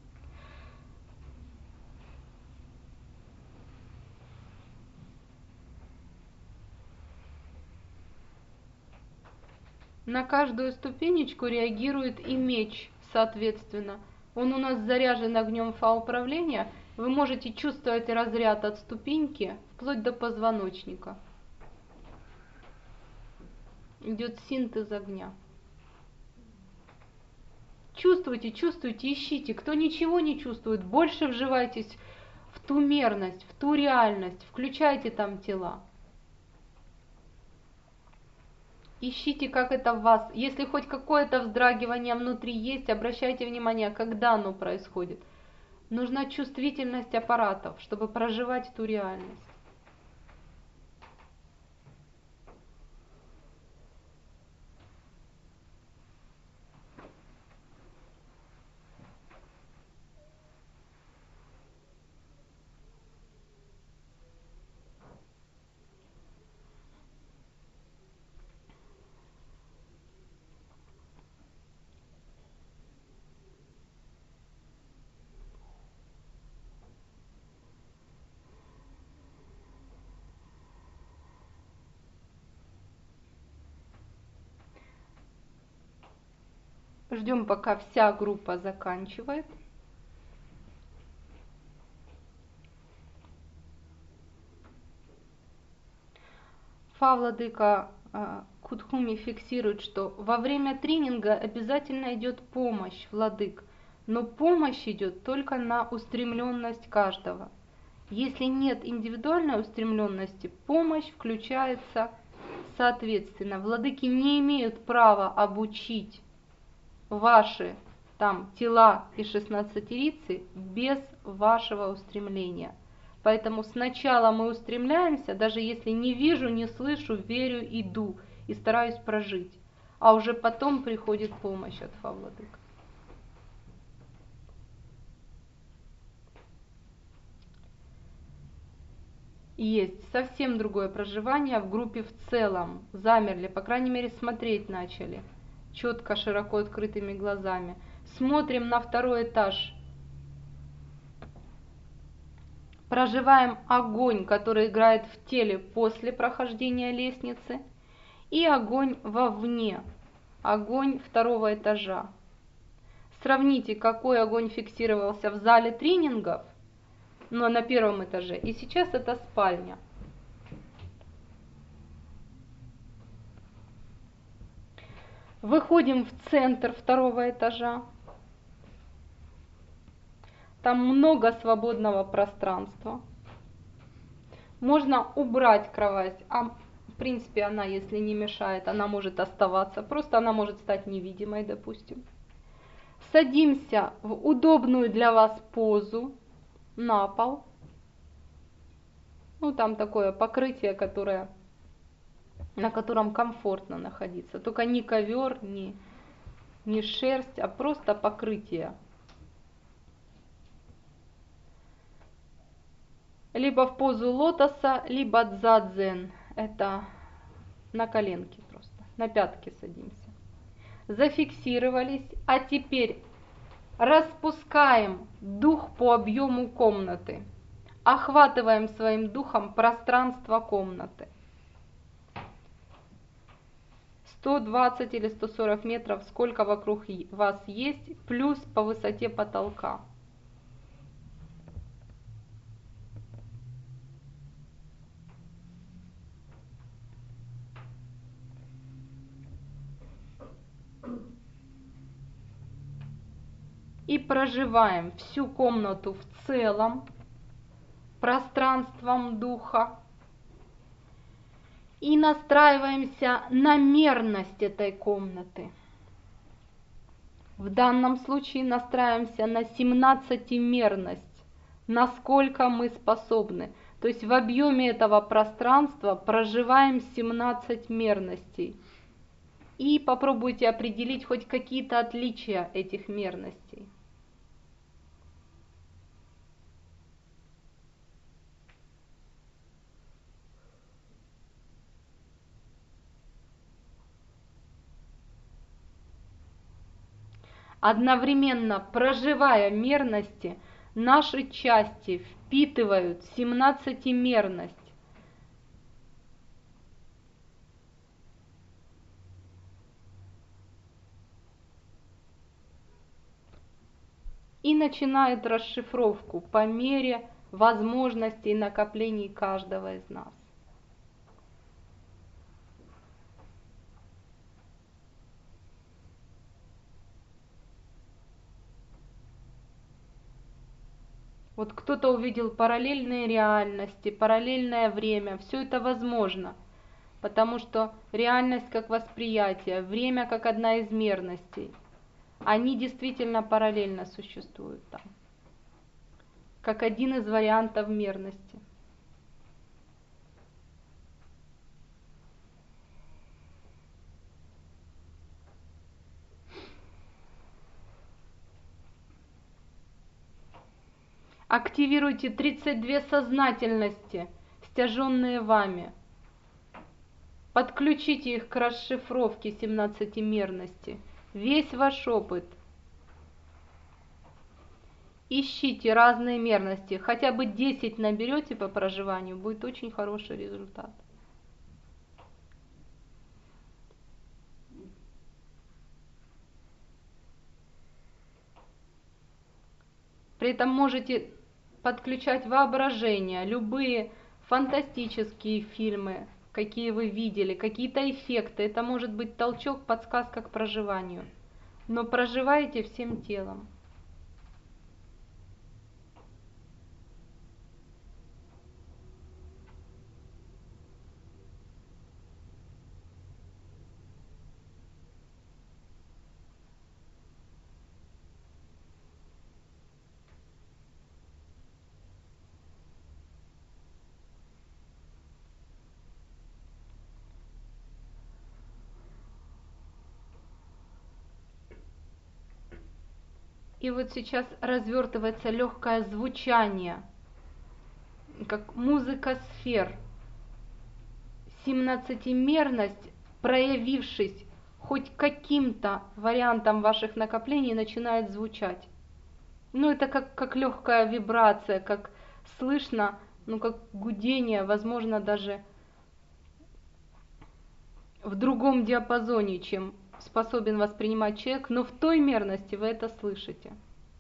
На каждую ступенечку реагирует и меч, соответственно. Он у нас заряжен огнем фа-управления. Вы можете чувствовать разряд от ступеньки вплоть до позвоночника. Идет синтез огня. Чувствуйте, чувствуйте, ищите. Кто ничего не чувствует, больше вживайтесь в ту мерность, в ту реальность. Включайте там тела. Ищите, как это в вас. Если хоть какое-то вздрагивание внутри есть, обращайте внимание, когда оно происходит. Нужна чувствительность аппаратов, чтобы проживать ту реальность. Ждем, пока вся группа заканчивает. Фа-владыка Кудхуми фиксирует, что во время тренинга обязательно идет помощь, владык, но помощь идет только на устремленность каждого. Если нет индивидуальной устремленности, помощь включается соответственно. Владыки не имеют права обучить ваши там тела и шестнадцатерицы без вашего устремления. Поэтому сначала мы устремляемся, даже если не вижу, не слышу, верю, иду и стараюсь прожить. А уже потом приходит помощь от Фа-владык. Есть совсем другое проживание в группе в целом. Замерли, по крайней мере смотреть начали. Четко, широко открытыми глазами. Смотрим на второй этаж. Проживаем огонь, который играет в теле после прохождения лестницы, и огонь вовне, огонь второго этажа. Сравните, какой огонь фиксировался в зале тренингов, но на первом этаже, и сейчас это спальня. Выходим в центр второго этажа. Там много свободного пространства. Можно убрать кровать, а в принципе она, если не мешает, она может оставаться. Просто она может стать невидимой, допустим. Садимся в удобную для вас позу на пол. Ну, там такое покрытие, на котором комфортно находиться. Только не ковер, не шерсть, а просто покрытие. Либо в позу лотоса, либо дзадзен. Это на коленке просто, на пятки садимся. Зафиксировались, а теперь распускаем дух по объему комнаты. Охватываем своим духом пространство комнаты. 120 или 140 метров, сколько вокруг вас есть, плюс по высоте потолка. И проживаем всю комнату в целом, пространством духа. И настраиваемся на мерность этой комнаты. В данном случае настраиваемся на 17-мерность, насколько мы способны. То есть в объеме этого пространства проживаем 17 мерностей. И попробуйте определить хоть какие-то отличия этих мерностей. Одновременно проживая мерности, наши части впитывают 17-мерность. И начинает расшифровку по мере возможностей накоплений каждого из нас. Вот кто-то увидел параллельные реальности, параллельное время. Все это возможно, потому что реальность как восприятие, время как одна из мерностей, они действительно параллельно существуют там, как один из вариантов мерности. Активируйте 32 сознательности, стяженные вами. Подключите их к расшифровке 17-мерности. Весь ваш опыт. Ищите разные мерности. Хотя бы 10 наберете по проживанию, будет очень хороший результат. При этом можете подключать воображение, любые фантастические фильмы, какие вы видели, какие-то эффекты. Это может быть толчок, подсказка к проживанию. Но проживайте всем телом. И вот сейчас развертывается легкое звучание, как музыка сфер. 17-мерность, проявившись хоть каким-то вариантом ваших накоплений, начинает звучать. Ну, это как легкая вибрация, как слышно, как гудение, возможно, даже в другом диапазоне, чем способен воспринимать человек, но в той мерности вы это слышите.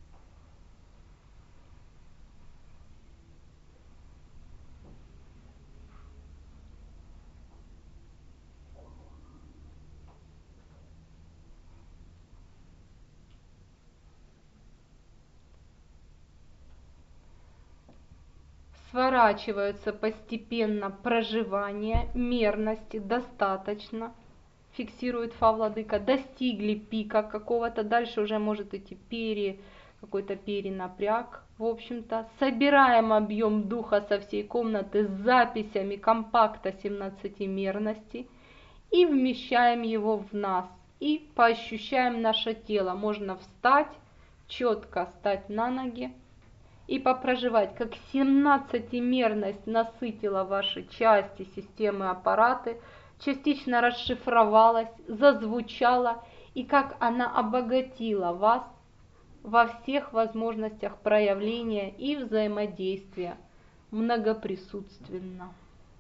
Сворачиваются постепенно проживания, мерности, достаточно, фиксирует Фа-владыка, достигли пика какого-то, дальше уже может идти какой-то перенапряг, в общем-то. Собираем объем духа со всей комнаты с записями компакта 17-мерности и вмещаем его в нас. И поощущаем наше тело. Можно встать, четко стать на ноги и попроживать, как 17-мерность насытила ваши части, системы, аппараты, частично расшифровалась, зазвучала, и как она обогатила вас во всех возможностях проявления и взаимодействия многоприсутственно.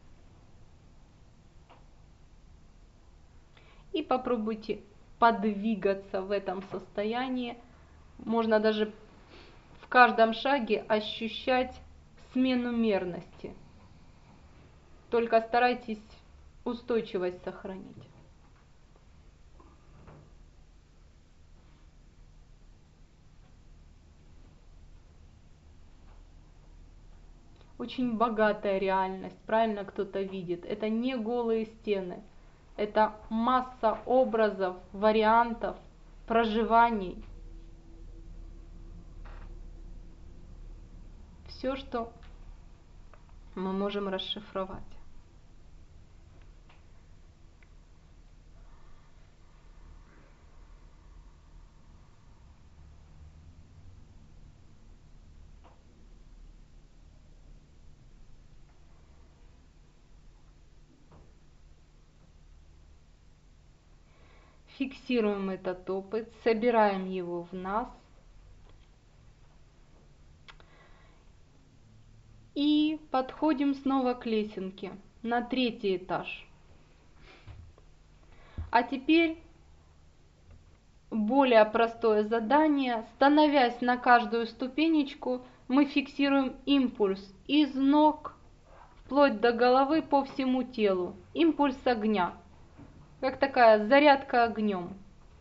И попробуйте подвигаться в этом состоянии. Можно даже в каждом шаге ощущать смену мерности. Только старайтесь устойчивость сохранить. Очень богатая реальность, правильно кто-то видит. Это не голые стены. Это масса образов, вариантов проживаний. Все, что мы можем расшифровать. Фиксируем этот опыт, собираем его в нас и подходим снова к лесенке на 3-й этаж. А теперь более простое задание. Становясь на каждую ступенечку, мы фиксируем импульс из ног вплоть до головы по всему телу. Импульс огня, как такая зарядка огнем.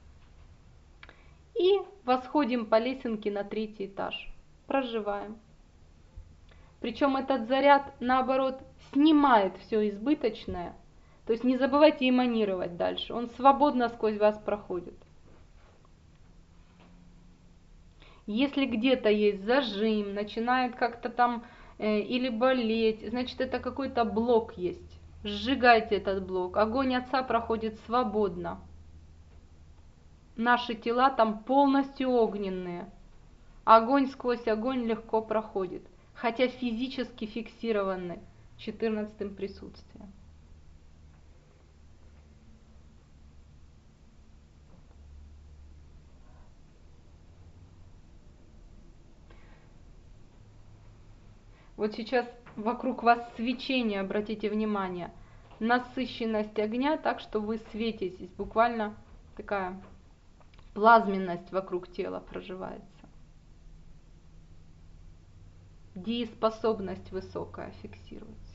И восходим по лесенке на 3-й этаж. Проживаем. Причем этот заряд, наоборот, снимает все избыточное. То есть не забывайте эманировать дальше. Он свободно сквозь вас проходит. Если где-то есть зажим, начинает как-то там или болеть, значит это какой-то блок есть. Сжигайте этот блок. Огонь Отца проходит свободно. Наши тела там полностью огненные. Огонь сквозь огонь легко проходит, хотя физически фиксированы 14-м присутствием. Вот сейчас вокруг вас свечение, обратите внимание, насыщенность огня, так что вы светитесь, буквально такая плазменность вокруг тела проживается. Дееспособность высокая фиксируется.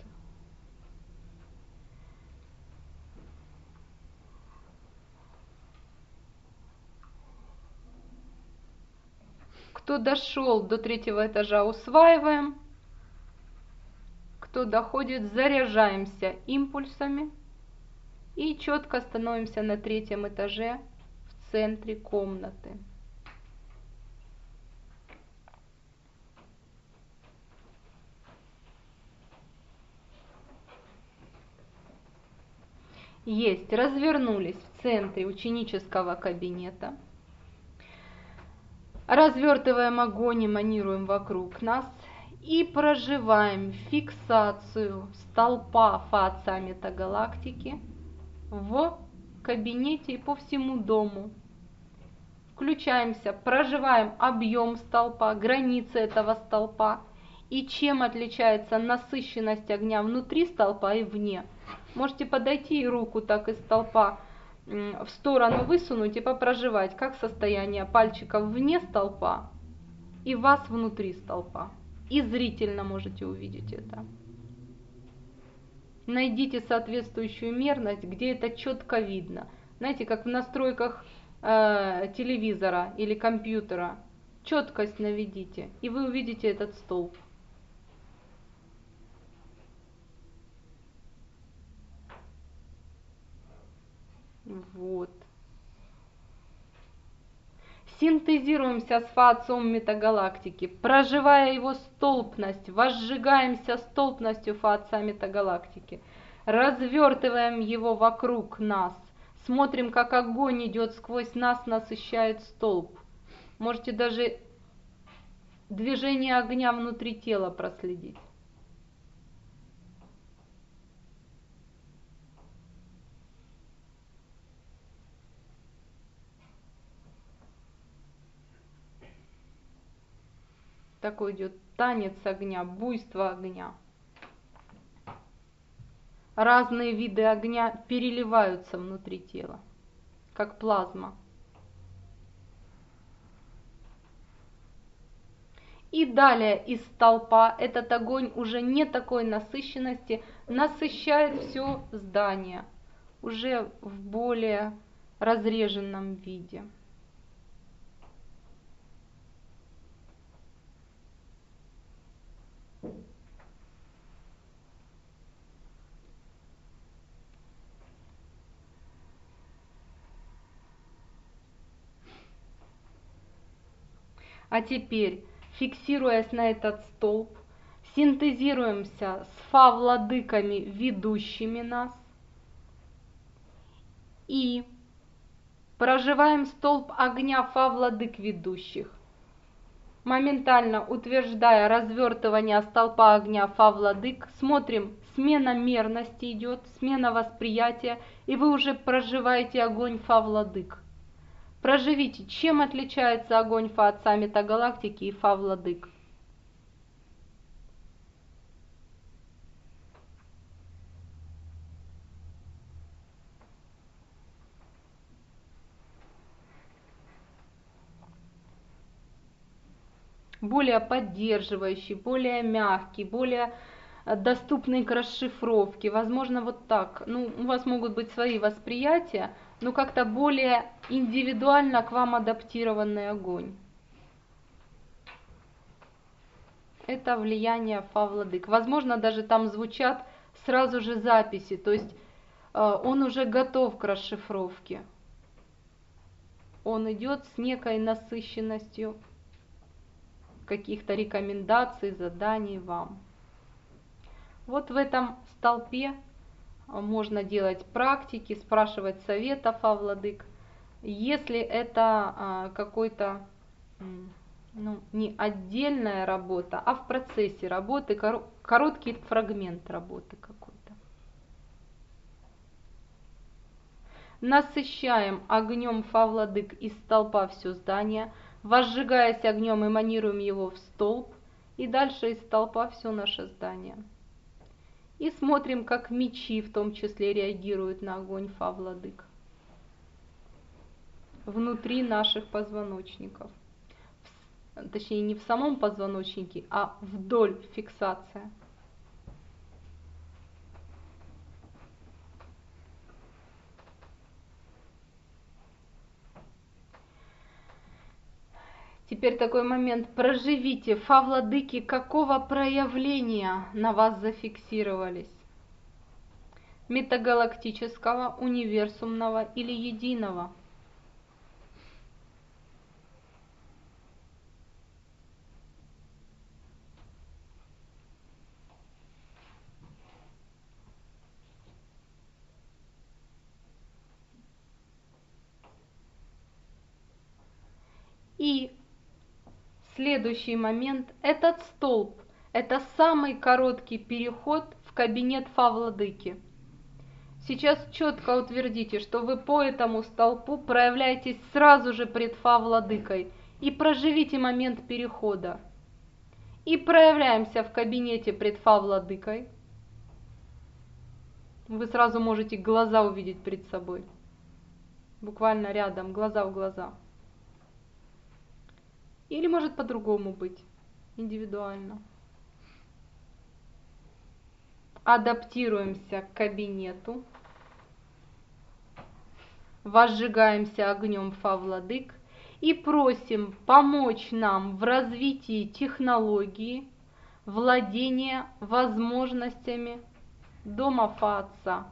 Кто дошел до 3-го этажа, усваиваем. Кто доходит, заряжаемся импульсами и четко становимся на 3-м этаже в центре комнаты. Есть, развернулись в центре ученического кабинета. Развертываем огонь, эманируем вокруг нас и проживаем фиксацию столпа фаца метагалактики в кабинете и по всему дому. Включаемся, проживаем объем столпа, границы этого столпа и чем отличается насыщенность огня внутри столпа и вне. Можете подойти и руку так из столпа в сторону высунуть и попроживать, как состояние пальчиков вне столпа и вас внутри столпа. И зрительно можете увидеть это. Найдите соответствующую мерность, где это четко видно. Знаете, как в настройках телевизора или компьютера. Четкость наведите, и вы увидите этот столб. Вот. Синтезируемся с фациум метагалактики, проживая его столпность, возжигаемся столпностью фация метагалактики, развертываем его вокруг нас, смотрим, как огонь идет сквозь нас, насыщает столб. Можете даже движение огня внутри тела проследить. Такой идет танец огня, буйство огня. Разные виды огня переливаются внутри тела, как плазма. И далее из столпа этот огонь уже не такой насыщенности насыщает все здание, уже в более разреженном виде. А теперь, фиксируясь на этот столб, синтезируемся с фа-владыками, ведущими нас, и проживаем столб огня фа-владык ведущих, моментально утверждая развертывание столпа огня фа-владык. Смотрим, смена мерности идет, смена восприятия, и вы уже проживаете огонь фа-владык. Проживите, чем отличается огонь Фа от саммита галактики и Фа-владык. Более поддерживающий, более мягкий, более доступный к расшифровке. Возможно, вот так. Ну, у вас могут быть свои восприятия, но как-то более индивидуально к вам адаптированный огонь. Это влияние Фа-владык. Возможно, даже там звучат сразу же записи, то есть он уже готов к расшифровке. Он идет с некой насыщенностью каких-то рекомендаций, заданий вам. Вот в этом столпе можно делать практики, спрашивать советов о владык. Если это какой-то, ну, не отдельная работа, а в процессе работы, короткий фрагмент работы какой-то. Насыщаем огнем Фа-владык из столпа все здание, возжигаясь огнем, эманируем его в столб, и дальше из столпа все наше здание. И смотрим, как мечи в том числе реагируют на огонь Фа-владык внутри наших позвоночников. Точнее, не в самом позвоночнике, а вдоль фиксация. Теперь такой момент. Проживите, Фа-владыки какого проявления на вас зафиксировались? Метагалактического, универсумного или единого? И следующий момент. Этот столб – это самый короткий переход в кабинет Фа-владыки. Сейчас четко утвердите, что вы по этому столпу проявляетесь сразу же пред Фа-владыкой и проживите момент перехода. И проявляемся в кабинете пред Фа-владыкой. Вы сразу можете глаза увидеть перед собой. Буквально рядом, глаза в глаза. Или может по-другому быть, индивидуально. Адаптируемся к кабинету. Возжигаемся огнем Фа-владык и просим помочь нам в развитии технологии, владения возможностями дома Фа-отца.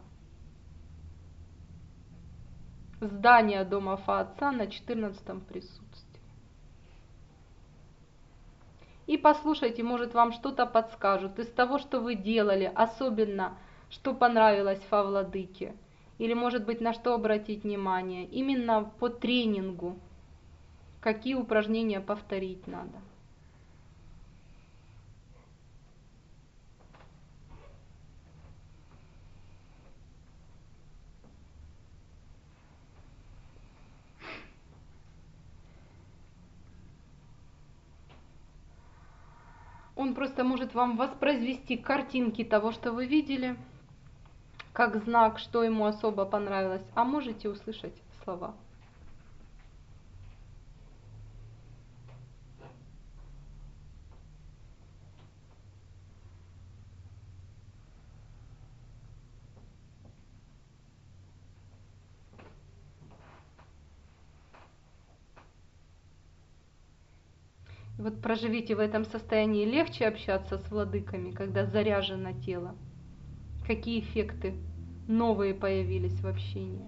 Здание дома Фа-отца на 14-м присутствии. И послушайте, может вам что-то подскажут из того, что вы делали, особенно что понравилось Фа-владыке, или может быть на что обратить внимание, именно по тренингу, какие упражнения повторить надо. Он просто может вам воспроизвести картинки того, что вы видели, как знак, что ему особо понравилось, а можете услышать слова. Вот проживите в этом состоянии, легче общаться с владыками, когда заряжено тело. Какие эффекты новые появились в общении?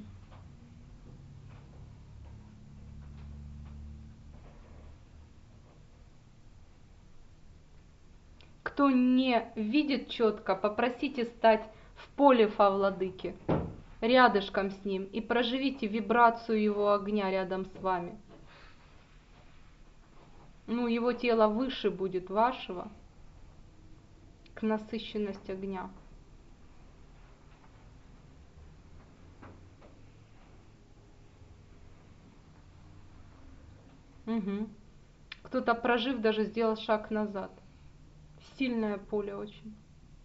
Кто не видит четко, попросите стать в поле Фа-владыки, рядышком с ним, и проживите вибрацию его огня рядом с вами. Ну, его тело выше будет вашего к насыщенности огня. Угу. Кто-то, прожив, даже сделал шаг назад. Сильное поле очень.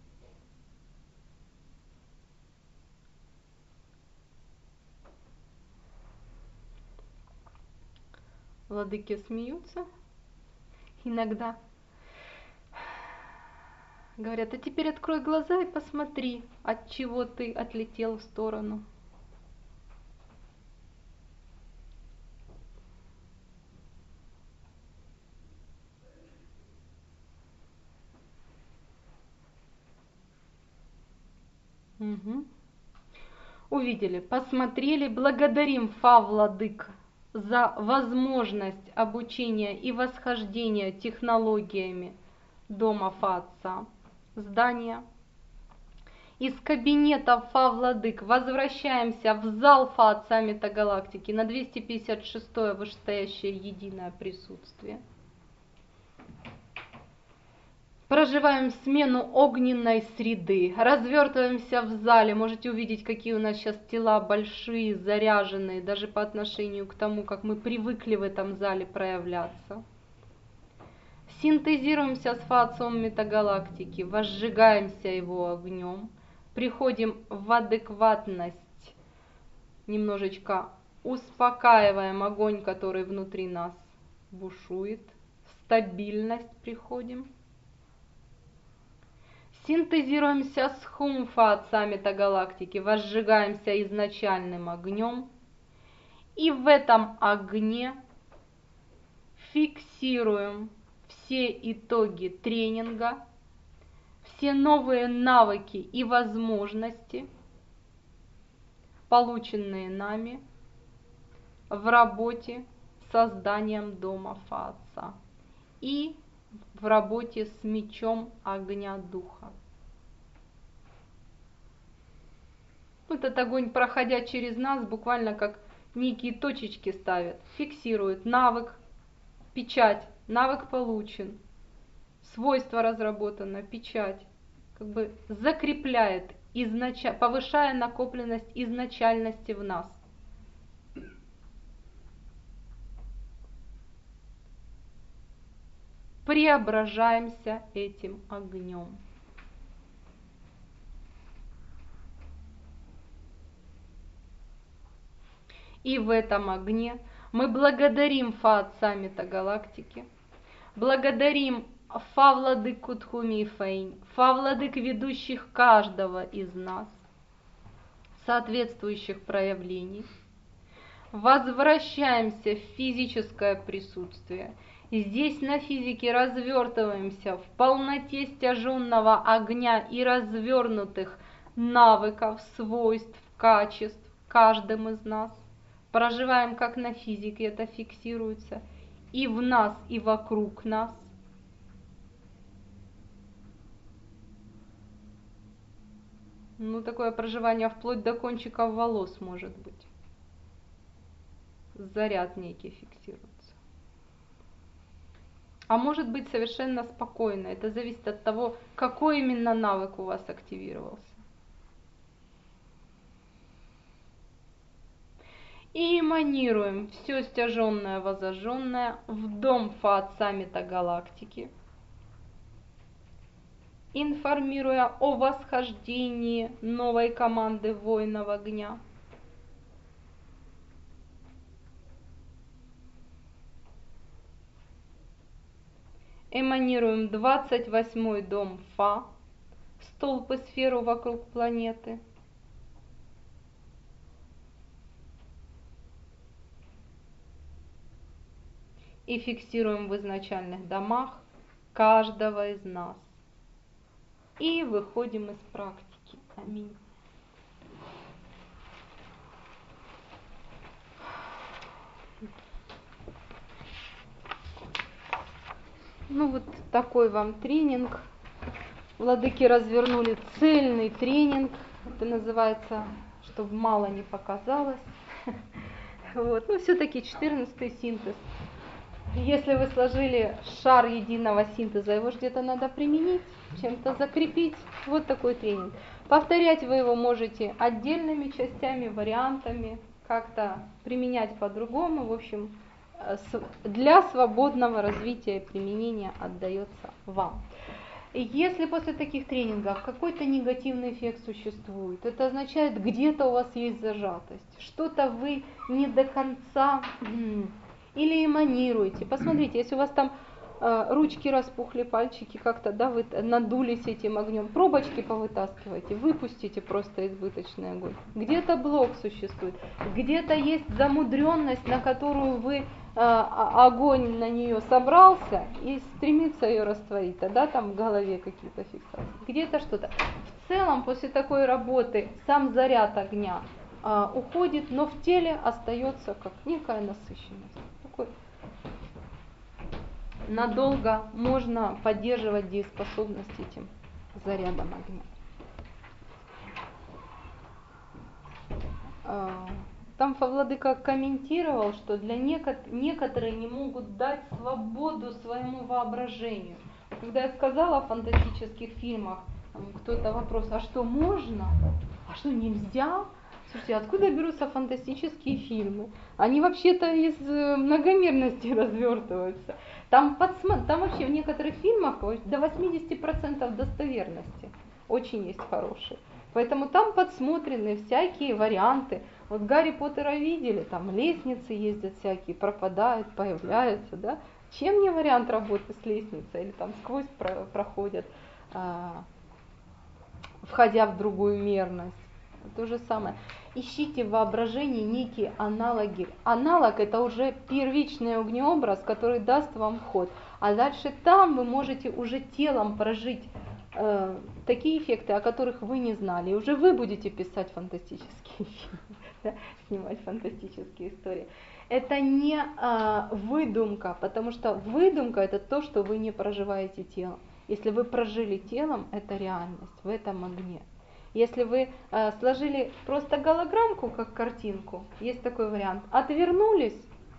Владыки смеются. Иногда говорят: а теперь открой глаза и посмотри, от чего ты отлетел в сторону. Угу. Увидели, посмотрели, благодарим Фа-владык за возможность обучения и восхождения технологиями дома Фа-отца, здания. Из кабинета Фа-владык возвращаемся в зал Фа-отца Метагалактики на 256-е вышестоящее единое присутствие. Проживаем смену огненной среды, развертываемся в зале. Можете увидеть, какие у нас сейчас тела большие, заряженные, даже по отношению к тому, как мы привыкли в этом зале проявляться. Синтезируемся с Фа-отцом Метагалактики, возжигаемся его огнем, приходим в адекватность, немножечко успокаиваем огонь, который внутри нас бушует, в стабильность приходим. Синтезируемся с Хум Фа-отца Метагалактики, возжигаемся изначальным огнем, и в этом огне фиксируем все итоги тренинга, все новые навыки и возможности, полученные нами в работе с созданием дома Фа-отца и в работе с мечом огня духа. Этот огонь, проходя через нас, буквально как некие точечки ставит, фиксирует навык, печать, навык получен, свойство разработано, печать, как бы закрепляет, повышая накопленность изначальности в нас. Преображаемся этим огнем. И в этом огне мы благодарим Фа-отца Метагалактики, благодарим Фа-владык Кутхуми и Фэйнь, Фа-владык, ведущих каждого из нас, соответствующих проявлений. Возвращаемся в физическое присутствие. Здесь на физике развертываемся в полноте стяженного огня и развернутых навыков, свойств, качеств каждым из нас. Проживаем как на физике, это фиксируется и в нас, и вокруг нас. Ну, такое проживание вплоть до кончиков волос может быть. Заряд некий фиксируется. А может быть совершенно спокойно. Это зависит от того, какой именно навык у вас активировался. И эманируем все стяженное, возожженное в дом Фа-отца Метагалактики, информируя о восхождении новой команды воинов огня. Эманируем 28-й дом Фа, столб и сферу вокруг планеты. И фиксируем в изначальных домах каждого из нас. И выходим из практики. Аминь. Ну вот такой вам тренинг. Владыки развернули цельный тренинг, это называется, чтобы мало не показалось. Вот. Но все-таки 14-й синтез. Если вы сложили шар единого синтеза, его же где-то надо применить, чем-то закрепить. Вот такой тренинг. Повторять вы его можете отдельными частями, вариантами, как-то применять по-другому. В общем, для свободного развития и применения отдается вам. Если после таких тренингов какой-то негативный эффект существует, это означает, где-то у вас есть зажатость, что-то вы не до конца или эманируете. Посмотрите, если у вас там ручки распухли, пальчики как-то, да, вы надулись этим огнем, пробочки повытаскивайте, выпустите просто избыточный огонь. Где-то блок существует, где-то есть замудренность, на которую вы огонь на нее собрался и стремится ее растворить, тогда там в голове какие-то фиксации, где-то что-то. В целом, после такой работы сам заряд огня уходит, но в теле остается как некая насыщенность. Такой. Надолго можно поддерживать дееспособность этим зарядом огня. Там Владыка комментировал, что для некоторые не могут дать свободу своему воображению. Когда я сказала о фантастических фильмах, кто-то вопрос, а что можно, а что нельзя? Слушайте, откуда берутся фантастические фильмы? Они вообще-то из многомерности развертываются. Там вообще в некоторых фильмах до 80% достоверности. Очень есть хорошие. Поэтому там подсмотрены всякие варианты. Вот Гарри Поттера видели, там лестницы ездят всякие, пропадают, появляются, да? Чем не вариант работы с лестницей? Или там сквозь проходят, входя в другую мерность. То же самое. Ищите в воображении некие аналоги. Аналог — это уже первичный огнеобраз, который даст вам вход. А дальше там вы можете уже телом прожить такие эффекты, о которых вы не знали. И уже вы будете писать фантастические фильмы, да, снимать фантастические истории. Это не выдумка, потому что выдумка — это то, что вы не проживаете телом. Если вы прожили телом, это реальность в этом огне. Если вы сложили просто голограммку, как картинку, есть такой вариант, отвернулись,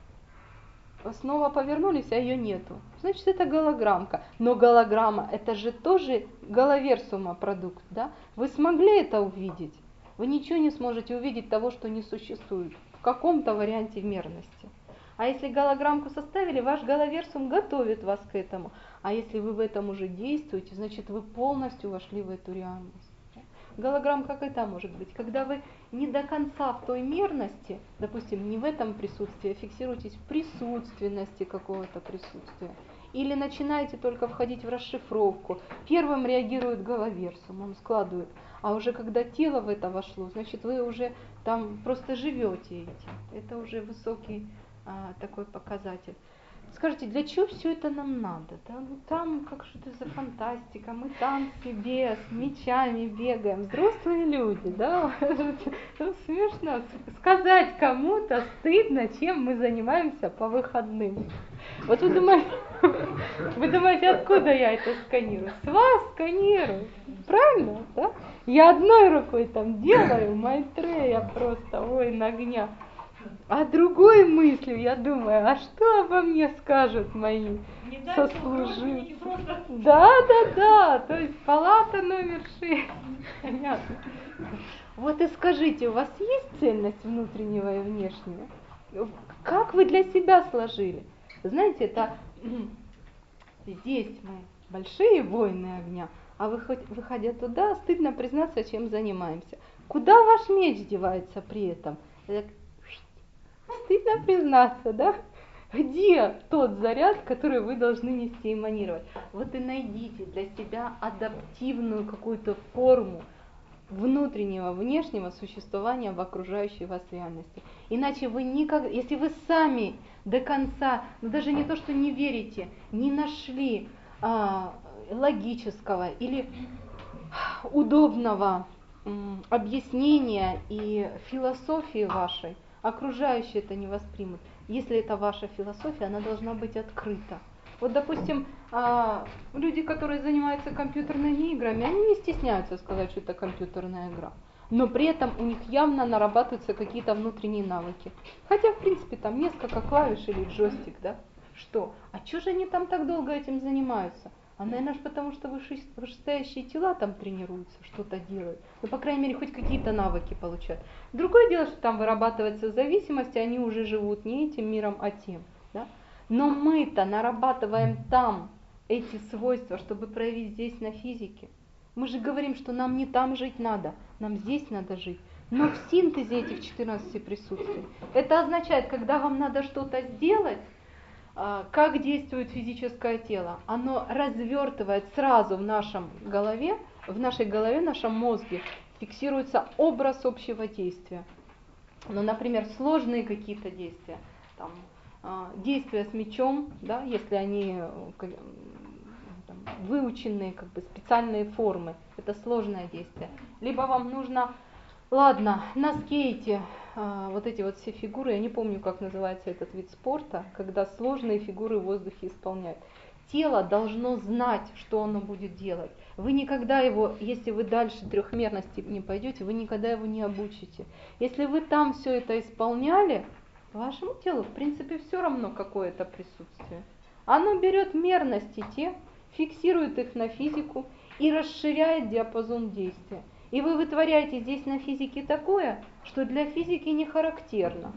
снова повернулись, а ее нету. Значит, это голограммка. Но голограмма — это же тоже головерсума продукт, да? Вы смогли это увидеть? Вы ничего не сможете увидеть того, что не существует в каком-то варианте мерности. А если голограммку составили, ваш головерсум готовит вас к этому. А если вы в этом уже действуете, значит, вы полностью вошли в эту реальность. Голограмма как это может быть? Когда вы не до конца в той мерности, допустим, не в этом присутствии, а фиксируетесь в присутственности какого-то присутствия. Или начинаете только входить в расшифровку. Первым реагирует головерсум, он складывает. А уже когда тело в это вошло, значит, вы уже там просто живете этим. Это уже высокий такой показатель. Скажите, для чего все это нам надо? Да? Ну, там как что-то за фантастика, мы танцы без, мечами бегаем, взрослые люди, да? Смешно сказать кому-то стыдно, чем мы занимаемся по выходным. Вот вы думаете, откуда я это сканирую? С вас сканирую, правильно? Да? Я одной рукой там делаю, Майтрея просто, ой, на огня. А другой мыслью я думаю, а что обо мне скажут мои сослуживцы? Да, то есть палата номер 6. Понятно. Вот и скажите, у вас есть цельность внутреннего и внешнего? Как вы для себя сложили? Знаете, это здесь мы большие воины огня, а выходя туда, стыдно признаться, чем занимаемся. Куда ваш меч девается при этом? Стыдно признаться, да? Где тот заряд, который вы должны нести и эманировать? Вот и найдите для себя адаптивную какую-то форму внутреннего, внешнего существования в окружающей вас реальности. Иначе вы никогда, если вы сами до конца, ну даже не то, что не верите, не нашли логического или удобного объяснения и философии вашей, окружающие это не воспримут. Если это ваша философия, она должна быть открыта. Вот, допустим, люди, которые занимаются компьютерными играми, они не стесняются сказать, что это компьютерная игра. Но при этом у них явно нарабатываются какие-то внутренние навыки. Хотя, в принципе, там несколько клавиш или джойстик, да? Что? А чё же они там так долго этим занимаются? А, наверное, потому что вышестоящие тела там тренируются, что-то делают. Ну, по крайней мере, хоть какие-то навыки получают. Другое дело, что там вырабатывается зависимость, и они уже живут не этим миром, а тем. Да? Но мы-то нарабатываем там эти свойства, чтобы проявить здесь на физике. Мы же говорим, что нам не там жить надо, нам здесь надо жить. Но в синтезе этих 14 присутствий. Это означает, когда вам надо что-то сделать, как действует физическое тело? Оно развертывает сразу в нашей голове, в нашем мозге, фиксируется образ общего действия. Ну, например, сложные какие-то действия, там, действия с мячом, да, если они там, выученные, как бы специальные формы, это сложное действие. Либо вам нужно, ладно, на скейте, вот эти вот все фигуры, я не помню, как называется этот вид спорта, когда сложные фигуры в воздухе исполняют. Тело должно знать, что оно будет делать. Вы никогда его, если вы дальше трехмерности не пойдете, вы никогда его не обучите. Если вы там все это исполняли, вашему телу, в принципе, все равно какое-то присутствие. Оно берет мерности те, фиксирует их на физику и расширяет диапазон действия. И вы вытворяете здесь на физике такое, что для физики не характерно.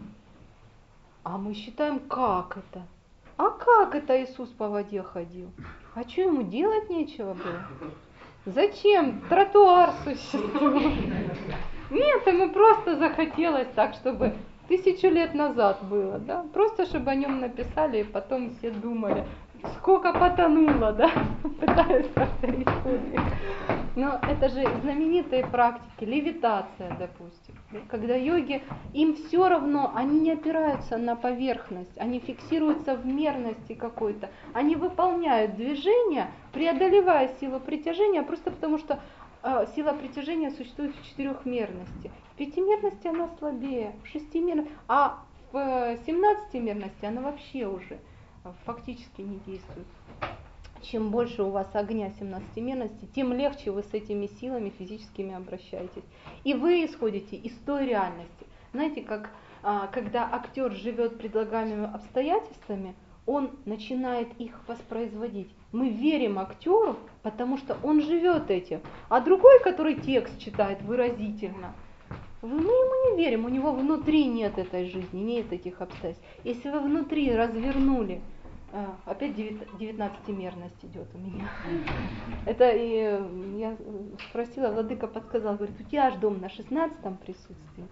А мы считаем, как это? А как это Иисус по воде ходил? А что ему делать нечего было? Зачем тротуар существует? Нет, ему просто захотелось так, чтобы 1000 лет назад было, да? Просто чтобы о нем написали, и потом все думали, сколько потонуло, да? Пытаясь повторить подвиг. Но это же знаменитые практики, левитация, допустим. Когда йоги, им все равно, они не опираются на поверхность, они фиксируются в мерности какой-то. Они выполняют движения, преодолевая силу притяжения, просто потому что сила притяжения существует в 4-мерности. В 5-мерности она слабее, в 6-мерности, а в 17-мерности она вообще уже фактически не действует. Чем больше у вас огня 17-мерности, тем легче вы с этими силами физическими обращаетесь. И вы исходите из той реальности. Знаете, как когда актер живет предлагаемыми обстоятельствами, он начинает их воспроизводить. Мы верим актеру, потому что он живет этим. А другой, который текст читает выразительно, мы ему не верим, у него внутри нет этой жизни, нет этих обстоятельств. Если вы внутри развернули, опять 19-мерность идет у меня. Это и я спросила, владыка подсказал, говорит, у тебя аж дом на 16-м присутствии.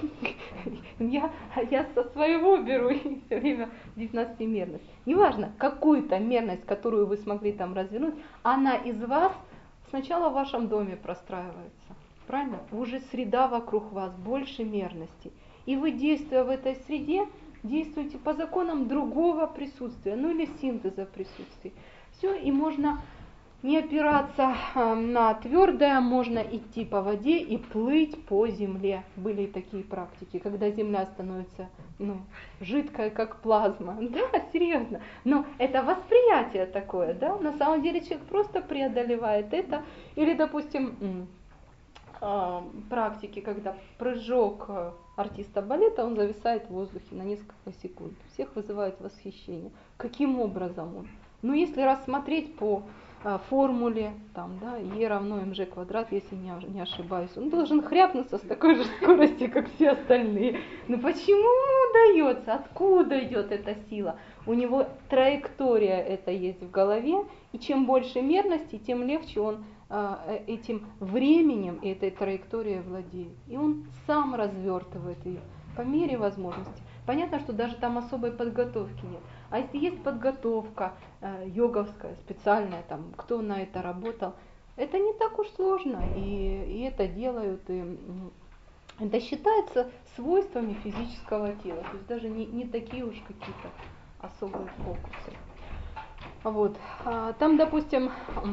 Я со своего беру и все время 19-мерность. Неважно, какую-то мерность, которую вы смогли там развернуть, она из вас сначала в вашем доме простраивается. Правильно? Уже среда вокруг вас, больше мерности. И вы, действуя в этой среде, действуйте по законам другого присутствия, ну или синтеза присутствий. Все, и можно не опираться на твердое, можно идти по воде и плыть по земле. Были такие практики, когда земля становится жидкой, как плазма. Да, серьезно. Но это восприятие такое, да. На самом деле человек просто преодолевает это. Или, допустим, практики, когда прыжок артиста балета, он зависает в воздухе на несколько секунд. Всех вызывает восхищение. Каким образом он? Ну, если рассмотреть по формуле, там, да, E равно mg квадрат, если не ошибаюсь, он должен хряпнуться с такой же скоростью, как все остальные. Но почему ему удается? Откуда идет эта сила? У него траектория это есть в голове, и чем больше мерности, тем легче он этим временем и этой траекторией владеет. И он сам развертывает ее по мере возможности. Понятно, что даже там особой подготовки нет. А если есть подготовка йоговская, специальная, там, кто на это работал, это не так уж сложно. И это делают. И это считается свойствами физического тела. То есть даже не такие уж какие-то особые фокусы. Вот. Там, допустим,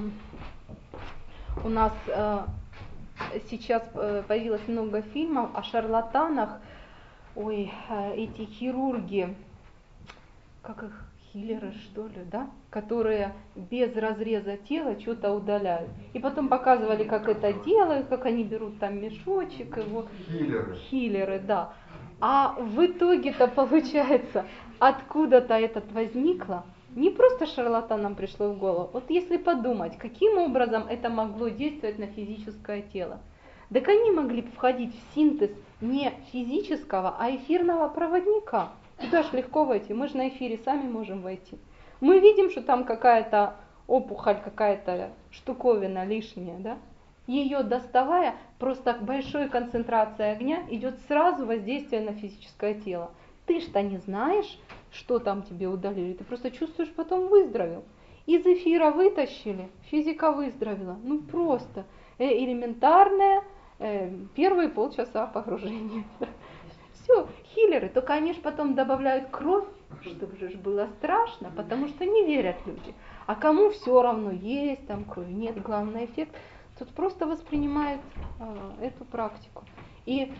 у нас сейчас появилось много фильмов о шарлатанах. Ой, эти хирурги, как их, хиллеры, что ли, да, которые без разреза тела что-то удаляют. И потом показывали, как это делают, как они берут там мешочек, его хиллеры, да. А в итоге-то получается, откуда-то это возникло, не просто шарлатанам пришло в голову. Вот если подумать, каким образом это могло действовать на физическое тело. Так они могли входить в синтез не физического, а эфирного проводника. Туда ж легко войти, мы же на эфире сами можем войти. Мы видим, что там какая-то опухоль, какая-то штуковина лишняя, да? Ее доставая, просто большой концентрацией огня идет сразу воздействие на физическое тело. Ты ж-то не знаешь, что там тебе удалили, ты просто чувствуешь, потом выздоровел. Из эфира вытащили, физика выздоровела. Ну просто элементарное первые полчаса погружения. Все, хиллеры, только они же потом добавляют кровь, чтобы же было страшно, потому что не верят люди. А кому все равно, есть там кровь, нет, главный эффект. Тут просто воспринимает эту практику. И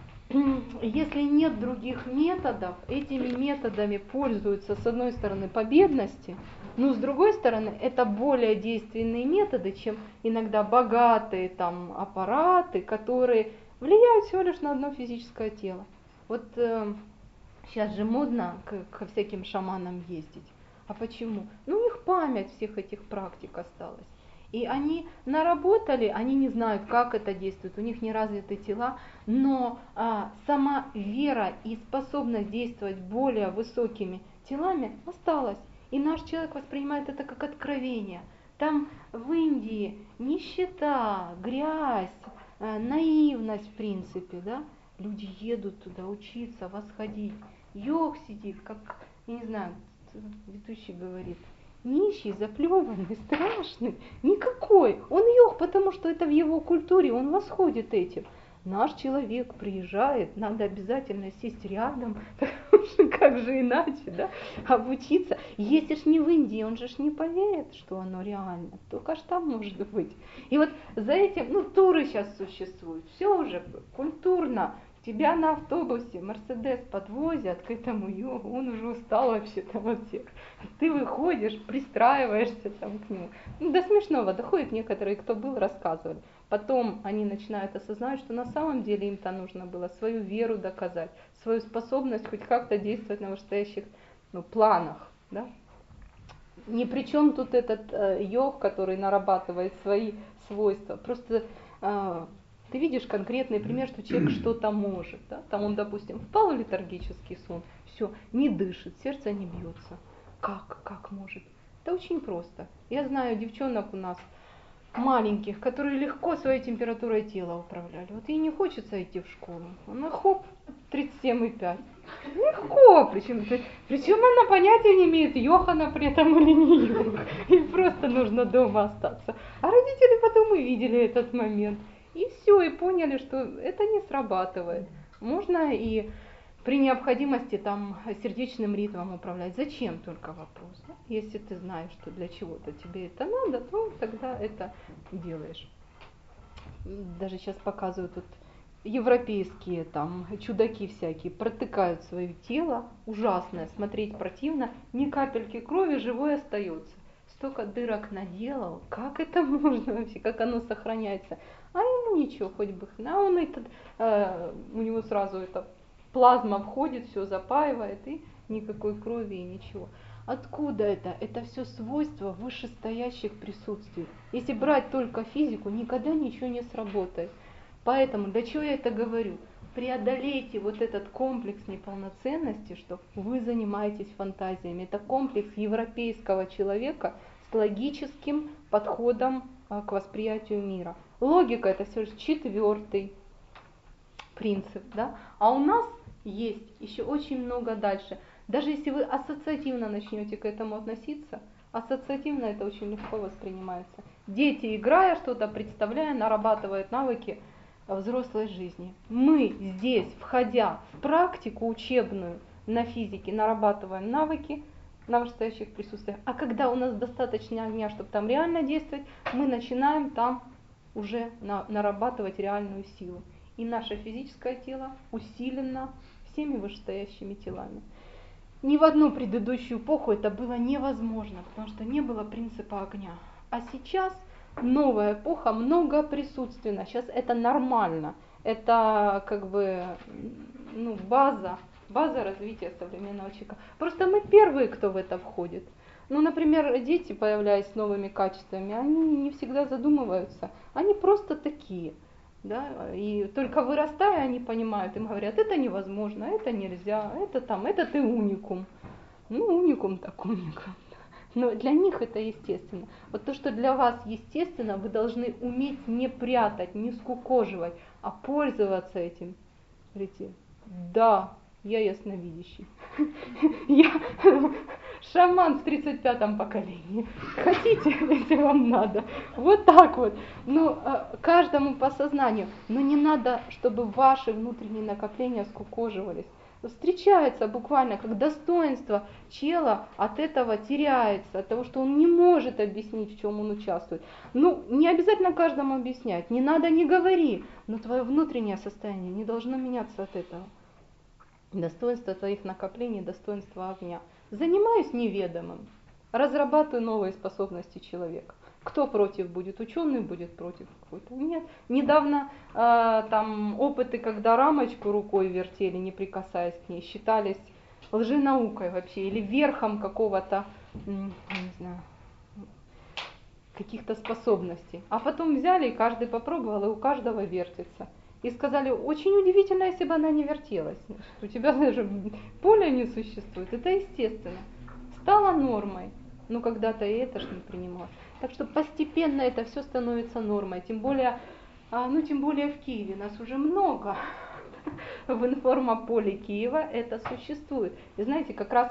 если нет других методов, этими методами пользуются с одной стороны по бедности, но с другой стороны это более действенные методы, чем иногда богатые там аппараты, которые влияют всего лишь на одно физическое тело. Вот сейчас же модно ко всяким шаманам ездить. А почему? Ну у них память всех этих практик осталась. И они наработали, они не знают, как это действует, у них не развиты тела, но сама вера и способность действовать более высокими телами осталась. И наш человек воспринимает это как откровение. Там в Индии нищета, грязь, наивность в принципе, да? Люди едут туда учиться, восходить. Йог сидит, как, я не знаю, ведущий говорит, нищий, заплеванный, страшный, никакой. Он йог, потому что это в его культуре, он восходит этим. Наш человек приезжает, надо обязательно сесть рядом, потому что как же иначе, да, обучиться. Если ж не в Индии, он же ж не поверит, что оно реально, только ж там может быть. И вот за этим, ну, туры сейчас существуют, все уже культурно. Тебя на автобусе Мерседес подвозят к этому йогу, он уже устал вообще-то от всех. Ты выходишь, пристраиваешься там к нему. Ну, до смешного доходит, некоторые, кто был, рассказывали. Потом они начинают осознавать, что на самом деле им-то нужно было свою веру доказать, свою способность хоть как-то действовать на вышестоящих планах. Да? Ни при чем тут этот йог, который нарабатывает свои свойства. Просто ты видишь конкретный пример, что человек что-то может. Да? Там он, допустим, впал в летаргический сон, все, не дышит, сердце не бьется. Как может? Это очень просто. Я знаю девчонок у нас маленьких, которые легко своей температурой тела управляли. Вот ей не хочется идти в школу. Она хоп, 37,5. Легко, причем она понятия не имеет, йог она при этом или не йог. Ей просто нужно дома остаться. А родители потом увидели этот момент. И все, и поняли, что это не срабатывает. Можно и при необходимости там сердечным ритмом управлять. Зачем только вопрос? Да? Если ты знаешь, что для чего-то тебе это надо, то тогда это делаешь. Даже сейчас показывают тут европейские там чудаки всякие, протыкают свое тело, ужасное, смотреть противно, ни капельки крови, живой остается. Столько дырок наделал, как это можно вообще, как оно сохраняется? А ему ничего, хоть бы хна, он этот, у него сразу эта плазма входит, все запаивает, и никакой крови и ничего. Откуда это? Это все свойства вышестоящих присутствий. Если брать только физику, никогда ничего не сработает. Поэтому, для чего я это говорю? Преодолейте вот этот комплекс неполноценности, что вы занимаетесь фантазиями. Это комплекс европейского человека с логическим подходом к восприятию мира. Логика — это всего лишь 4-й принцип, да? А у нас есть еще очень много дальше. Даже если вы ассоциативно начнете к этому относиться, ассоциативно это очень легко воспринимается. Дети, играя что-то, представляя, нарабатывают навыки взрослой жизни. Мы здесь, входя в практику учебную на физике, нарабатываем навыки на вышестоящих присутствиях. А когда у нас достаточно огня, чтобы там реально действовать, мы начинаем там уже нарабатывать реальную силу. И наше физическое тело усилено всеми вышестоящими телами. Ни в одну предыдущую эпоху это было невозможно, потому что не было принципа огня. А сейчас новая эпоха, много присутственно. Сейчас это нормально. Это как бы база развития современного человека. Просто мы первые, кто в это входит. Ну, например, дети, появляясь с новыми качествами, они не всегда задумываются. Они просто такие. Да? И только вырастая, они понимают, им говорят, это невозможно, это нельзя, это ты уникум. Ну, уникум так уникум. Но для них это естественно. Вот то, что для вас естественно, вы должны уметь не прятать, не скукоживать, а пользоваться этим. Говорите, да, я ясновидящий. Я шаман в 35-м поколении. Хотите, если вам надо. Вот так вот. Ну, каждому по сознанию. Но не надо, чтобы ваши внутренние накопления скукоживались. Встречается буквально как достоинство чела от этого теряется, от того, что он не может объяснить, в чем он участвует. Ну, не обязательно каждому объяснять, не надо, не говори, но твое внутреннее состояние не должно меняться от этого. Достоинство твоих накоплений, достоинство огня. Занимаюсь неведомым, разрабатываю новые способности человека. Кто против будет? Ученый будет против какой-то? Нет. Недавно там опыты, когда рамочку рукой вертели, не прикасаясь к ней, считались лженаукой вообще, или верхом какого-то, не знаю, каких-то способностей. А потом взяли, и каждый попробовал, и у каждого вертится. И сказали, очень удивительно, если бы она не вертелась. У тебя даже поля не существует. Это естественно. Стало нормой. Но когда-то и это ж не принималось. Так что постепенно это все становится нормой. Тем более в Киеве нас уже много. В информополе Киева это существует. И знаете, как раз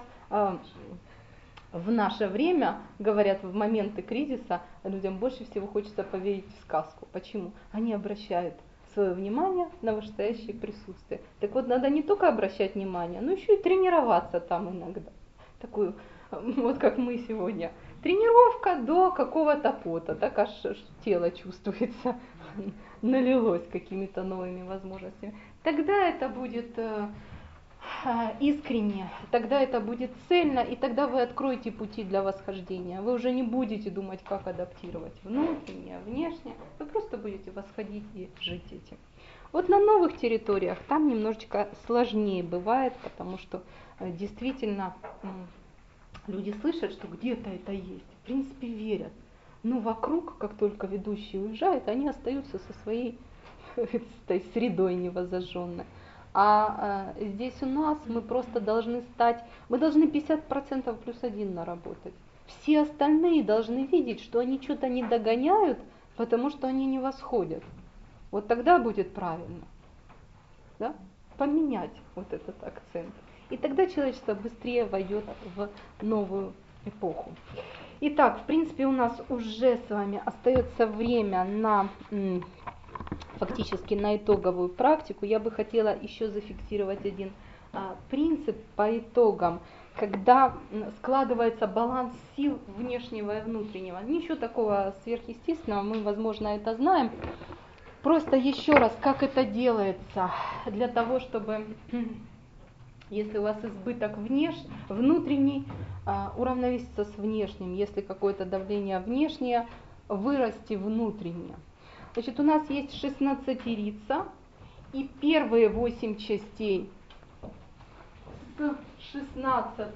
в наше время, говорят, в моменты кризиса людям больше всего хочется поверить в сказку. Почему? Они обращают свое внимание на вышестоящее присутствие. Так вот, надо не только обращать внимание, но еще и тренироваться там иногда. Такую, вот как мы сегодня. Тренировка до какого-то пота, так аж тело чувствуется, налилось какими-то новыми возможностями. Тогда это будет искренне, тогда это будет цельно, и тогда вы откроете пути для восхождения. Вы уже не будете думать, как адаптировать внутреннее, внешнее, вы просто будете восходить и жить этим. Вот на новых территориях там немножечко сложнее бывает, потому что действительно люди слышат, что где-то это есть, в принципе верят. Но вокруг, как только ведущий уезжает, они остаются со своей средой невозожженной. А здесь у нас мы просто должны мы должны 50% плюс 1 наработать. Все остальные должны видеть, что они что-то не догоняют, потому что они не восходят. Вот тогда будет правильно. Да? Поменять вот этот акцент. И тогда человечество быстрее войдет в новую эпоху. Итак, в принципе, у нас уже с вами остается время на фактически на итоговую практику. Я бы хотела еще зафиксировать один принцип по итогам, когда складывается баланс сил внешнего и внутреннего. Ничего такого сверхъестественного, мы, возможно, это знаем. Просто еще раз, как это делается, для того, чтобы, если у вас избыток внутренний, уравновеситься с внешним, если какое-то давление внешнее, вырасти внутреннее. Значит, у нас есть 16-рица, и первые 8 частей с 16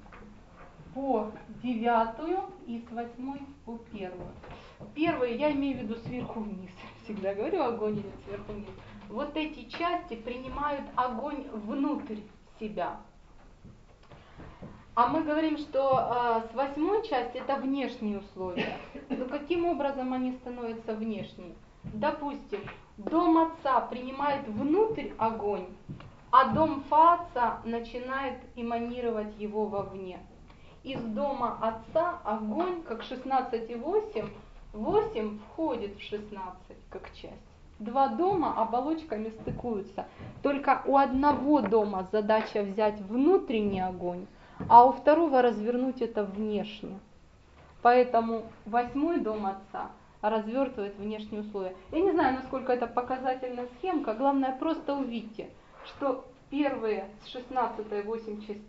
по 9 и с 8 по 1. Первые, я имею в виду сверху вниз, всегда говорю, огонь идет сверху вниз. Вот эти части принимают огонь внутрь себя. А мы говорим, что с 8 части это внешние условия. Но каким образом они становятся внешними? Допустим, дом отца принимает внутрь огонь, а дом фаца начинает эманировать его вовне. Из дома отца огонь, как 16,8, 8 входит в 16 как часть. Два дома оболочками стыкуются. Только у одного дома задача взять внутренний огонь, а у второго развернуть это внешне. Поэтому 8 дом отца развертывает внешние условия. Я не знаю, насколько это показательная схемка, главное просто увидьте, что первые с 16 8 частей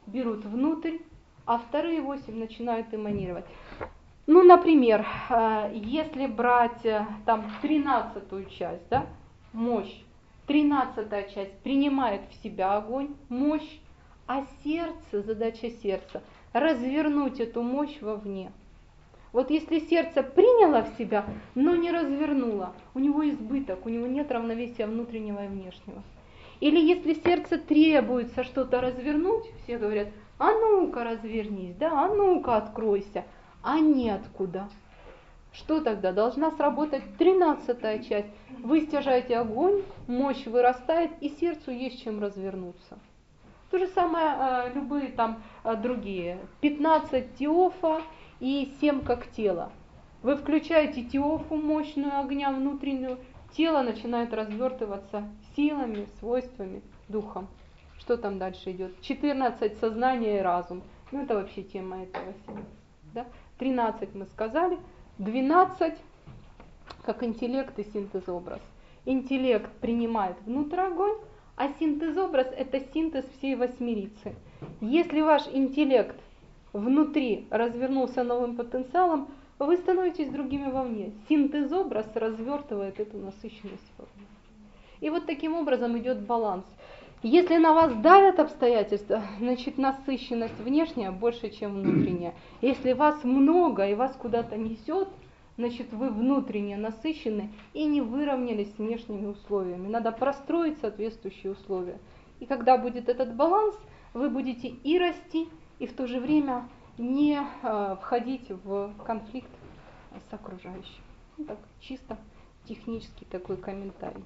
берут внутрь, а вторые 8 начинают эманировать. Ну, например, если брать там 13-ю часть, да, мощь, 13-я часть принимает в себя огонь, мощь, а сердце, задача сердца, развернуть эту мощь вовне. Вот если сердце приняло в себя, но не развернуло, у него избыток, у него нет равновесия внутреннего и внешнего. Или если сердце требуется что-то развернуть, все говорят, а ну-ка развернись, да, а ну-ка откройся, а неоткуда. Что тогда? Должна сработать 13-я часть. Вы стяжаете огонь, мощь вырастает, и сердцу есть чем развернуться. То же самое любые там другие. 15 теофа и 7 как тело. Вы включаете теофу, мощную огня внутреннюю, тело начинает развертываться силами, свойствами, духом. Что там дальше идет? 14 сознание и разум. Ну это вообще тема этого синтеза. Да? 13 мы сказали, 12 как интеллект и синтез-образ. Интеллект принимает внутрь огонь, а синтез-образ это синтез всей восьмерицы. Если ваш интеллект внутри развернулся новым потенциалом, вы становитесь другими вовне. Синтез-образ развертывает эту насыщенность вовне. И вот таким образом идет баланс. Если на вас давят обстоятельства, значит насыщенность внешняя больше, чем внутренняя. Если вас много и вас куда-то несет, значит вы внутренне насыщены и не выровнялись с внешними условиями. Надо простроить соответствующие условия. И когда будет этот баланс, вы будете и расти, и в то же время не входить в конфликт с окружающим. Так, чисто технический такой комментарий.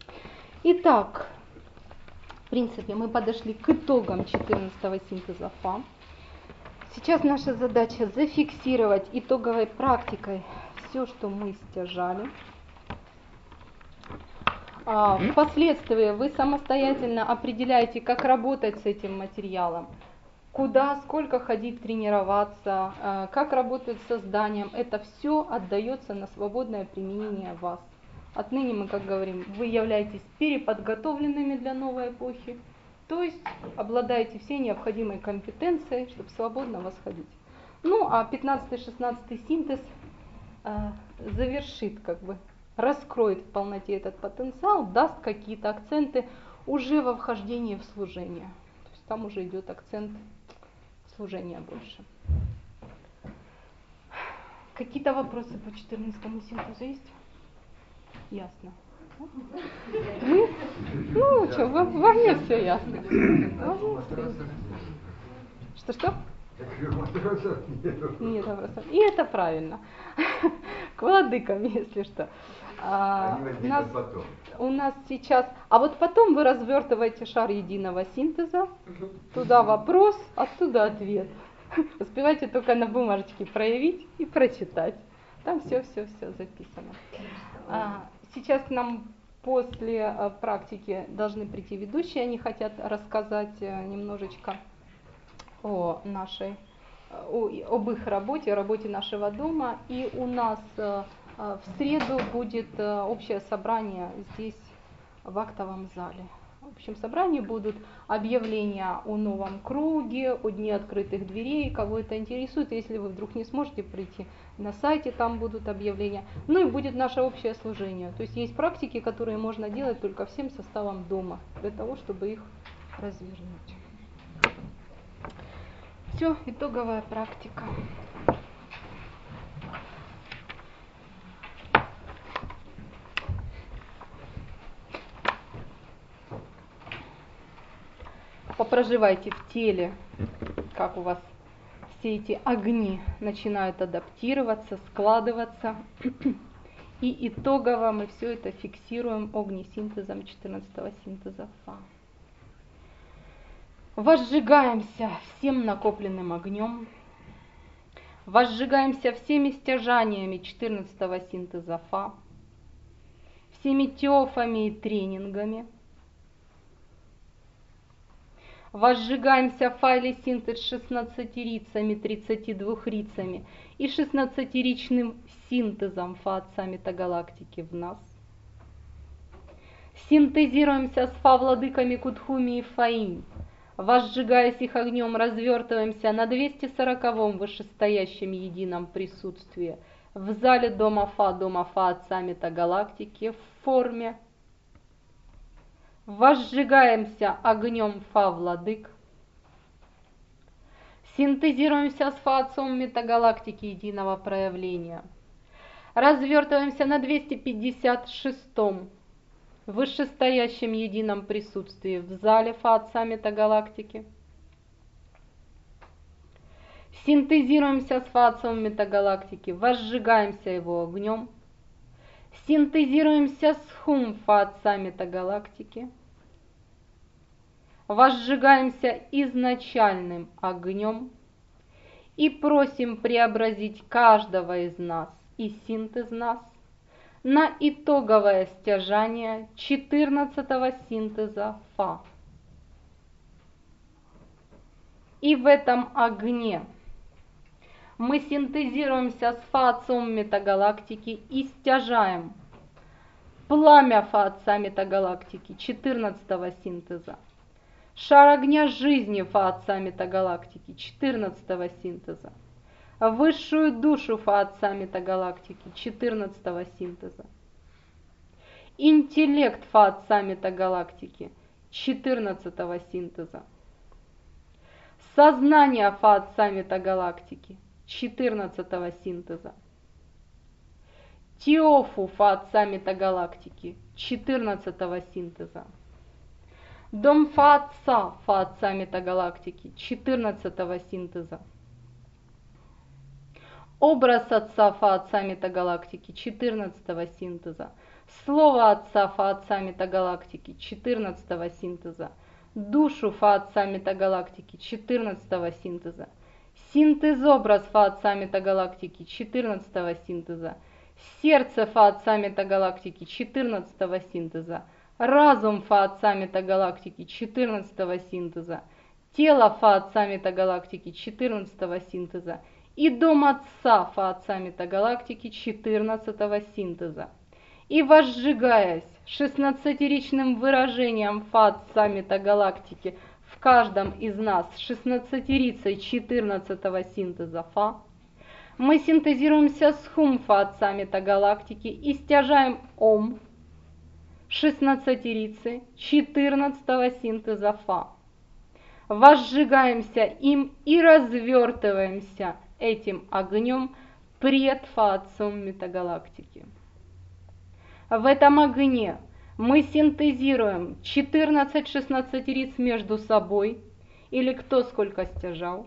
Итак, в принципе, мы подошли к итогам 14-го синтеза Фа. Сейчас наша задача зафиксировать итоговой практикой все, что мы стяжали. Впоследствии вы самостоятельно определяете, как работать с этим материалом, куда, сколько ходить тренироваться, как работать с созданием. Это все отдается на свободное применение вас. Отныне мы, как говорим, вы являетесь переподготовленными для новой эпохи, то есть обладаете всей необходимой компетенцией, чтобы свободно восходить. Ну, а 15-16 синтез завершит, раскроет в полноте этот потенциал, даст какие-то акценты уже во вхождении в служение. То есть там уже идет акцент служения больше. Какие-то вопросы по 14-му синтезу есть? Ясно. Мы? Ну, что, во мне все ясно. Что? Нет вопросов. И это правильно. К владыкам, если что. У нас сейчас... А вот потом вы развертываете шар единого синтеза. Туда вопрос, оттуда ответ. Успевайте только на бумажечке проявить и прочитать. Там все записано. Сейчас к нам после практики должны прийти ведущие. Они хотят рассказать немножечко об их работе, о работе нашего дома. И у нас в среду будет общее собрание здесь, в актовом зале. В общем собрании будут объявления о новом круге, о дне открытых дверей. Кого это интересует, если вы вдруг не сможете прийти, на сайте там будут объявления. Ну и будет наше общее служение. То есть есть практики, которые можно делать только всем составом дома, для того, чтобы их развернуть. Все, итоговая практика. Попроживайте в теле, как у вас все эти огни начинают адаптироваться, складываться. И итогово мы все это фиксируем огнесинтезом 14-го синтеза Фа. Возжигаемся всем накопленным огнем. Возжигаемся всеми стяжаниями 14-го синтеза Фа, всеми теофами и тренингами. Возжигаемся в файле синтез 16-рицами, 32-рицами и 16-ричным синтезом Фа-Отца Метагалактики в нас. Синтезируемся с Фа-владыками Кудхуми и Фаинь, Возжигаясь их огнем, развертываемся на 240-м вышестоящем едином присутствии в зале дома Фа от саммита галактики в форме. Возжигаемся огнем Фа владык. Синтезируемся с Фа отцом метагалактики единого проявления. Развертываемся на 256-м вышестоящем едином присутствии в зале Фа отца метагалактики. Синтезируемся с Фа отцом метагалактики, возжигаемся его огнем. Синтезируемся с Хум Фа отца метагалактики. Возжигаемся изначальным огнем и просим преобразить каждого из нас и синтез нас на итоговое стяжание 14-го синтеза Фа. И в этом огне мы синтезируемся с Фа отцом метагалактики и стяжаем пламя Фа отца метагалактики 14-го синтеза, шар огня жизни Фа отца метагалактики 14-го синтеза, высшую душу Фа отца метагалактики 14-го синтеза, интеллект Фа отца метагалактики 14-го синтеза, сознание Фа отца метагалактики 14-го синтеза, Теофу Фа отца метагалактики 14-го синтеза, дом Фа отца метагалактики 14-го синтеза, образ отца Фа отца метагалактики 14-го синтеза, слово отца Фа отца метагалактики 14-го синтеза, душу Фа отца метагалактики 14-го синтеза, синтез-образ Фа отца метагалактики 14-го синтеза, сердце Фа отца метагалактики 14-го синтеза, разум Фа отца метагалактики 14-го синтеза, тело Фа отца метагалактики 14-го синтеза и дом отца Фа отца метагалактики 14-го синтеза. И возжигаясь 16-ричным выражением Фа отца метагалактики в каждом из нас 16-рицей 14-го синтеза Фа, мы синтезируемся с Хум Фа отца метагалактики и стяжаем Ом 16-рицы 14-го синтеза Фа. Возжигаемся им и развертываемся этим огнем пред Фа отцом метагалактики. В этом огне мы синтезируем 14 16-риц между собой, или кто сколько стяжал.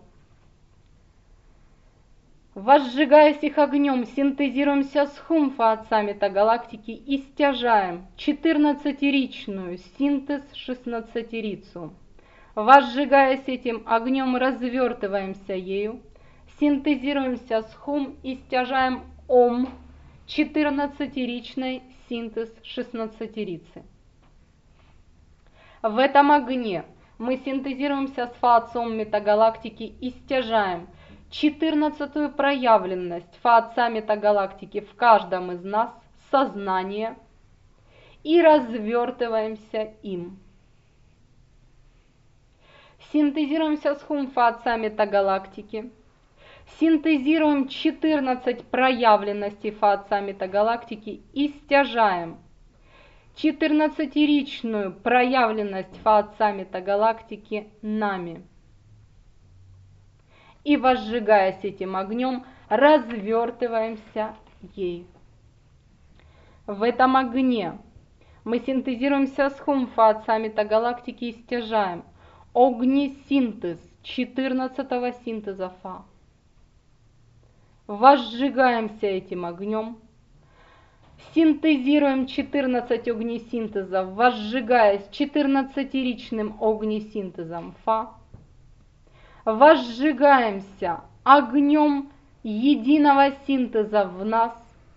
Возжигаясь их огнем, синтезируемся с Хум Фа отца метагалактики и стяжаем 14-ричную синтез 16-рицу. Возжигаясь этим огнем, развертываемся ею, синтезируемся с Хум и стяжаем Ом 14-ричной синтез 16-рицы. В этом огне мы синтезируемся с Фа отцом метагалактики и стяжаем 14-ю проявленность Фа отца метагалактики в каждом из нас, сознание, и развертываемся им. Синтезируемся с Хум Фа отца метагалактики, синтезируем 14 проявленностей Фа отца метагалактики и стяжаем 14-ричную проявленность Фа отца метагалактики нами. И возжигаясь этим огнем, развертываемся ей. В этом огне мы синтезируемся с Хум Фа отца метагалактики и стяжаем огнесинтез 14-го синтеза Фа. Возжигаемся этим огнем, синтезируем 14 огнесинтезов, возжигаясь 14-ричным огнесинтезом Фа. Возжигаемся огнем единого синтеза в нас,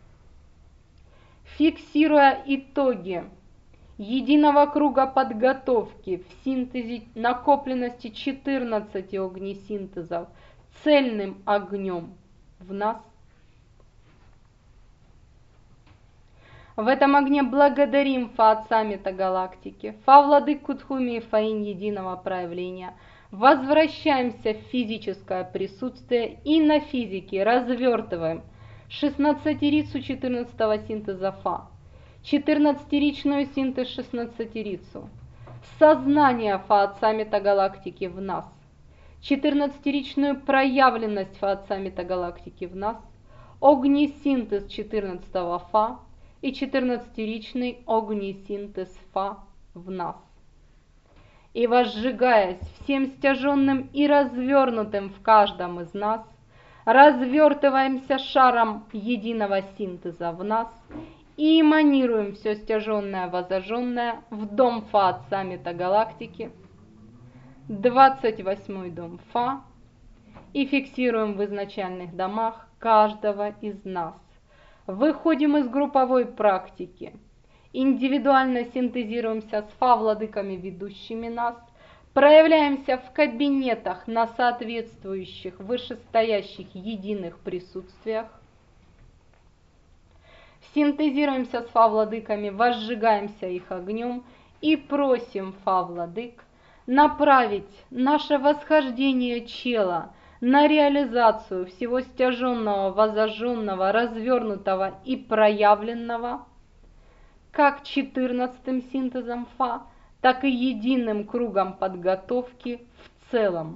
фиксируя итоги единого круга подготовки в синтезе накопленности 14 огнесинтезов цельным огнем в нас. В этом огне благодарим Фа Отца Метагалактики, Фа Владык Кудхуми и Фаинь Единого Проявления. Возвращаемся в физическое присутствие и на физике развертываем 16-рицу 14-го синтеза Фа, 14-ричную синтез 16-рицу, сознание Фа Отца Метагалактики в нас, 14-ричную проявленность Фа Отца Метагалактики в нас, огнесинтез 14-го Фа и 14-ричный огнесинтез Фа в нас. И возжигаясь всем стяженным и развернутым в каждом из нас, развертываемся шаром единого синтеза в нас и эманируем все стяженное, возожженное в дом Фа Отца Метагалактики, 28-й дом Фа, и фиксируем в изначальных домах каждого из нас. Выходим из групповой практики, индивидуально синтезируемся с Фа-владыками, ведущими нас, проявляемся в кабинетах на соответствующих вышестоящих единых присутствиях, синтезируемся с Фа-владыками, возжигаемся их огнем и просим Фа-владык направить наше восхождение чела на реализацию всего стяженного, возожженного, развернутого и проявленного, как 14-м синтезом Фа, так и единым кругом подготовки в целом,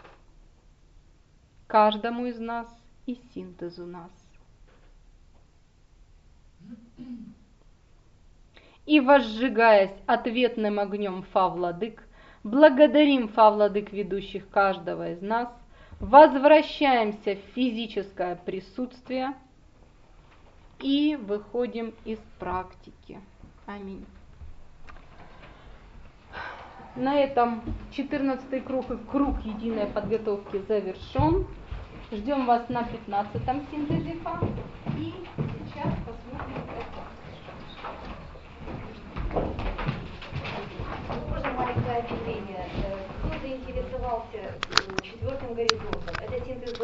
каждому из нас и синтезу нас. И возжигаясь ответным огнем Фа-владык, благодарим Фа-владык, ведущих каждого из нас, возвращаемся в физическое присутствие и выходим из практики. Аминь. На этом 14-й круг и круг единой подготовки завершен. Ждем вас на 15-м синтезе Фа. И сейчас посмотрим это. Можно маленькое объявление. Кто заинтересовался 4-м горизонтом? Это синтез